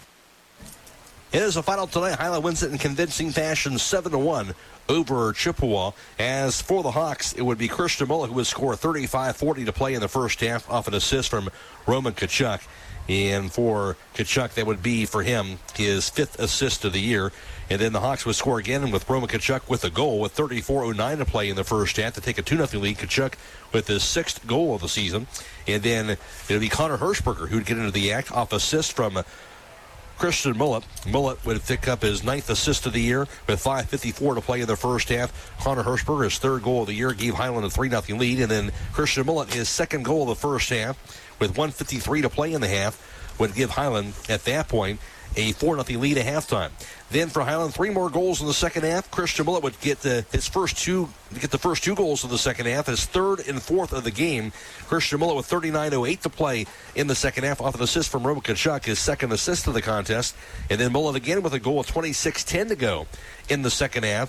It is a final tonight. Highland wins it in convincing fashion, 7-1 over Chippewa. As for the Hawks, it would be Christian Mullet who would score 35-40 to play in the first half off an assist from Roman Kachuk. And for Kachuk, that would be for him his 5th assist of the year. And then the Hawks would score again with Roman Kachuk with a goal with 34:09 to play in the first half to take a 2-0 lead. Kachuk with his 6th goal of the season. And then it would be Connor Hirschberger who would get into the act off assist from Christian Mullet. Mullet would pick up his 9th assist of the year with 5:54 to play in the first half. Connor Hirschberger, his 3rd goal of the year, gave Highland a 3-0 lead. And then Christian Mullet, his 2nd goal of the first half with 1:53 to play in the half, would give Highland at that point a 4-0 lead at halftime. Then for Highland, 3 more goals in the second half. Christian Mullet would get the first two goals of the second half, his 3rd and 4th of the game. Christian Mullet with 39:08 to play in the second half off an assist from Roman Kachuk, his 2nd assist of the contest. And then Mullet again with a goal of 26:10 to go in the second half.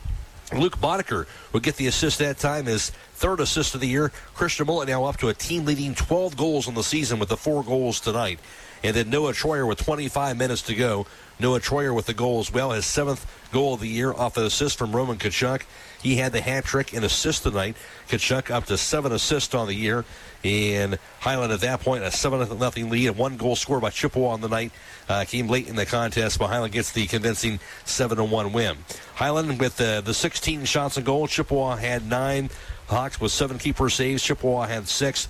Luke Boddicker would get the assist that time, his 3rd assist of the year. Christian Mullet now up to a team-leading 12 goals in the season with the 4 goals tonight. And then Noah Troyer with 25 minutes to go. Noah Troyer with the goal as well, his 7th goal of the year off an assist from Roman Kachuk. He had the hat trick and assist tonight. Kachuk up to 7 assists on the year. And Highland at that point, a 7-0 lead, and 1 goal scored by Chippewa on the night. Came late in the contest, but Highland gets the convincing 7-1 win. Highland with the 16 shots on goal. Chippewa had 9. Hawks with 7 keeper saves. Chippewa had 6.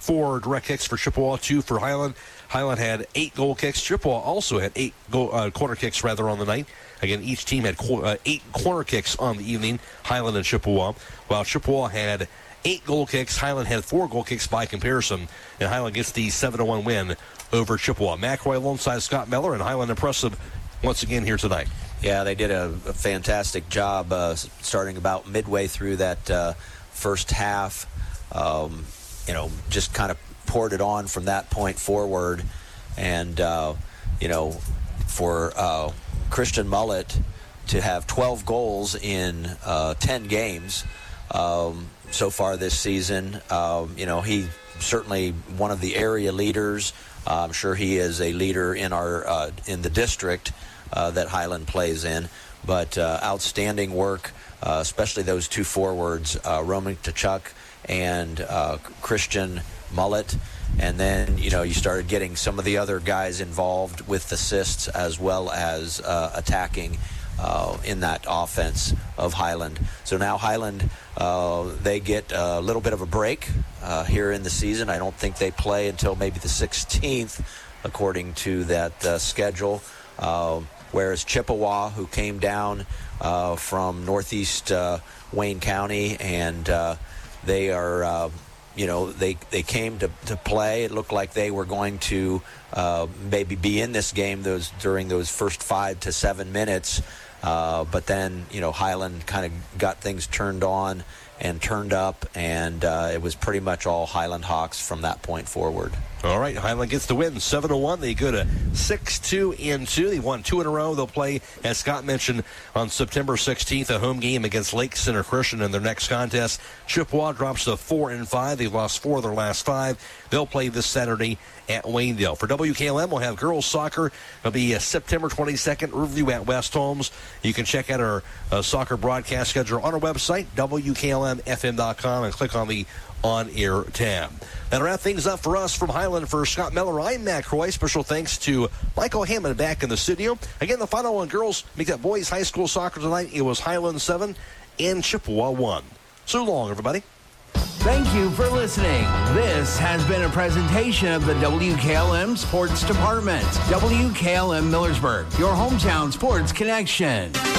4 direct kicks for Chippewa, 2 for Highland. Highland had 8 goal kicks. Chippewa also had 8 corner kicks on the night. Again, each team had 8 corner kicks on the evening, Highland and Chippewa. While Chippewa had 8 goal kicks, Highland had 4 goal kicks by comparison, and Highland gets the 7-1 win over Chippewa. McRoy alongside Scott Miller, and Highland impressive once again here tonight. Yeah, they did a fantastic job starting about midway through that first half. Just kind of poured it on from that point forward. And, for Christian Mullet to have 12 goals in 10 games so far this season, he certainly one of the area leaders. I'm sure he is a leader in our in the district that Highland plays in. But outstanding work, especially those 2 forwards, Roman Kachuk and Christian Mullet. And then, you started getting some of the other guys involved with assists as well as attacking in that offense of Highland. So now Highland, they get a little bit of a break here in the season. I don't think they play until maybe the 16th, according to that schedule. Whereas Chippewa, who came down from northeast Wayne County, and they are... they came to play. It looked like they were going to maybe be in this game during those first 5 to 7 minutes. But then, Highland kind of got things turned on and turned up, and it was pretty much all Highland Hawks from that point forward. All right, Highland gets the win, 7-1. They go to 6-2-2. They won 2 in a row. They'll play, as Scott mentioned, on September 16th, a home game against Lake Center Christian in their next contest. Chippewa drops to 4-5. They've lost 4 of their last 5. They'll play this Saturday at Waynedale. For WKLM, we'll have girls soccer. It'll be September 22nd, Riverview at West Holmes. You can check out our soccer broadcast schedule on our website, WKLMFM.com, and click on the on-air tab. That'll wrap things up for us from Highland. For Scott Miller, I'm Matt Croy. Special thanks to Michael Hammond back in the studio. Again, the final on girls make that boys high school soccer tonight. It was Highland 7 and Chippewa 1. So long, everybody. Thank you for listening. This has been a presentation of the WKLM Sports Department. WKLM Millersburg, your hometown sports connection.